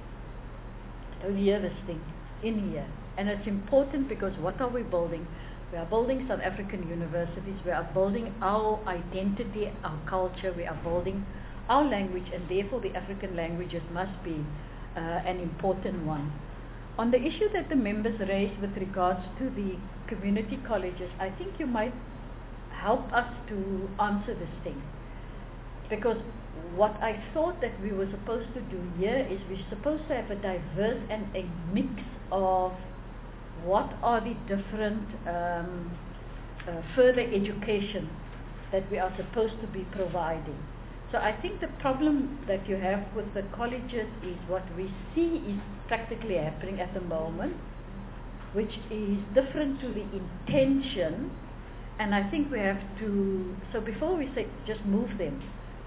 I don't hear this thing in here. And it's important because what are we building? We are building South African universities. We are building our identity, our culture. We are building our language, and therefore the African languages must be uh, an important one. On the issue that the members raised with regards to the community colleges, I think you might help us to answer this thing. Because what I thought that we were supposed to do here is we're supposed to have a diverse and a mix of what are the different um, uh, further education that we are supposed to be providing. So I think the problem that you have with the colleges is what we see is practically happening at the moment, which is different to the intention. And I think we have to, so before we say just move them,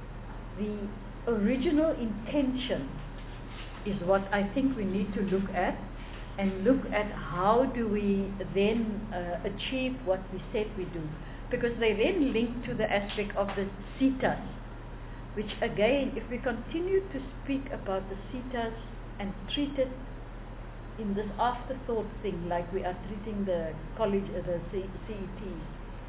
the original intention is what I think we need to look at, and look at how do we then uh, achieve what we said we do. Because they then link to the aspect of the CETAs, which again, if we continue to speak about the CETAs and treat it in this afterthought thing like we are treating the college, uh, the C E Ts,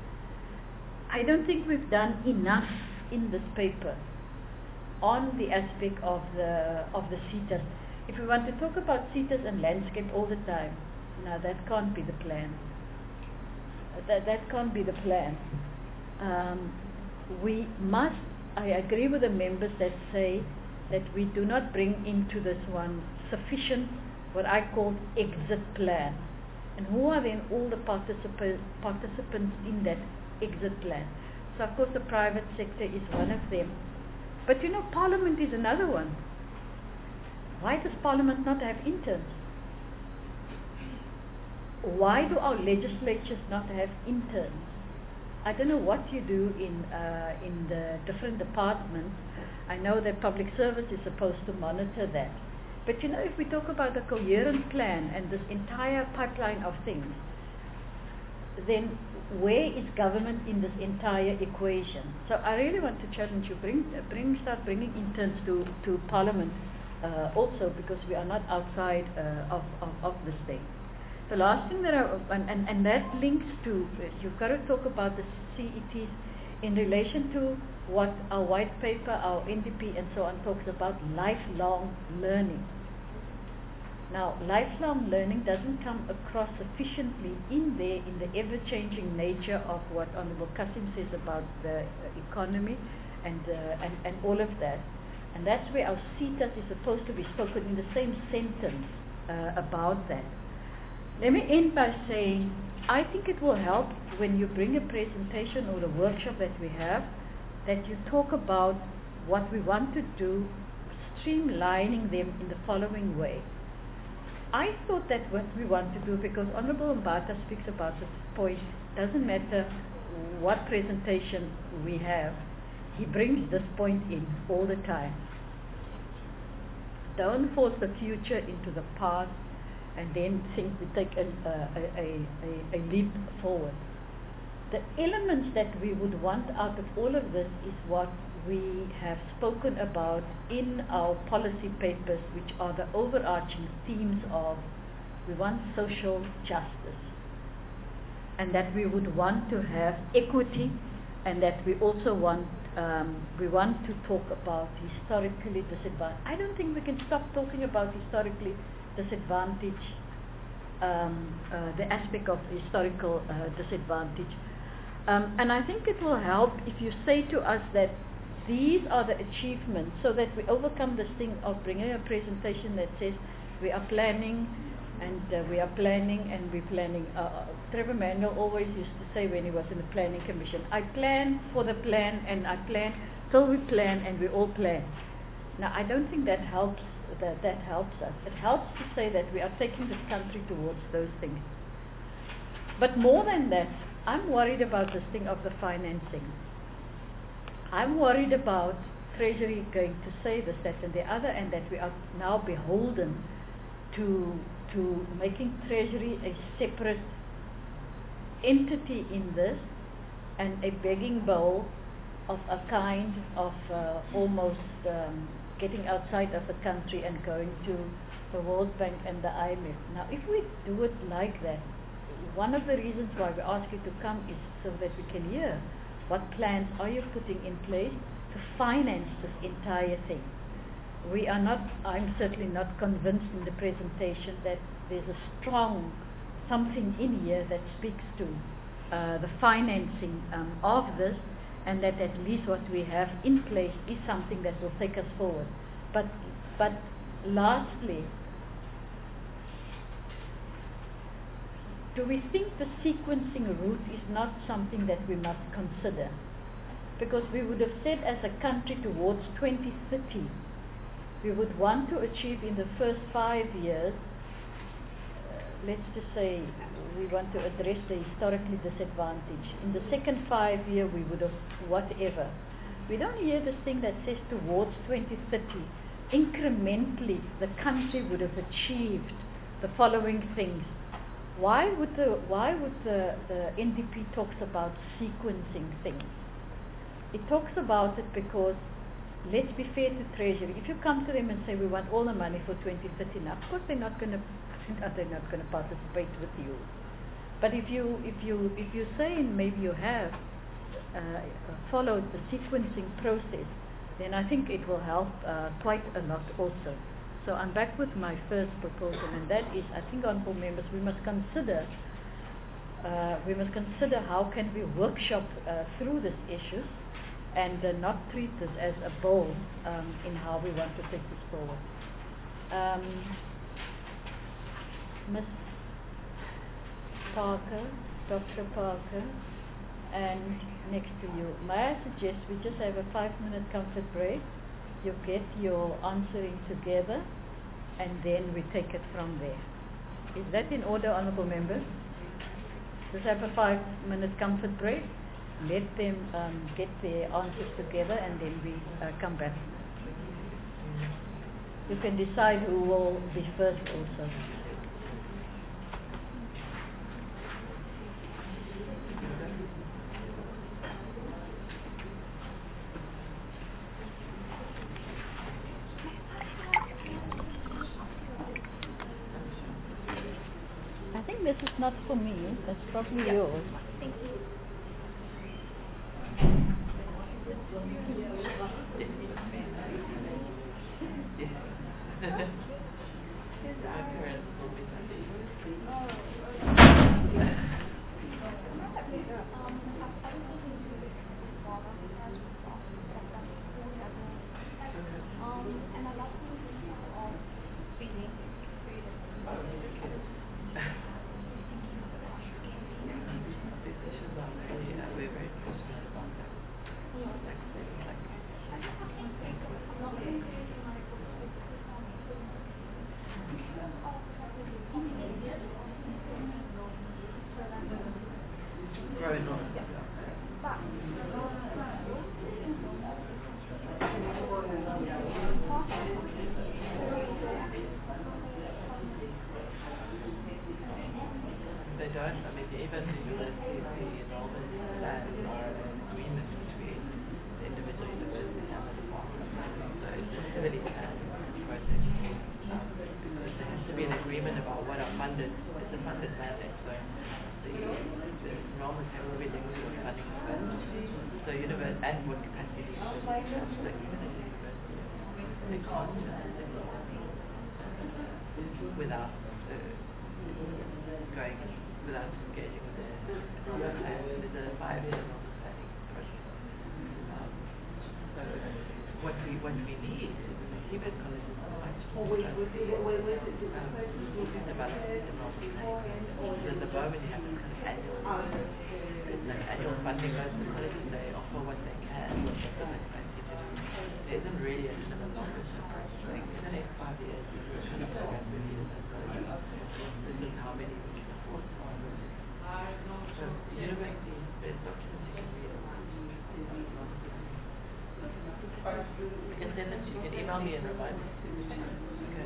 I don't think we've done enough in this paper on the aspect of the of the CETAs. If we want to talk about CETAs and landscape all the time, no, that can't be the plan. That, that can't be the plan. Um, we must, I agree with the members that say that we do not bring into this one sufficient, what I call exit plan. And who are then all the participa- participants in that exit plan? So of course the private sector is one of them. But you know, Parliament is another one. Why does Parliament not have interns? Why do our legislatures not have interns? I don't know what you do in uh, in the different departments. I know that public service is supposed to monitor that. But you know, if we talk about a coherent plan and this entire pipeline of things, then where is government in this entire equation? So I really want to challenge you, bring, uh, bring start bringing interns to, to Parliament uh, also, because we are not outside uh, of, of, of this thing. The last thing that I, and, and, and that links to, you've got to talk about the C E Ts in relation to what our white paper, our N D P and so on talks about, lifelong learning. Now, lifelong learning doesn't come across sufficiently in there in the ever-changing nature of what Honorable Kasim says about the uh, economy and, uh, and, and all of that. And that's where our C E T A S is supposed to be spoken in the same sentence uh, about that. Let me end by saying, I think it will help when you bring a presentation or a workshop that we have, that you talk about what we want to do, streamlining them in the following way. I thought that what we want to do, because Honorable Mbata speaks about this point, doesn't matter what presentation we have, he brings this point in all the time. Don't force the future into the past and then think we take a, a, a, a, a leap forward. The elements that we would want out of all of this is what we have spoken about in our policy papers, which are the overarching themes of we want social justice, and that we would want to have equity, and that we also want um, we want to talk about historically disadvantaged. I don't think we can stop talking about historically disadvantaged, um, uh, the aspect of historical uh, disadvantage. Um, and I think it will help if you say to us that these are the achievements, so that we overcome this thing of bringing a presentation that says we are planning and uh, we are planning and we're planning. Uh, uh, Trevor Manuel always used to say when he was in the planning commission, I plan for the plan and I plan till we plan and we all plan. Now I don't think that helps, that, that helps us. It helps to say that we are taking this country towards those things. But more than that, I'm worried about this thing of the financing. I'm worried about Treasury going to say this, that and the other, and that we are now beholden to to making Treasury a separate entity in this, and a begging bowl of a kind of uh, almost um, getting outside of the country and going to the World Bank and the I M F. Now, if we do it like that, one of the reasons why we ask you to come is so that we can hear what plans are you putting in place to finance this entire thing. We are not, I'm certainly not convinced in the presentation that there's a strong something in here that speaks to uh, the financing um, of this, and that at least what we have in place is something that will take us forward. But, but lastly, do we think the sequencing route is not something that we must consider? Because we would have said as a country towards twenty thirty, we would want to achieve in the first five years, uh, let's just say we want to address the historically disadvantaged. In the second five year we would have whatever. We don't hear this thing that says towards twenty thirty, incrementally the country would have achieved the following things. Why would the why would the, the N D P talks about sequencing things? It talks about it because, let's be fair to Treasury. If you come to them and say we want all the money for twenty thirty, now of course they're not going to they're not going to participate with you. But if you if you if you say, and maybe you have uh, followed the sequencing process, then I think it will help uh, quite a lot also. So I'm back with my first proposal, and that is, I think, honourable members, we must consider uh, we must consider how can we workshop uh, through these issues, and uh, not treat this as a bowl um, in how we want to take this forward. Um, Miz Parker, Doctor Parker, and next to you. May I suggest we just have a five minute comfort break? You get your answering together and then we take it from there. Is that in order, honourable members? Just have a five minute comfort break. Let them um, get their answers together and then we uh, come back. You can decide who will be first also. I think this is not for me, that's probably Yeah. yours. Thank you. They don't. I mean, even the universities, the enrollment plan are an agreement between the individual university and the department. So it's a heavily planned process. Um, because there has to be an agreement about what are funded. It's a funded mandate. So the, the enrollment plan will be linked to what funding is spent. So university and what capacity the university has. So even as a university, they can't just enroll without uh, going without engaging with the enrollment plan. There's a five-year enrollment planning process. Um, so what we what we need is the Seabird College is much more um, to develop this enrollment planning. So at the moment you have this kind of annual, it's like annual funding goes to the colleges, they offer what they can, what they have the capacity to do. There isn't really a kind of a longer term approach. I think in the next five years we will kind of program the leaders and go, this is how many we can afford. So the university, there's documents you can read. I can send them to you. You can email me and remind me. Okay.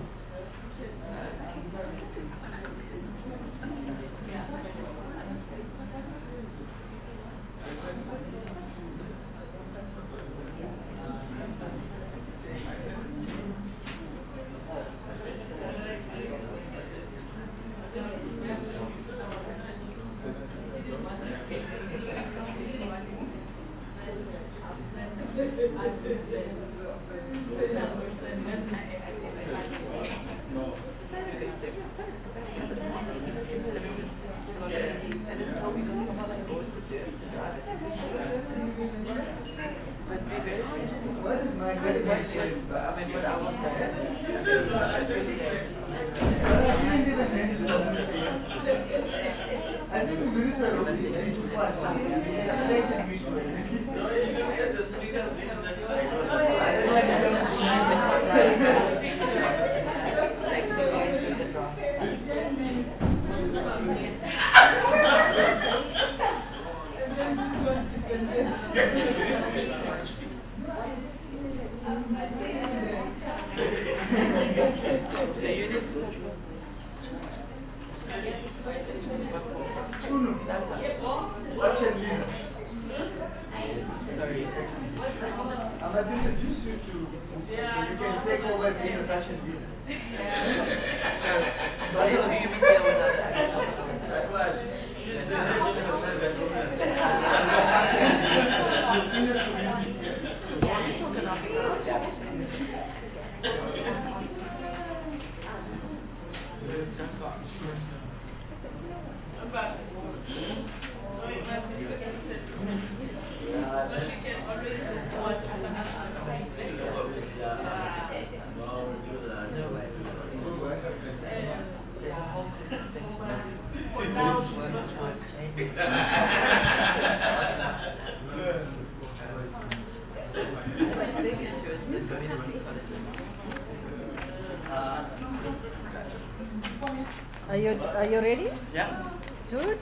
Are you are you ready? Yeah. Good.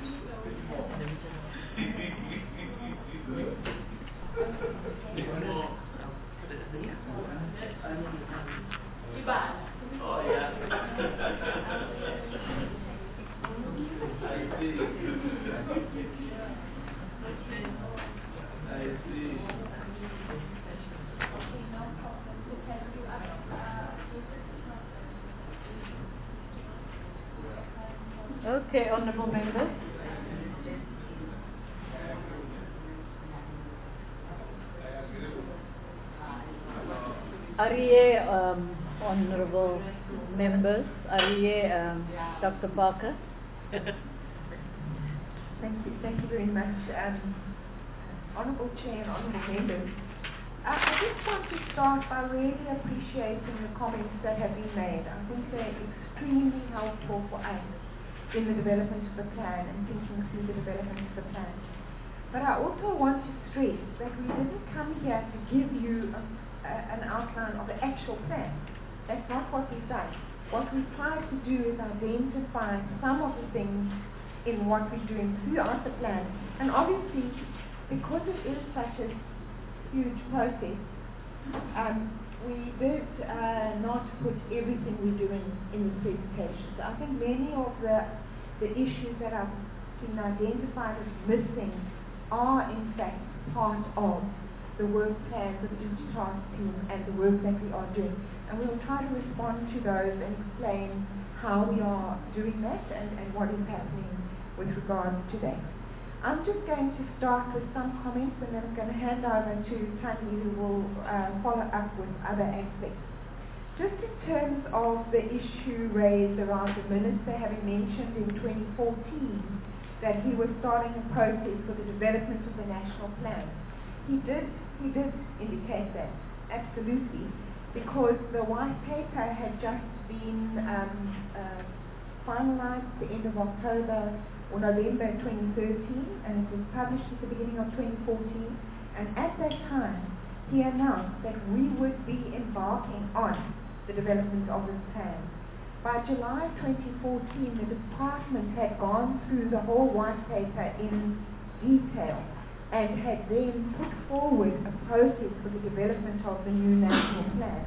Oh, yeah. I see. I see. Okay, honourable members. Are you, um, honourable members, are you, um, Doctor Parker? Thank you, thank you very much, um, Honourable Chair and Honourable Members. Uh, I just want to start by really appreciating the comments that have been made. I think they're extremely helpful for us in the development of the plan and thinking through the development of the plan. But I also want to stress that we didn't come here to give you a, a, an outline of the actual plan. That's not what we've done. What we've tried to do is identify some of the things in what we're doing throughout the plan. And obviously, because it is such a huge process, um, we did uh, not put everything we're doing in the presentation. So I think many of the, the issues that have been identified as missing are in fact part of the work plans of each task team and the work that we are doing. And we will try to respond to those and explain how we are doing that and, and what is happening with regards to that. I'm just going to start with some comments and then I'm going to hand over to Tanya, who will uh, follow up with other aspects. Just in terms of the issue raised around the Minister having mentioned in twenty fourteen that he was starting a process for the development of the national plan. He did, he did indicate that, absolutely, because the white paper had just been um, uh, finalized at the end of October or November twenty thirteen, and it was published at the beginning of twenty fourteen, and at that time he announced that we would be embarking on the development of this plan. By July twenty fourteen, the department had gone through the whole white paper in detail and had then put forward a process for the development of the new national plan.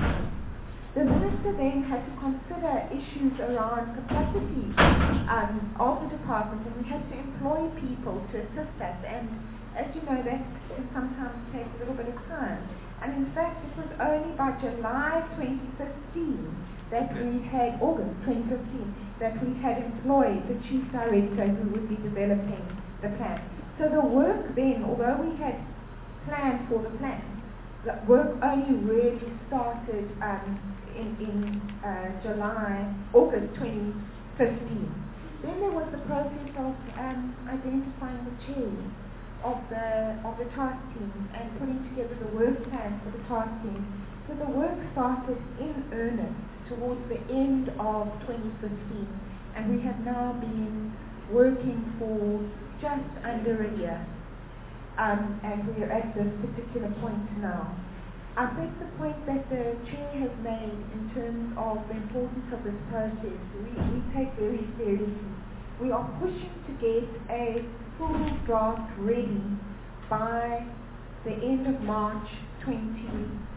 The Minister then had to consider issues around capacity um, of the department, and we had to employ people to assist us, and as you know, that can sometimes take a little bit of time. And in fact, it was only by July twenty fifteen that we had, August twenty fifteen, that we had employed the Chief Director who would be developing the plan. So the work then, although we had planned for the plan, the work only really started um, in, in uh, July, August twenty fifteen. Then there was the process of um, identifying the chairs of the of the task teams and putting together the work plan for the task teams. So the work started in earnest towards the end of twenty fifteen, and we have now been working for just under a year, um, and we are at this particular point now. I think the point that the Chair has made in terms of the importance of this process, we, we take very seriously. We are pushing to get a full draft ready by the end of March twenty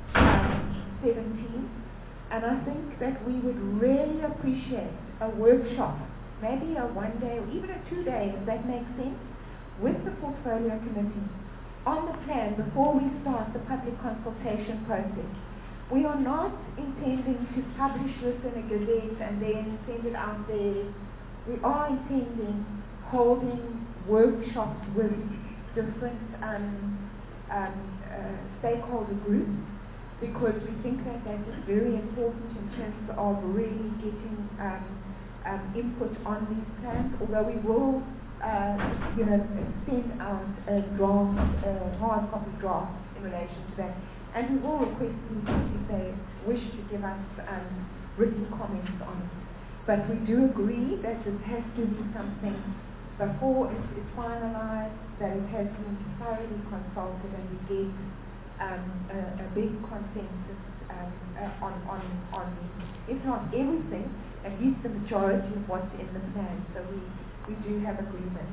seventeen, and I think that we would really appreciate a workshop, maybe a one day or even a two day, if that makes sense, with the Portfolio Committee on the plan before we start the public consultation process. We are not intending to publish this in a gazette and then send it out there. We are intending holding workshops with different um, um, uh, stakeholder groups, because we think that that is very important in terms of really getting um, um, input on these plans, although we will Uh, you know, send out a draft, a hard copy draft in relation to that. And we will request people if they wish to give us um, written comments on it. But we do agree that it has to be something before it is finalized, that it has been thoroughly consulted and we get um, a, a big consensus um, uh, on, on, on, if not everything, at least the majority of what's in the plan. So we, we do have agreement.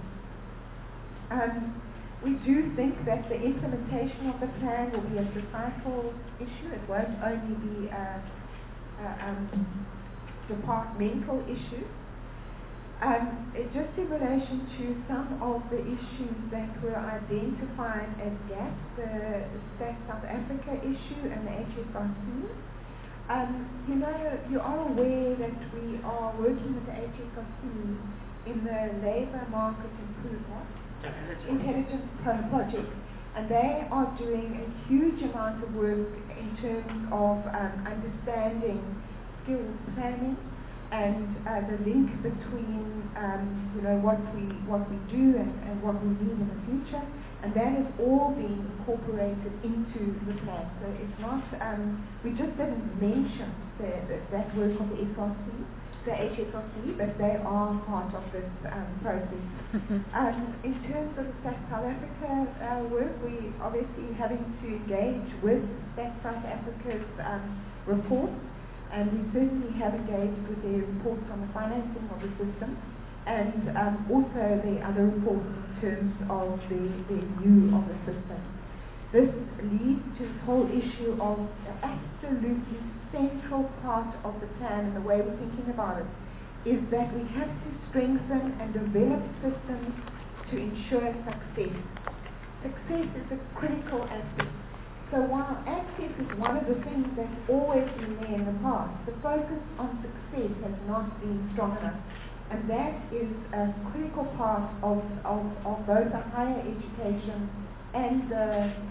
Um, we do think that the implementation of the plan will be a societal issue. It won't only be a, a um, departmental issue. Um, it just in relation to some of the issues that were identified as gaps, the Stat South Africa issue and the H S R C. Um, you know, you are aware that we are working with the H S R C in the labour market improvement intelligence pro- project, and they are doing a huge amount of work in terms of um, understanding skills planning and uh, the link between um, you know what we what we do and, and what we need in the future, and that is all being incorporated into the plan. So it's not um, we just didn't mention the, the, that work of the S R C, the H S R C, but they are part of this um, process. um, in terms of the Stat South Africa uh, work, we obviously having to engage with Stat South Africa's um, report. And we certainly have engaged with their reports on the financing of the system, and um, also the other reports in terms of the, the view of the system. This leads to the whole issue of the absolutely central part of the plan, and the way we're thinking about it is that we have to strengthen and develop systems to ensure success. Success is a critical aspect. So while access is one of the things that's always been there in the past, the focus on success has not been strong enough. And that is a critical part of, of, of both the higher education and the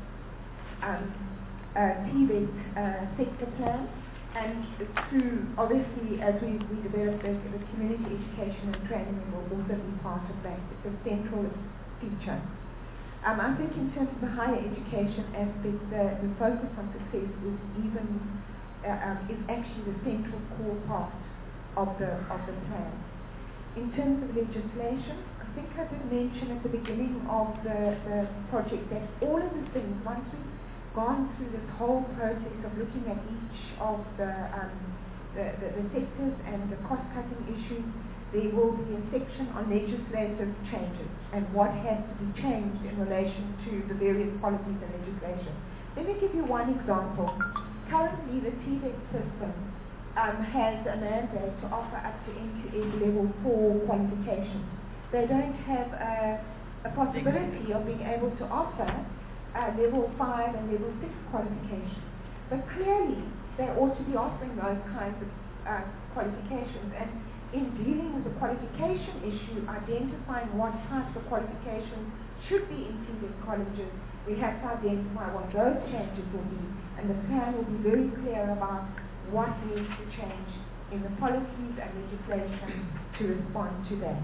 um, uh, T V E T uh, sector plan. And to, obviously, as we, we develop the, the community education and training, it will also be part of that. It's a central feature. Um, I think in terms of the higher education aspect, the, the focus on success is even uh, um, is actually the central core part of the of the plan. In terms of legislation, I think I did mention at the beginning of the, the project that all of the things, once we've gone through this whole process of looking at each of the um, the, the, the sectors and the cost-cutting issues, there will be a section on legislative changes and what has to be changed in relation to the various policies and legislation. Let me give you one example. Currently, the T V E T system um, has a mandate to offer up to end-to-end level four qualifications. They don't have a, a possibility of being able to offer uh, level five and level six qualifications. But clearly, they ought to be offering those kinds of uh, qualifications. And in dealing with the qualification issue, identifying what types of qualifications should be in T V E T colleges, we have to identify what those changes will be, and the plan will be very clear about what needs to change in the policies and legislation to respond to that.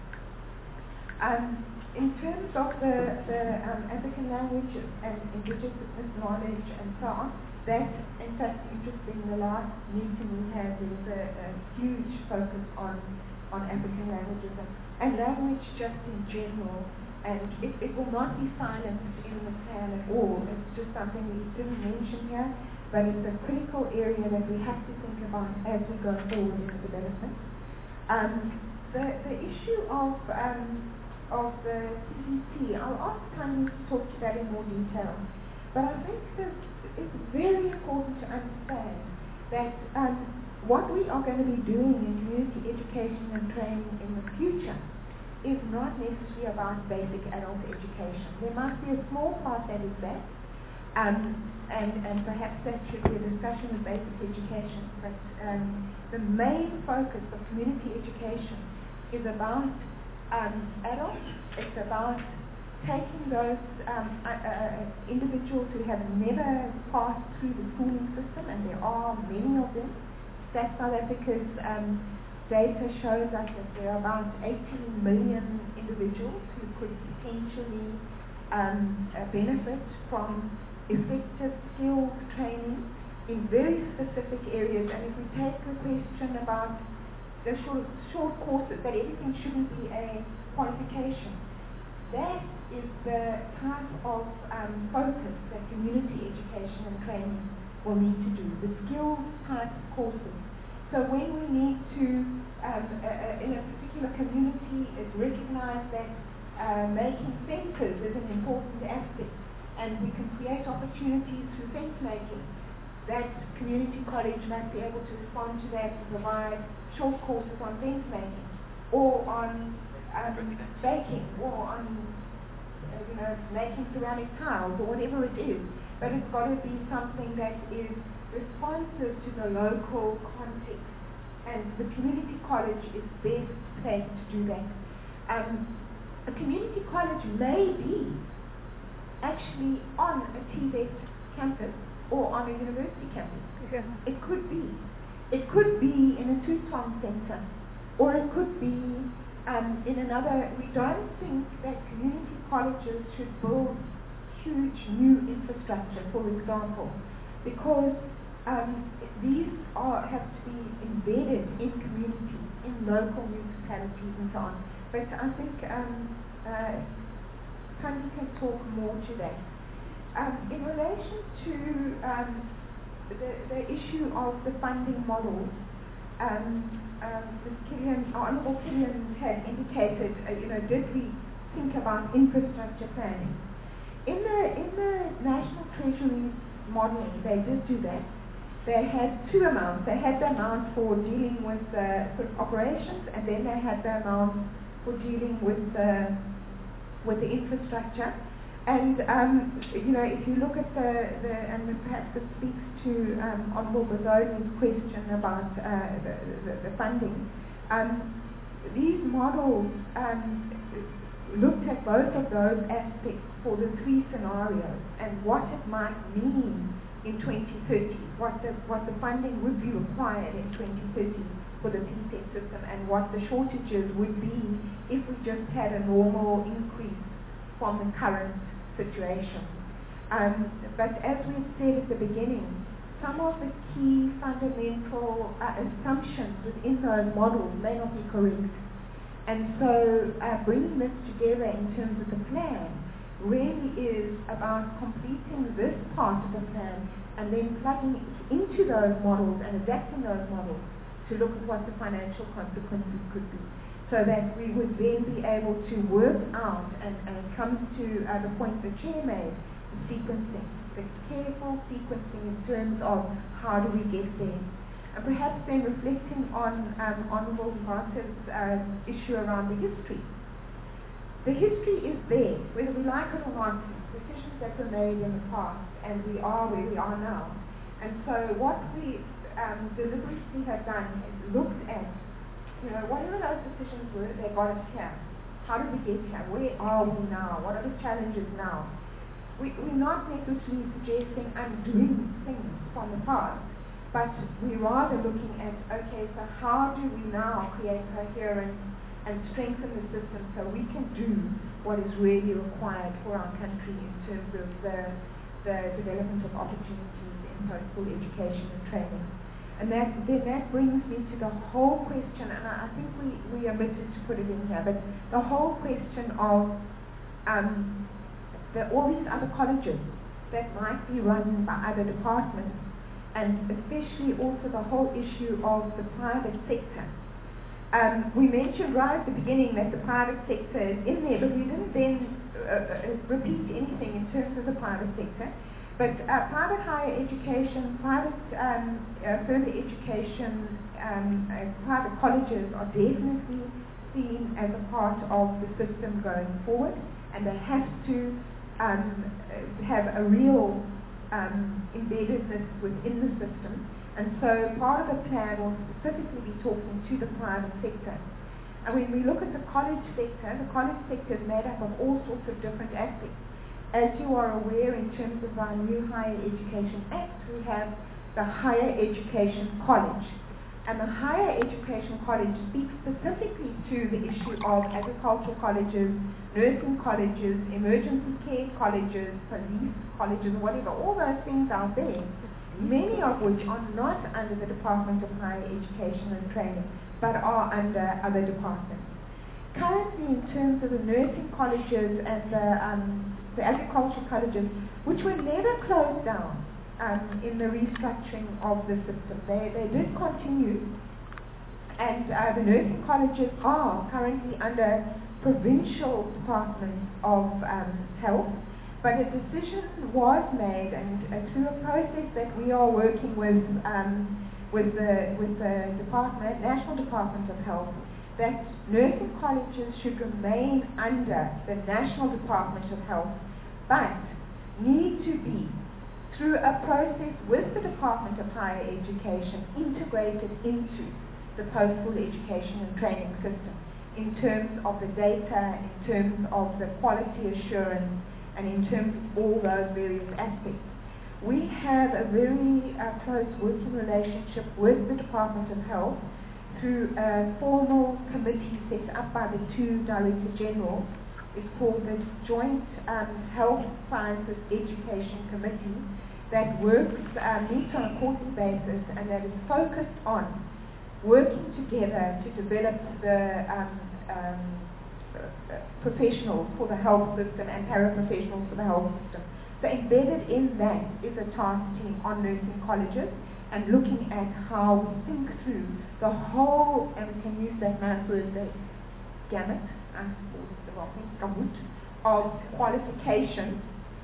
Um, in terms of the, the um, African languages and indigenous knowledge and so on, that, in fact, interesting, the last meeting we had, there was a, a huge focus on, on African languages and, and language just in general, and it, it will not be silenced in the plan at all. It's just something we didn't mention here, but it's a critical area that we have to think about as we go forward in the development. Um, the, the issue of, um, of the C D C, I'll ask Tanya to talk to that in more detail, but I think that it's very important to understand that um, what we are going to be doing in community education and training in the future is not necessarily about basic adult education. There must be a small part that is that, um, and, and perhaps that should be a discussion of basic education, but um, the main focus of community education is about um, adults, it's about taking those um, uh, uh, individuals who have never passed through the schooling system, and there are many of them. Stat South Africa's um, data shows us that there are about eighteen million individuals who could potentially um, uh, benefit from effective skills training in very specific areas. And if we take the question about the short, short courses, that everything shouldn't be a qualification, that is the type of um, focus that community education and training will need to do, the skills type courses. So when we need to, um, uh, uh, in a particular community, it's recognized that uh, making fences is an important aspect, and we can create opportunities through fence making. That community college might be able to respond to that and provide short courses on fence making, or on um, baking, or on uh, you know, making ceramic tiles, or whatever it is. But it's got to be something that is responsive to the local context, and the community college is best placed to do that. Um, a community college may be actually on a T V E T campus or on a university campus. Yeah. It could be. It could be in a Tuton center, or it could be um, in another. We don't think that community colleges should build huge new infrastructure, for example, because um, these are have to be embedded in communities, in local municipalities and so on. But I think um, uh, Kandi can talk more to that. Um, in relation to um, the, the issue of the funding models, um, um, Miz Killian, Honourable Killian had indicated, uh, you know, did we think about infrastructure planning? In the in the National Treasury modelling, they did do that. They had two amounts. They had the amount for dealing with uh, sort of operations, and then they had the amount for dealing with the with the infrastructure. And um, you know, if you look at the, the and perhaps this speaks to um, Honourable Bazodi's question about uh, the, the, the funding. Um, these models um, looked at both of those aspects for the three scenarios and what it might mean in twenty thirty, what the what the funding would be required in twenty thirty for the P S E T system, and what the shortages would be if we just had a normal increase from the current situation. Um, but as we said at the beginning, some of the key fundamental uh, assumptions within those models may not be correct. And so uh, bringing this together in terms of the plan really is about completing this part of the plan and then plugging it into those models and adapting those models to look at what the financial consequences could be, so that we would then be able to work out and, and it comes to uh, the point the Chair made, the sequencing, the careful sequencing in terms of how do we get there. And perhaps then reflecting on um, Honourable Mbatha's uh, issue around the history. The history is there, whether we like it or not, decisions that were made in the past, and we are where we are now. And so what we um, deliberately have done is looked at, you know, whatever those decisions were, they got us here. How did we get here? Where are we now? What are the challenges now? We, we're not necessarily suggesting undoing things from the past, but we're rather looking at, okay, so how do we now create coherence and strengthen the system so we can do what is really required for our country in terms of the, the development of opportunities in post-school education and training. And that, then that brings me to the whole question, and I, I think we, we omitted to put it in here, but the whole question of um, the, all these other colleges that might be run by other departments, and especially also the whole issue of the private sector. Um, we mentioned right at the beginning that the private sector is in there, but we didn't then uh, uh, repeat anything in terms of the private sector. But uh, private higher education, private um, uh, further education, um, uh, private colleges are definitely seen as a part of the system going forward, and they have to um, have a real Um, embeddedness within the system, and so part of the plan will specifically be talking to the private sector. And when we look at the college sector, the college sector is made up of all sorts of different aspects. As you are aware, in terms of our new Higher Education Act, we have the Higher Education College, and the Higher Education College speaks specifically to the issue of agricultural colleges, nursing colleges, emergency care colleges, police colleges, whatever, all those things out there, many of which are not under the Department of Higher Education and Training, but are under other departments. currently, in terms of the nursing colleges and the, um, the agricultural colleges, which were never closed down um, in the restructuring of the system, they, they did continue, and uh, the nursing colleges are currently under provincial departments of um, health, but a decision was made, and uh, through a process that we are working with um, with the with the department, National Department of Health, that nursing colleges should remain under the National Department of Health, but need to be, through a process with the Department of Higher Education, integrated into the post-school education and training system in terms of the data, in terms of the quality assurance, and in terms of all those various aspects. We have a very uh, close working relationship with the Department of Health through a formal committee set up by the two Director Generals. It's called the Joint um, Health Sciences Education Committee that works, uh, meets on a quarterly basis, and that is focused on working together to develop the um, um, uh, professionals for the health system and paraprofessionals for the health system. So embedded in that is a task team on nursing colleges and looking at how we think through the whole, and we can use that nice word, the gamut, uh, the wrong thing, gamut, of qualifications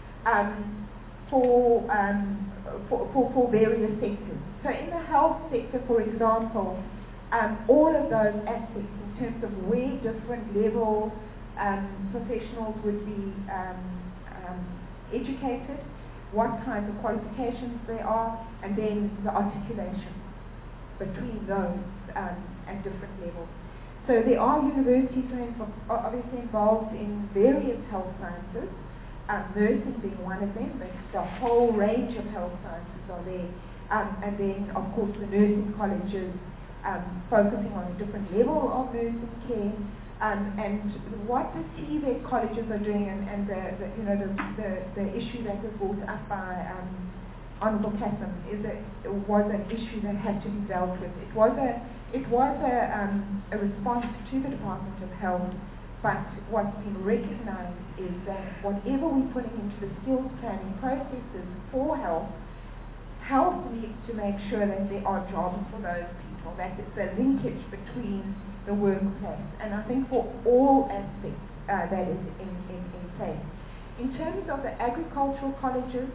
um, for, um, for, for, for various sectors. So in the health sector, for example, um, all of those aspects in terms of where different level um, professionals would be um, um, educated, what kinds of qualifications there are, and then the articulation between those um, at different levels. So there are universities who are obviously involved in various health sciences, um, nursing being one of them, but the whole range of health sciences are there. Um, and then, of course, the nursing colleges um, focusing on a different level of nursing care. Um, and what the T V E T colleges are doing, and, and the, the you know the, the, the issue that was brought up by um, Honourable Kassam is that it was an issue that had to be dealt with. It was a it was a, um, a response to the Department of Health, but what's been recognised is that whatever we're putting into the skills planning processes for health, health needs to make sure that there are jobs for those people, that it's a linkage between the workplace. And I think for all aspects uh, that is in, in, in place. In terms of the agricultural colleges,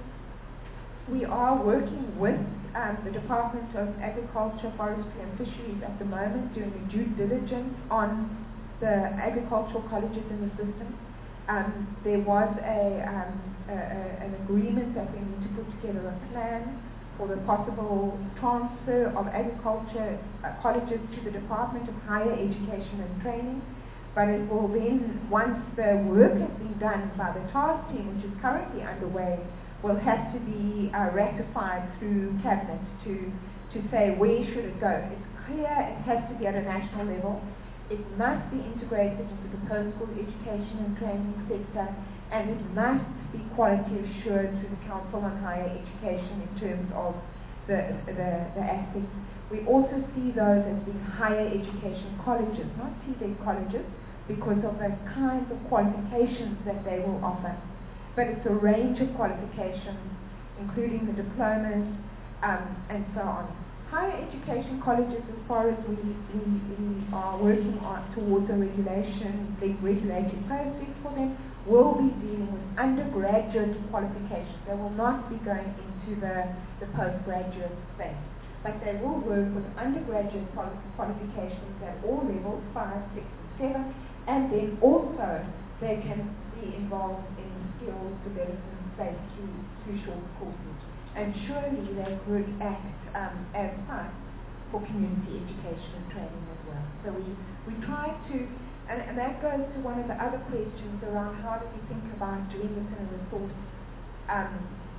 we are working with um, the Department of Agriculture, Forestry and Fisheries at the moment, doing a due diligence on the agricultural colleges in the system. Um, there was a, um, a, a, an agreement that we need to put together a plan for the possible transfer of agriculture uh, colleges to the Department of Higher Education and Training. But it will then, once the work has been done by the task team, which is currently underway, will have to be uh, ratified through Cabinet to, to say where should it go. It's clear it has to be at a national level. It must be integrated into the post-school education and training sector, and it must be quality assured through the Council on Higher Education in terms of the, the, the aspects. We also see those as being higher education colleges, not T V E T colleges, because of the kinds of qualifications that they will offer. But it's a range of qualifications, including the diplomas um, and so on. Higher education colleges, as far as we, we, we are working on towards a regulation, the regulated process for them, will be dealing with undergraduate qualifications. They will not be going into the, the postgraduate space, but they will work with undergraduate quali qualifications at all levels, five, six, and seven, and then also they can be involved in skills development space through, through short courses. And surely they could act um, as sites for community education and training as well. So we, we try to, and, and that goes to one of the other questions around how do we think about doing this in a resource um,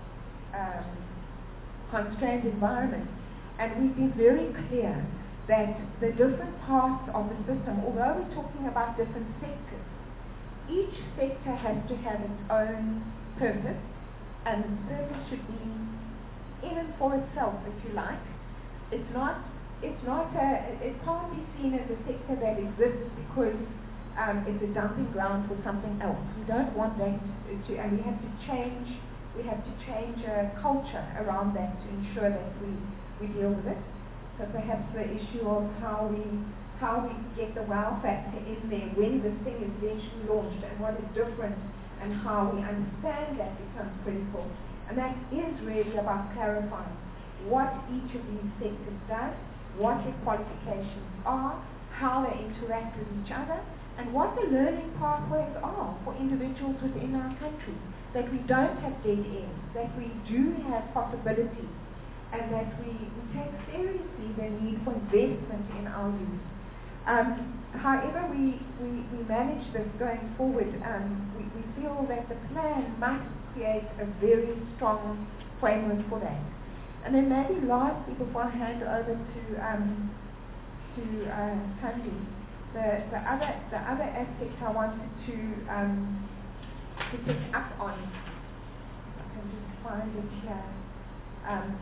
um, constrained environment. And we've been very clear that the different parts of the system, although we're talking about different sectors, each sector has to have its own purpose, and the purpose should be in and for itself, if you like. It's not, it's not a, it can't be seen as a sector that exists because um, is a dumping ground for something else. We don't want that to, and we have to change, we have to change uh, culture around that to ensure that we, we deal with it. So perhaps the issue of how we, how we get the wow factor in there when this thing is eventually launched and what is different and how we understand that becomes critical. And that is really about clarifying what each of these sectors does, what their qualifications are, how they interact with each other, and what the learning pathways are for individuals within our country. That we don't have dead ends, that we do have possibilities, and that we, we take seriously the need for investment in our youth. Um, however we, we, we manage this going forward, um, we, we feel that the plan must create a very strong framework for that. And then maybe lastly, before I hand over to um, to uh, Tanvi, the, the other the other aspect I wanted to um, to pick up on, I can just find it here. Um,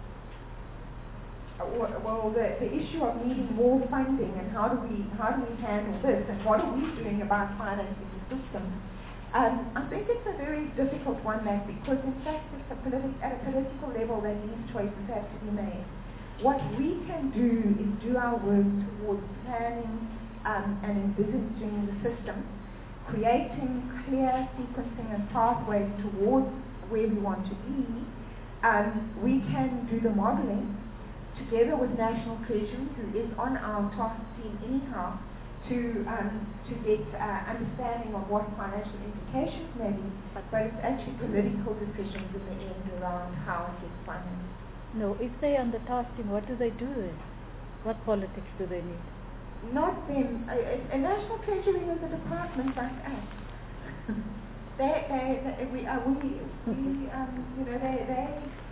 well, the, the issue of needing more funding and how do we how do we handle this and what are we doing about financing the system? Um, I think it's a very difficult one, Matt, because in fact it's a politi- at a political level that these choices have to be made. What we can do is do our work towards planning um, and envisaging the system, creating clear sequencing and pathways towards where we want to be. Um, we can do the modeling together with National Treasury, who is on our task team anyhow, to um, to get uh, understanding of what financial implications may be, but it's actually political decisions in the end around how it gets financed. No, if they are on the task team, what do they do then? What politics do they need? Not them. A, a, a National Treasury is a department like us. they, they, they, we, uh, we, we um, you know, they, they,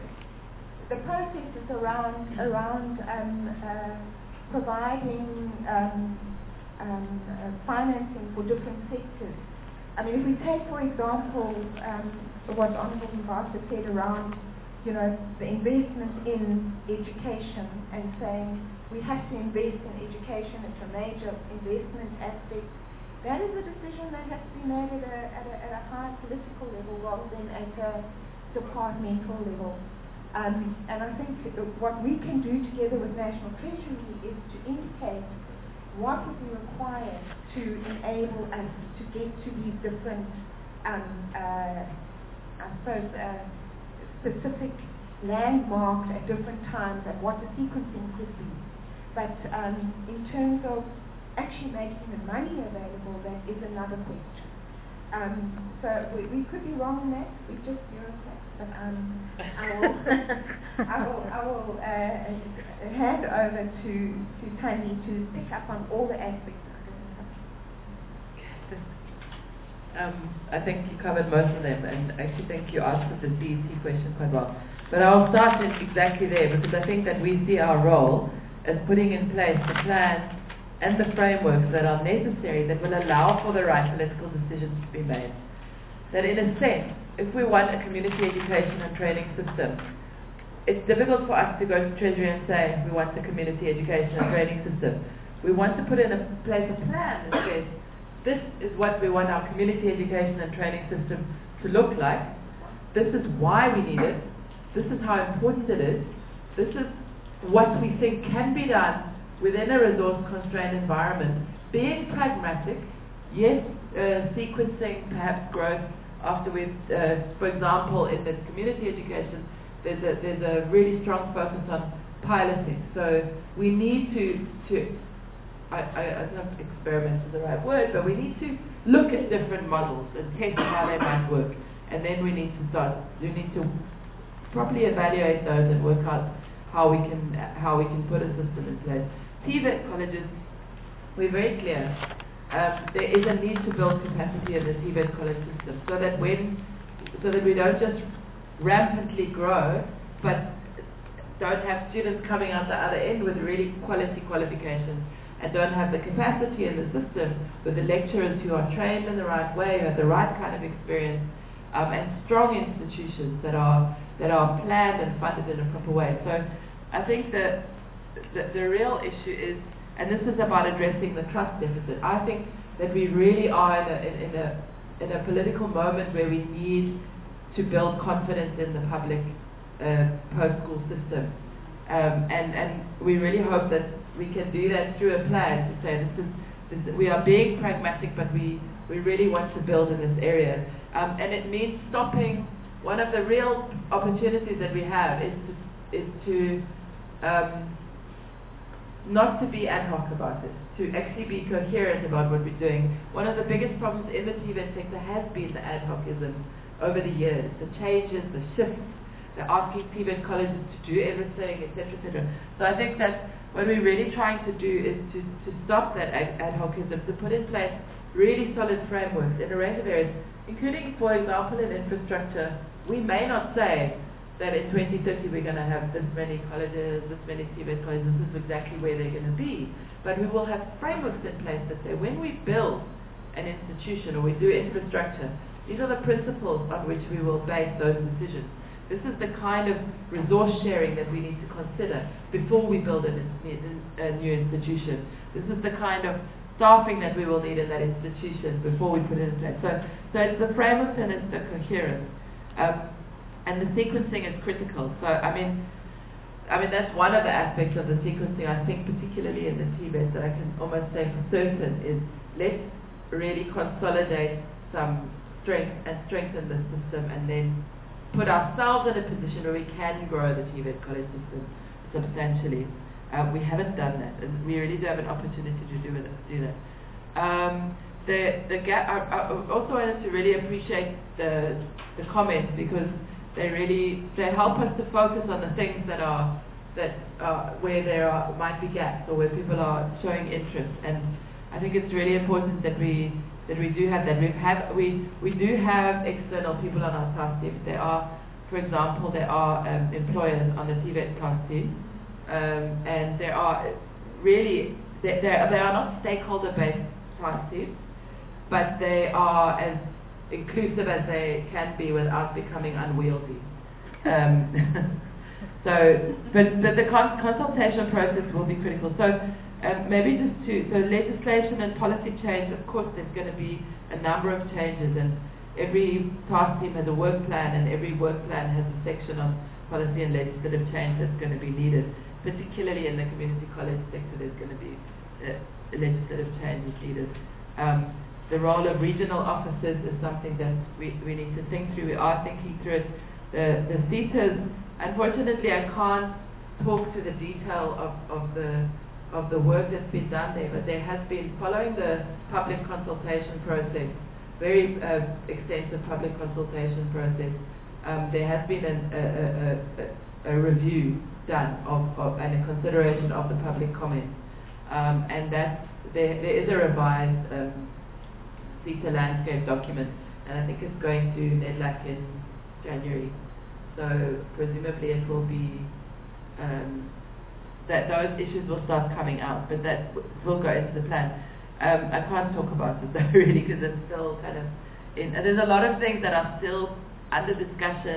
the processes around around um, uh, providing um, um, uh, financing for different sectors. I mean, if we take, for example, um, what Honourable Mvasa said around, you know, the investment in education and saying we have to invest in education, it's a major investment aspect. That is a decision that has to be made at a, at a, at a high political level rather than at a departmental level. Um, and I think what we can do together with National Treasury is to indicate what would be required to enable us to get to these different, um, uh, I suppose, uh, specific landmarks at different times and what the sequencing could be. But um, in terms of actually making the money available, that is another question. Um, so we, we could be wrong in that. We just bureaucrats. But um, I will, I will, I will uh, hand over to to Tony to pick up on all the aspects I didn't touch. Um, I think you covered most of them, and I actually think you answered the B E C question quite well. But I'll start in exactly there, because I think that we see our role as putting in place the plans and the frameworks that are necessary that will allow for the right political decisions to be made. That in a sense, if we want a community education and training system, it's difficult for us to go to Treasury and say we want the community education and training system. We want to put in a place a plan that says this is what we want our community education and training system to look like. This is why we need it. This is how important it is. This is what we think can be done within a resource-constrained environment. Being pragmatic, yes, uh, sequencing perhaps growth after we've, uh, for example, in the community education, there's a, there's a really strong focus on piloting. So we need to, to I, I, I don't know if experiment is the right word, but we need to look at different models and test how they might work. And then we need to start, we need to properly evaluate those and work out how we can, how we can put a system in place. T VET colleges, we're very clear. Um, there is a need to build capacity in the T VET college system, so that when, so that we don't just rampantly grow, but don't have students coming out the other end with really quality qualifications, and don't have the capacity in the system with the lecturers who are trained in the right way, who have the right kind of experience, um, and strong institutions that are that are planned and funded in a proper way. So I think that the, the real issue is, and this is about addressing the trust deficit. I think that we really are in a, in, in a in a political moment where we need to build confidence in the public uh, post-school system. Um, and, and we really hope that we can do that through a plan to say this is, this, we are being pragmatic, but we, we really want to build in this area. Um, and it means stopping. One of the real opportunities that we have is to, is to um, not to be ad hoc about it, to actually be coherent about what we're doing. One of the biggest problems in the T V E T sector has been the ad hocism over the years, the changes, the shifts, the asking T V E T colleges to do everything, et cetera, et cetera. So I think that what we're really trying to do is to, to stop that ad, ad hocism, to put in place really solid frameworks in a range of areas, including, for example, in infrastructure. We may not say that in twenty thirty we're going to have this many colleges, this many T V E T colleges, this is exactly where they're going to be. But we will have frameworks in place that say when we build an institution or we do infrastructure, these are the principles on which we will base those decisions. This is the kind of resource sharing that we need to consider before we build an, a new institution. This is the kind of staffing that we will need in that institution before we put it in place. So, so it's the frameworks and it's the coherence. Um, and the sequencing is critical. So, I mean, I mean that's one of the aspects of the sequencing, I think, particularly in the T V E T, that I can almost say for certain is let's really consolidate some strength and strengthen the system, and then put ourselves in a position where we can grow the T V E T college system substantially. Uh, we haven't done that, and we really do have an opportunity to do, it, do that. Um, the the gap. I, I also wanted to really appreciate the the comments, because they really they help us to focus on the things that are that uh, where there are, might be gaps, or where people are showing interest. And I think it's really important that we that we do have that. We have we we do have external people on our task team. There are, for example, there are um, employers on the T V E T task team, um, and there are really they they they are not stakeholder-based task teams, but they are as inclusive as they can be without becoming unwieldy. Um, so, but, but the con consultation process will be critical. So um, maybe just to, so legislation and policy change, of course there's going to be a number of changes, and every task team has a work plan, and every work plan has a section on policy and legislative change that's going to be needed. Particularly in the community college sector, there's going to be uh, legislative change is needed. Um, The role of regional officers is something that we, we need to think through. We are thinking through it. The, the SETAs, unfortunately I can't talk to the detail of, of, the, of the work that's been done there, but there has been, following the public consultation process, very uh, extensive public consultation process, um, there has been an, a, a, a, a review done of, of, and a consideration of the public comments. Um, and that there, there is a revised um, SETA landscape document, and I think it's going to NEDLAC in January. So presumably it will be um, that those issues will start coming out, but that w will go into the plan. Um, I can't talk about it though, really, because it's still kind of in. And there's a lot of things that are still under discussion.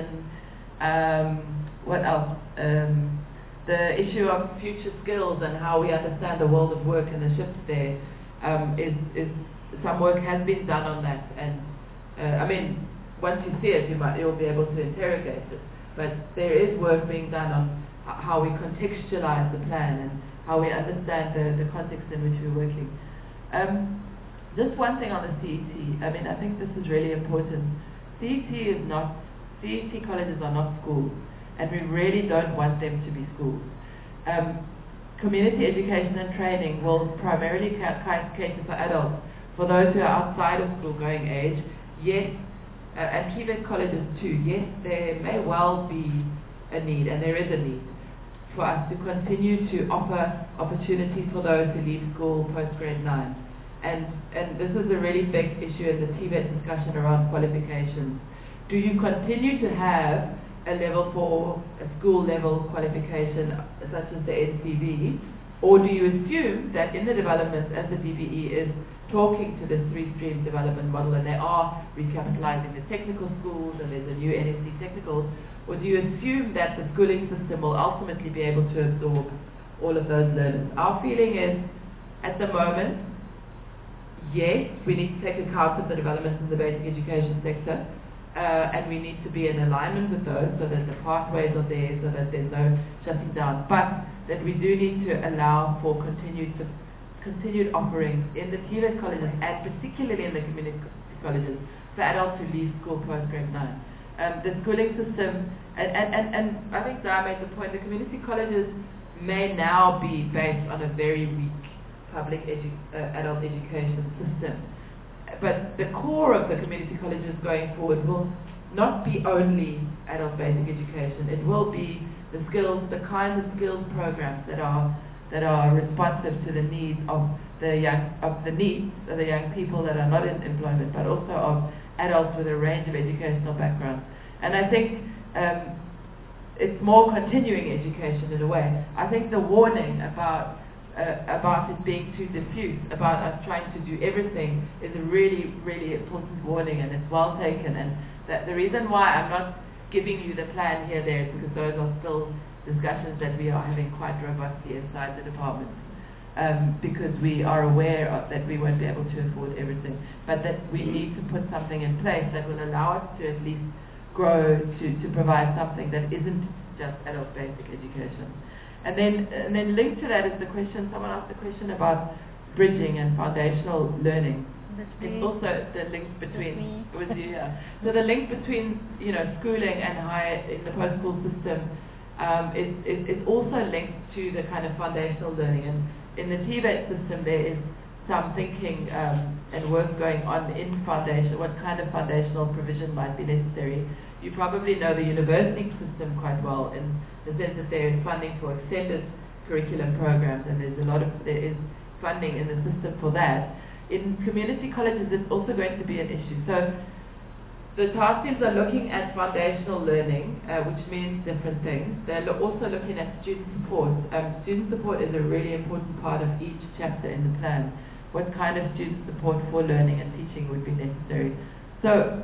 Um, what else? Um, the issue of future skills and how we understand the world of work and the shifts there um, is is. Some work has been done on that, and uh, I mean, once you see it, you might you'll be able to interrogate it. But there is work being done on how we contextualize the plan and how we understand the, the context in which we're working. Um, just one thing on the C E T. I mean, I think this is really important. C E T is not C E T colleges are not schools, and we really don't want them to be schools. Um, community education and training will primarily cater for adults. For those who are outside of school-going age, yes, uh, and T V E T colleges too, yes, there may well be a need, and there is a need, for us to continue to offer opportunities for those who leave school post-grade nine. And, and this is a really big issue in the T V E T discussion around qualifications. Do you continue to have a level four, a school-level qualification such as the N C V, or do you assume that in the development, as the D B E is talking to this three-stream development model, and they are recapitalizing the technical schools, and there's a new N S C technical, or do you assume that the schooling system will ultimately be able to absorb all of those learners? Our feeling is, at the moment, yes, we need to take account of the developments in the basic education sector, uh, and we need to be in alignment with those so that the pathways are there, so that there's no shutting down, but that we do need to allow for continued continued offerings in the T V E T colleges, and particularly in the community colleges, for adults who leave school post-grade nine. Um, the schooling system, and, and, and, and I think Zara made the point, the community colleges may now be based on a very weak public edu uh, adult education system. But the core of the community colleges going forward will not be only adult basic education. It will be the skills, the kinds of skills programs that are that are responsive to the needs of the young of the needs of the young people that are not in employment, but also of adults with a range of educational backgrounds. And I think um, it's more continuing education in a way. I think the warning about uh, about it being too diffuse, about us trying to do everything, is a really, really important warning, and it's well taken. And that the reason why I'm not giving you the plan here there is because those are still discussions that we are having quite robustly inside the department, um, because we are aware of that we won't be able to afford everything, but that we need to put something in place that will allow us to at least grow to, to provide something that isn't just adult basic education. And then, and then linked to that is the question, someone asked the question about bridging and foundational learning. It's also the link between, it was you, yeah. So the link between, you know, schooling and higher in the post-school system um, is, is, is also linked to the kind of foundational learning. And in the T V E T system, there is some thinking um, and work going on in foundation, what kind of foundational provision might be necessary. You probably know the university system quite well in the sense that there is funding for extended curriculum programs, and there's a lot of, there is funding in the system for that. In community colleges, it's also going to be an issue. So the task teams are looking at foundational learning, uh, which means different things. They're lo also looking at student support. Um, student support is a really important part of each chapter in the plan. What kind of student support for learning and teaching would be necessary? So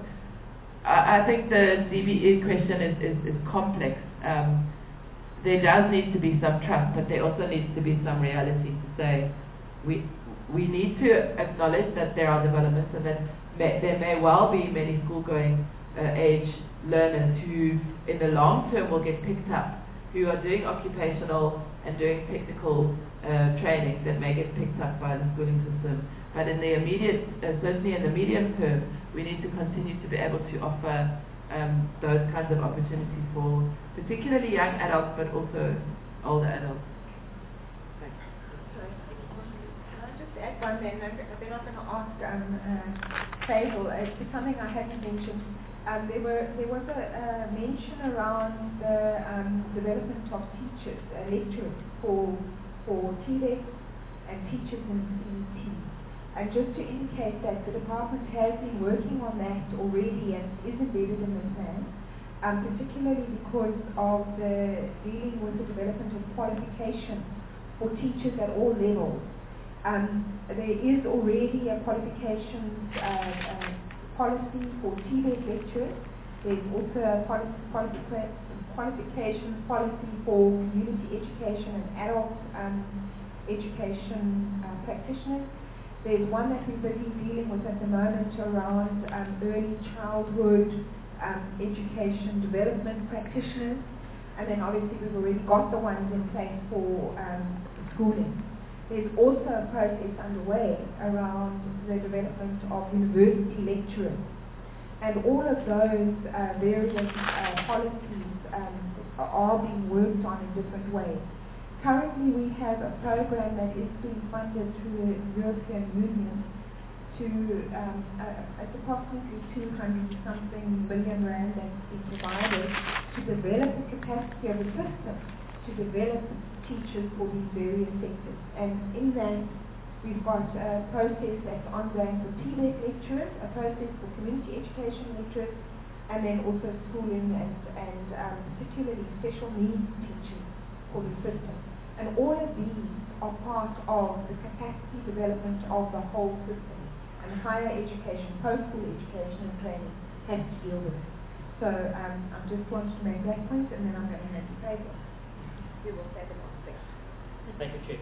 I, I think the D B E question is, is, is complex. Um, there does need to be some trust, but there also needs to be some reality to say we we need to acknowledge that there are developments, and that may, there may well be many school-going uh, age learners who in the long term will get picked up, who are doing occupational and doing technical uh, training that may get picked up by the schooling system. But in the immediate, uh, certainly in the medium term, we need to continue to be able to offer um, those kinds of opportunities for particularly young adults, but also older adults. Add one then, and then I'm going to ask um, uh, Faisal, uh, it's something I hadn't mentioned. Um, there were there was a uh, mention around the um, development of teachers, uh, lecturers for for T V E T and teachers in C E T. And just to indicate that the department has been working on that already and is embedded in the plan, um, particularly because of the dealing with the development of qualifications for teachers at all levels. Um, there is already a qualifications uh, uh, policy for T V E T lecturers. There's also a quali qualifica qualifications policy for community education and adult um, education uh, practitioners. There's one that we're busy dealing with at the moment around um, early childhood um, education development practitioners. And then obviously we've already got the ones in place for um, schooling. There's also a process underway around the development of university lecturers. And all of those uh, various uh, policies um, are being worked on in different ways. Currently we have a program that is being funded through the European Union to, um, uh, it's approximately two hundred something billion rand that's been provided to develop the capacity of the system to develop teachers for these various sectors. And in that, we've got a process that's ongoing for T V E T lecturers, a process for community education lecturers, and then also schooling and, and um, particularly special needs teachers for the system. And all of these are part of the capacity development of the whole system. And higher education, post-school education and training has to deal with it. So um, I just wanted to make that point, and then I'm going to hand you over. You will say the last thing. Thank you, Chair.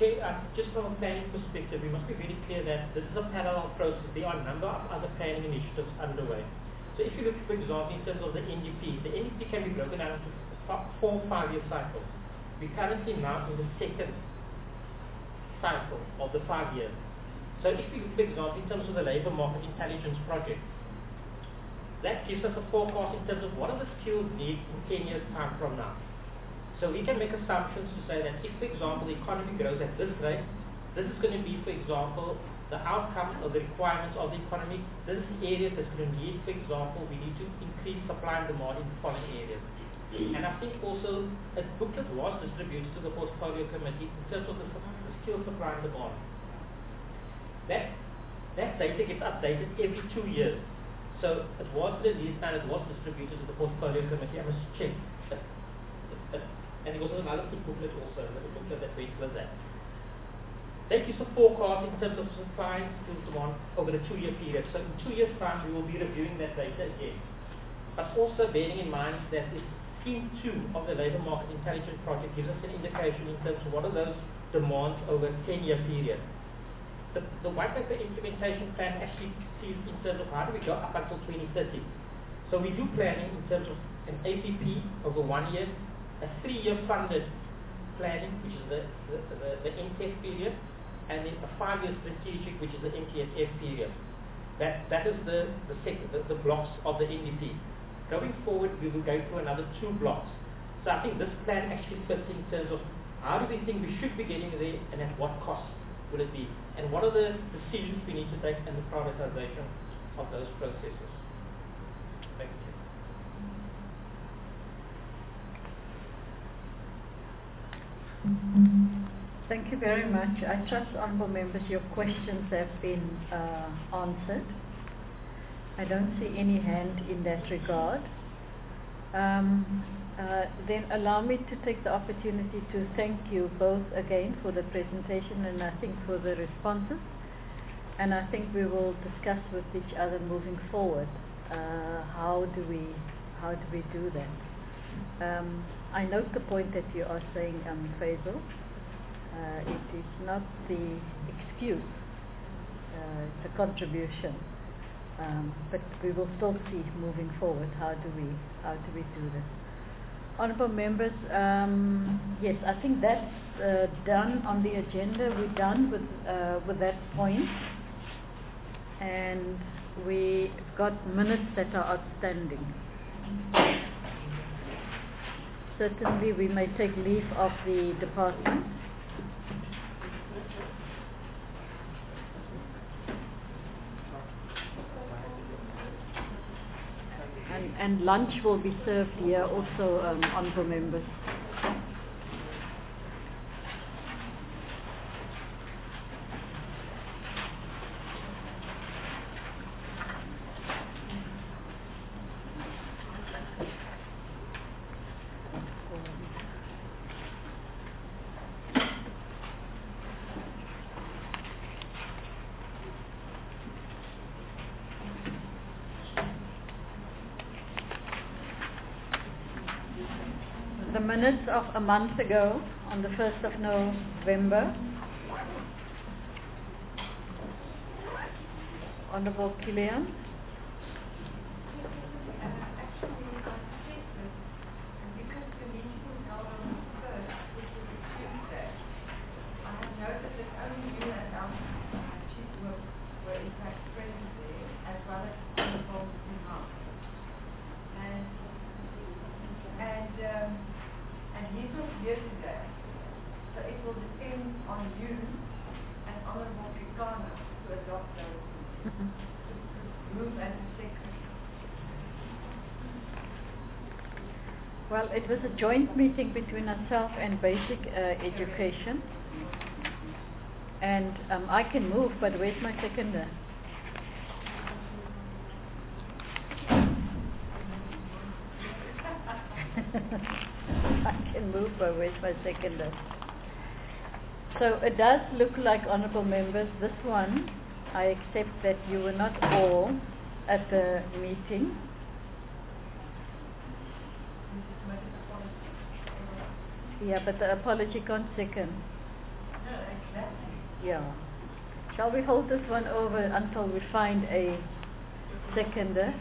Chair, uh, just from a planning perspective, we must be very clear that this is a parallel process. There are a number of other planning initiatives underway. So if you look, for example, in terms of the N D P, the N D P can be broken down into four five-year cycles. We're currently now in the second cycle of the five years. So if you look, for example, in terms of the labour market intelligence project, that gives us a forecast in terms of what are the skills needed in ten years' time from now. So we can make assumptions to say that if, for example, the economy grows at this rate, this is going to be, for example, the outcome of the requirements of the economy. This is the areas that's going to need, for example, we need to increase supply and demand in the following areas. And I think also a booklet was distributed to the portfolio committee in terms of the, the skill supply and demand. That, that data gets updated every two years. So it was released and it was distributed to the portfolio committee. I must check. And there was another booklet also, another booklet that went with that. That gives a forecast in terms of supply and skill demand over the two-year period. So in two years' time, we will be reviewing that data again. But also bearing in mind that this scheme two of the labour market intelligence project gives us an indication in terms of what are those demands over a ten-year period. The, the white paper implementation plan actually sees in terms of how do we go up until twenty thirty. So we do planning in terms of an A P P over one year, a three-year funded planning, which is the, the, the, the M T E F period, and then a five-year strategic, which is the M T S F period. That, that is the, the, second, the, the blocks of the N D P. Going forward, we will go through another two blocks. So I think this plan actually fits in terms of how do we think we should be getting there and at what cost will it be, and what are the decisions we need to take and the prioritization of those processes. Thank you. Thank you very much. I trust, honourable members, your questions have been uh, answered. I don't see any hand in that regard. Um, uh, then allow me to take the opportunity to thank you both again for the presentation and I think for the responses. And I think we will discuss with each other moving forward. Uh, how do we how do we do that? Um, I note the point that you are saying, um, Faisal. Uh, it is not the excuse, uh, it's a contribution. Um, but we will still see moving forward how do we how do we do this. Honourable members, um, yes, I think that's uh, done on the agenda. We're done with uh, with that point, and we've got minutes that are outstanding. Certainly, we may take leave of the department. And, and lunch will be served here also, um, honourable members. The minutes of a month ago, on the first of November. Honourable Kilian. Yesterday, so it will depend on you and Honourable Kekana to adopt those move as a secretary. Well, it was a joint meeting between ourselves and Basic uh, Education, and um, I can move, but where's my seconder? I can move, but where's my seconder? So it does look like, honourable members, this one, I accept that you were not all at the meeting. Yeah, but the apology can't second. No, Yeah. Shall we hold this one over until we find a seconder?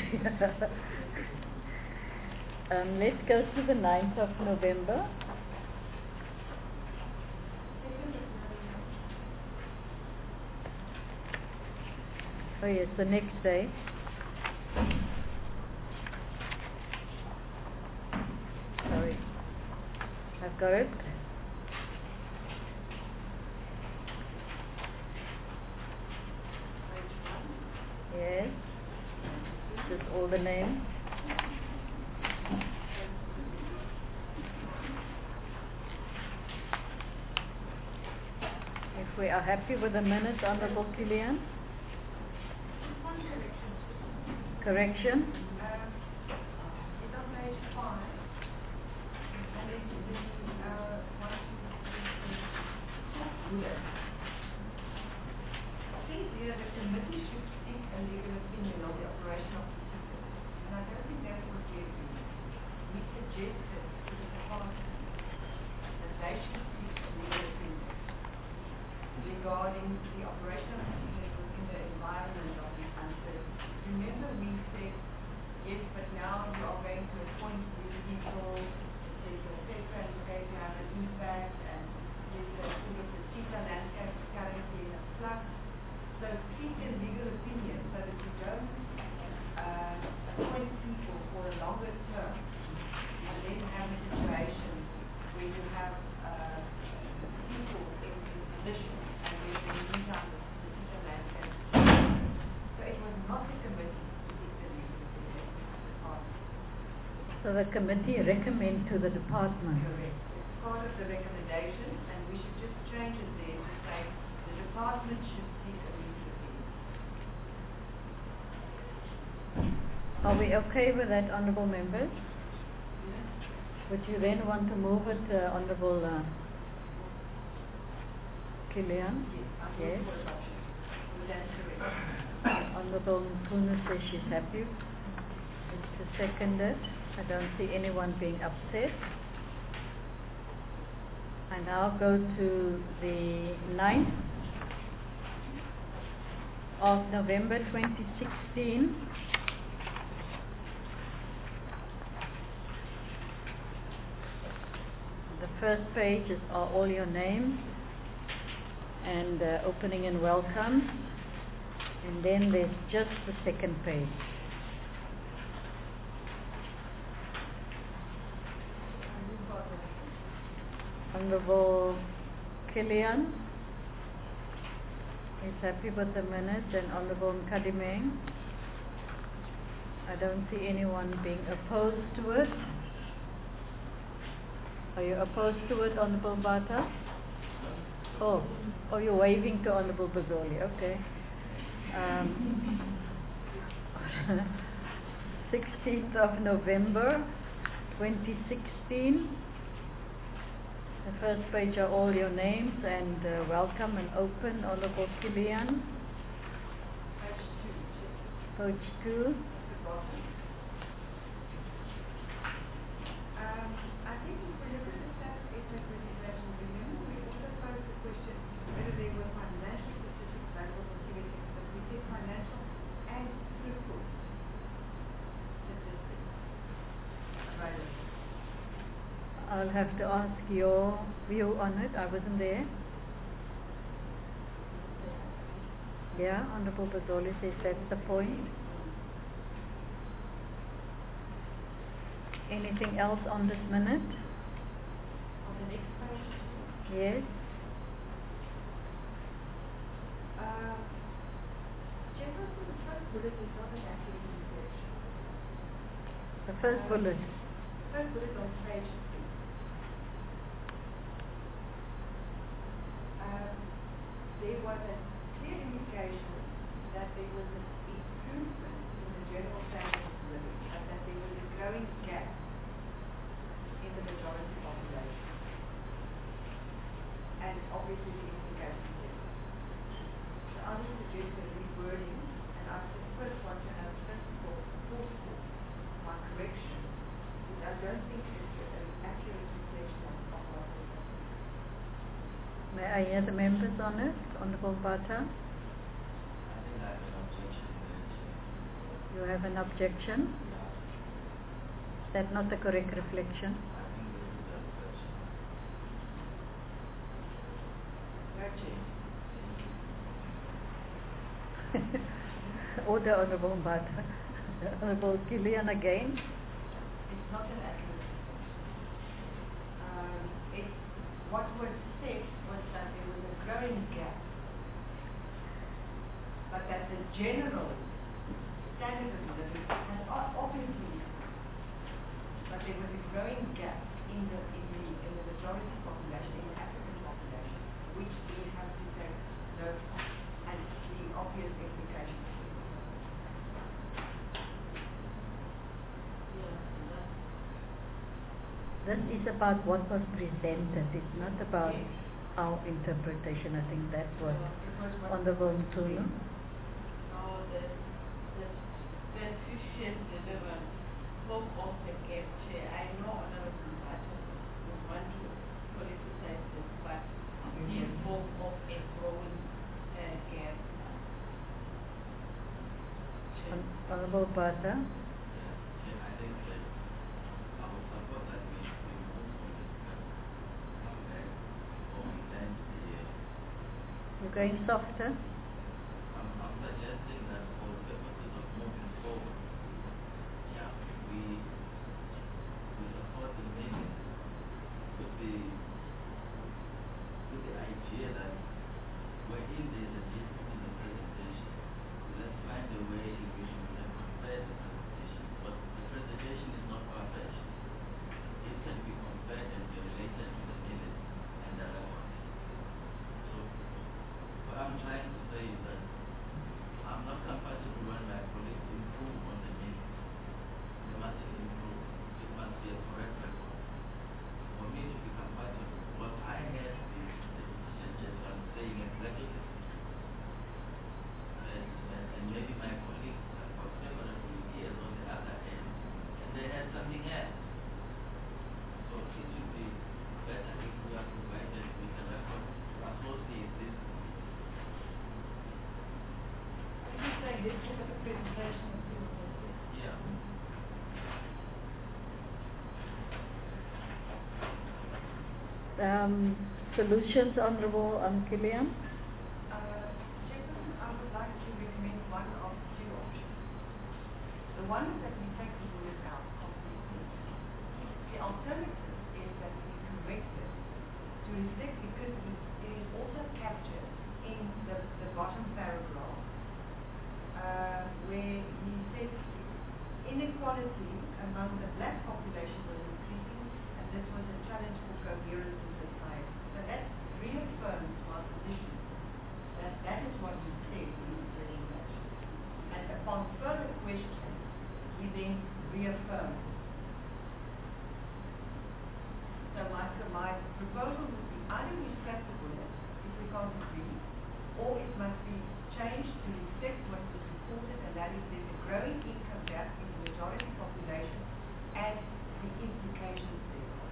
um, let's go to the ninth of November. Oh yes, the next day. Sorry. I've got it. Yes. This is all the names. If we are happy with the minutes, Honorable Kilian. One correction. Correction. Um, it's on page five, and it's the, uh, one, two, three, four. Please, here, the committee should seek a legal opinion on the operation of the system. And I don't think that's what we agreed. We suggested to the department that they should seek a legal opinion regarding the operation of the system within the environment of the uncertainty. Remember we said, yes, but now you are going to appoint these people, et cetera, et cetera, and it's going to have an impact, and there's a sort of the CETA landscape is currently in a flux. So seek a legal opinion so that you don't uh, appoint people for a longer term and then have a situation where you have uh, people in, in positions and then they lose out the CETA landscape. So it was not the committee to seek the legal opinion, it was the department. So the committee recommend to the department. Correct. It's part of the recommendation, and we should just change it there to say the department should seek a legal opinion. Are we okay with that, honourable members? Would you then want to move it, uh, Honourable uh, Kilian? Yes. Honourable Mukunu says she's happy to second it. I don't see anyone being upset. I now go to the ninth of November twenty sixteen. The first page is are all your names and uh, opening and welcome, and then there's just the second page. Honourable Kilian is happy with the minutes, and Honourable Mkadimeng. I don't see anyone being opposed to it. Are you opposed to it, Honourable Bata? Oh, oh, you're waving to Honourable Bazoli. Okay. Um, sixteenth of November, twenty sixteen. The first page are all your names and uh, welcome and open, Honourable Kilian. Page two. Um, I think if we look at the staff ethnic legislation, remember we also posed the question whether there were financial statistics available for C V X, but we said financial and throughput statistics available. I'll have to ask your view on it. I wasn't there. Yeah, Honourable Bazoli says that's the point. Anything else on this minute? On the next page. Yes. Uh, General, the first bullet is not an accurate indication. The first Uh, bullet. The first bullet on page three. Um, there was a clear indication that there was an improvement in the general standard of living, and that there was a growing gap in the majority population. And obviously the implications there. So I would suggest a rewording, and I would first want to have principle support for my correction, which I don't think is an accurate reflection of, of what was happening. May I hear the members on it? Honorable Bata? I think I have an objection there. You have an objection? Is that not the correct reflection? I think this is the objection. Order, Honorable Bata. Honorable Gillian again. It's not an accurate um, it, what was said was that there was a growing gap, but that the general standard of living has o- obviously increased, but there was a growing gap in the in the in the majority population, in the African population, which we have to take note of, and the obvious implications. This is about what was presented. It's not about Yes. our interpretation. I think that was It was what Honorable Mtulu. No, the, the statistician delivered spoke of the gap chair. I know Honorable Mbata would want to politicize this, but he spoke of a growing uh, gap. Hon- Honorable Bata. Yeah, yeah, I think that I would support that we we move from this uh, aspect or intend the You're going softer. I'm, I'm suggesting that for the purposes of moving forward, yeah, we we support the meaning with the with the idea that wherein there is a difference in the presentation, let's find a way in which we can compare the presentation. But the presentation is not far-fetched. It can be compared and be related to the minutes and the records. So what I'm trying to say is that I'm not compatible when my colleagues improve on the minutes. They must improve. It must be a correct record. For me to be compatible, what I have is the decision just I'm saying exactly the same. And, and, and maybe my colleagues have got favorable ideas on the other end, and they have something else. So it should be better if we are provided with a record to associate this. You say let's look at the presentation and see what they say. Yeah. Um, solutions, Honorable um, Gillian. Uh, Chairperson, I would like to recommend one of two options. The one is that we take the word out completely. The alternative is that we correct it to reflect, because it it is also captured in the, the bottom paragraph, uh, where he says inequality among the black population was increasing, and this was a challenge for coherence in society. So that reaffirms my position that that is what he said in his presentation. And upon further question, he then reaffirmed. So my, so my proposal would be either we scrap the bullet if we can't agree, or it must be changed to reflect what was reported, and that is there's a growing income gap in the majority population and the implications thereof.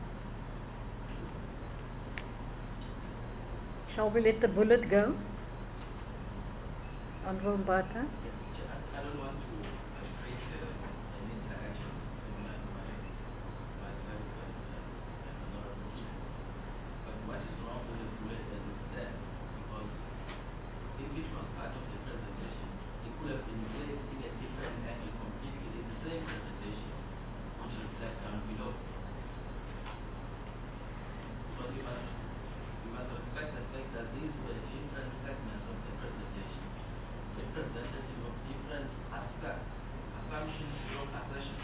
Shall we let the bullet go? Honorable Bata. I I don't want to uh, create uh, an interaction similar to my myself and, uh, and another people. But what is wrong with the bullet as it stands? Because if it was part of the presentation, it could have been placed in a different angle completely in the same presentation, which reflects down below. So you must you must respect the fact that these were different segments of the presentation, representative of different aspects, assumptions, or assertions.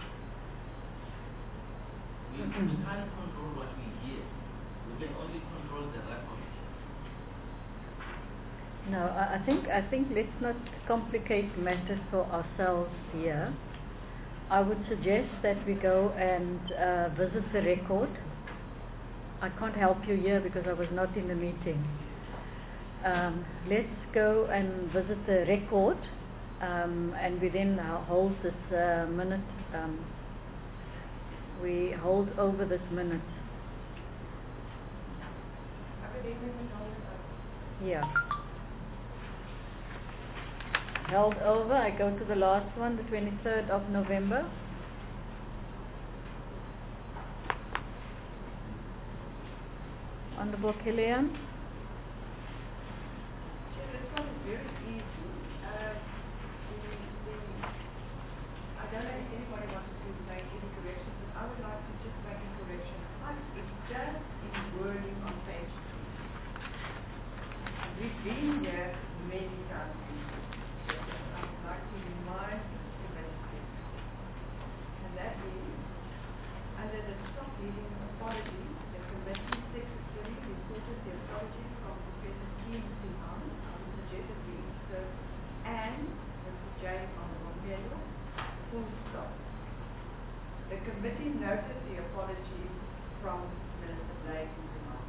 We, we can't control what we hear. We can only control the record. No, I, I think I think let's not complicate matters for ourselves here. I would suggest that we go and uh, visit the record. I can't help you here because I was not in the meeting. Um, let's go and visit the record, um, and we then uh, hold this uh, minute. Um, we hold over this minute. I would then recommend, uh, Yeah. Held over. I go to the last one, the twenty-third of November. Honorable Killian. This one is very easy. Uh, the, the, I don't know if anybody wants to make any corrections, but I would like to just make a correction. It's just in wording on page two. We've been here many times. I would like to remind the minister, and that is, under the stop reading apology, the committee secretary reported the apology from Professor Keane Simon, I would suggest it be inserted, and Mister J. Mombello, full stop. The committee noted the apology from Minister Blake Simon.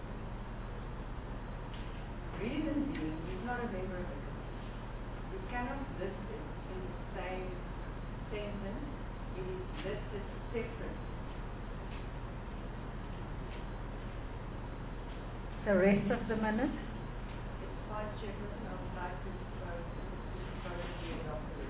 Reason being, he's not a member of the committee. You cannot list it in the same sentence. It is listed separately. The rest of the minutes. It's fine, Chairperson. I would like to propose to the adopted.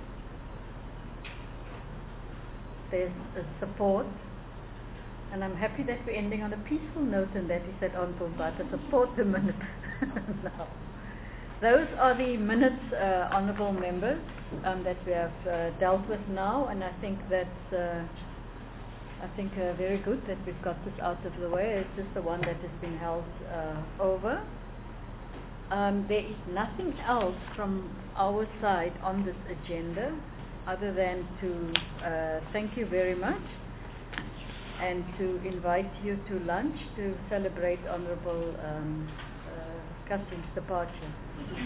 There's a support. And I'm happy that we're ending on a peaceful note, and that is that Honorable Mbata support the minute. No. Those are the minutes, uh, honourable members, um, that we have uh, dealt with now, and I think that's, uh, I think uh, very good that we've got this out of the way. It's just the one that has been held uh, over. Um, there is nothing else from our side on this agenda other than to uh, thank you very much and to invite you to lunch to celebrate Honourable um, uh, Cussing's departure.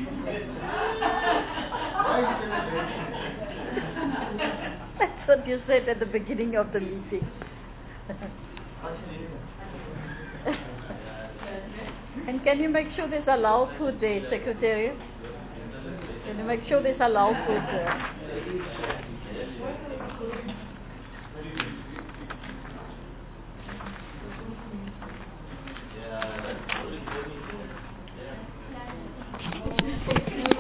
That's what you said at the beginning of the meeting. And can you make sure there's halal food there, Secretary? Can you make sure there's halal food there? Yeah, that's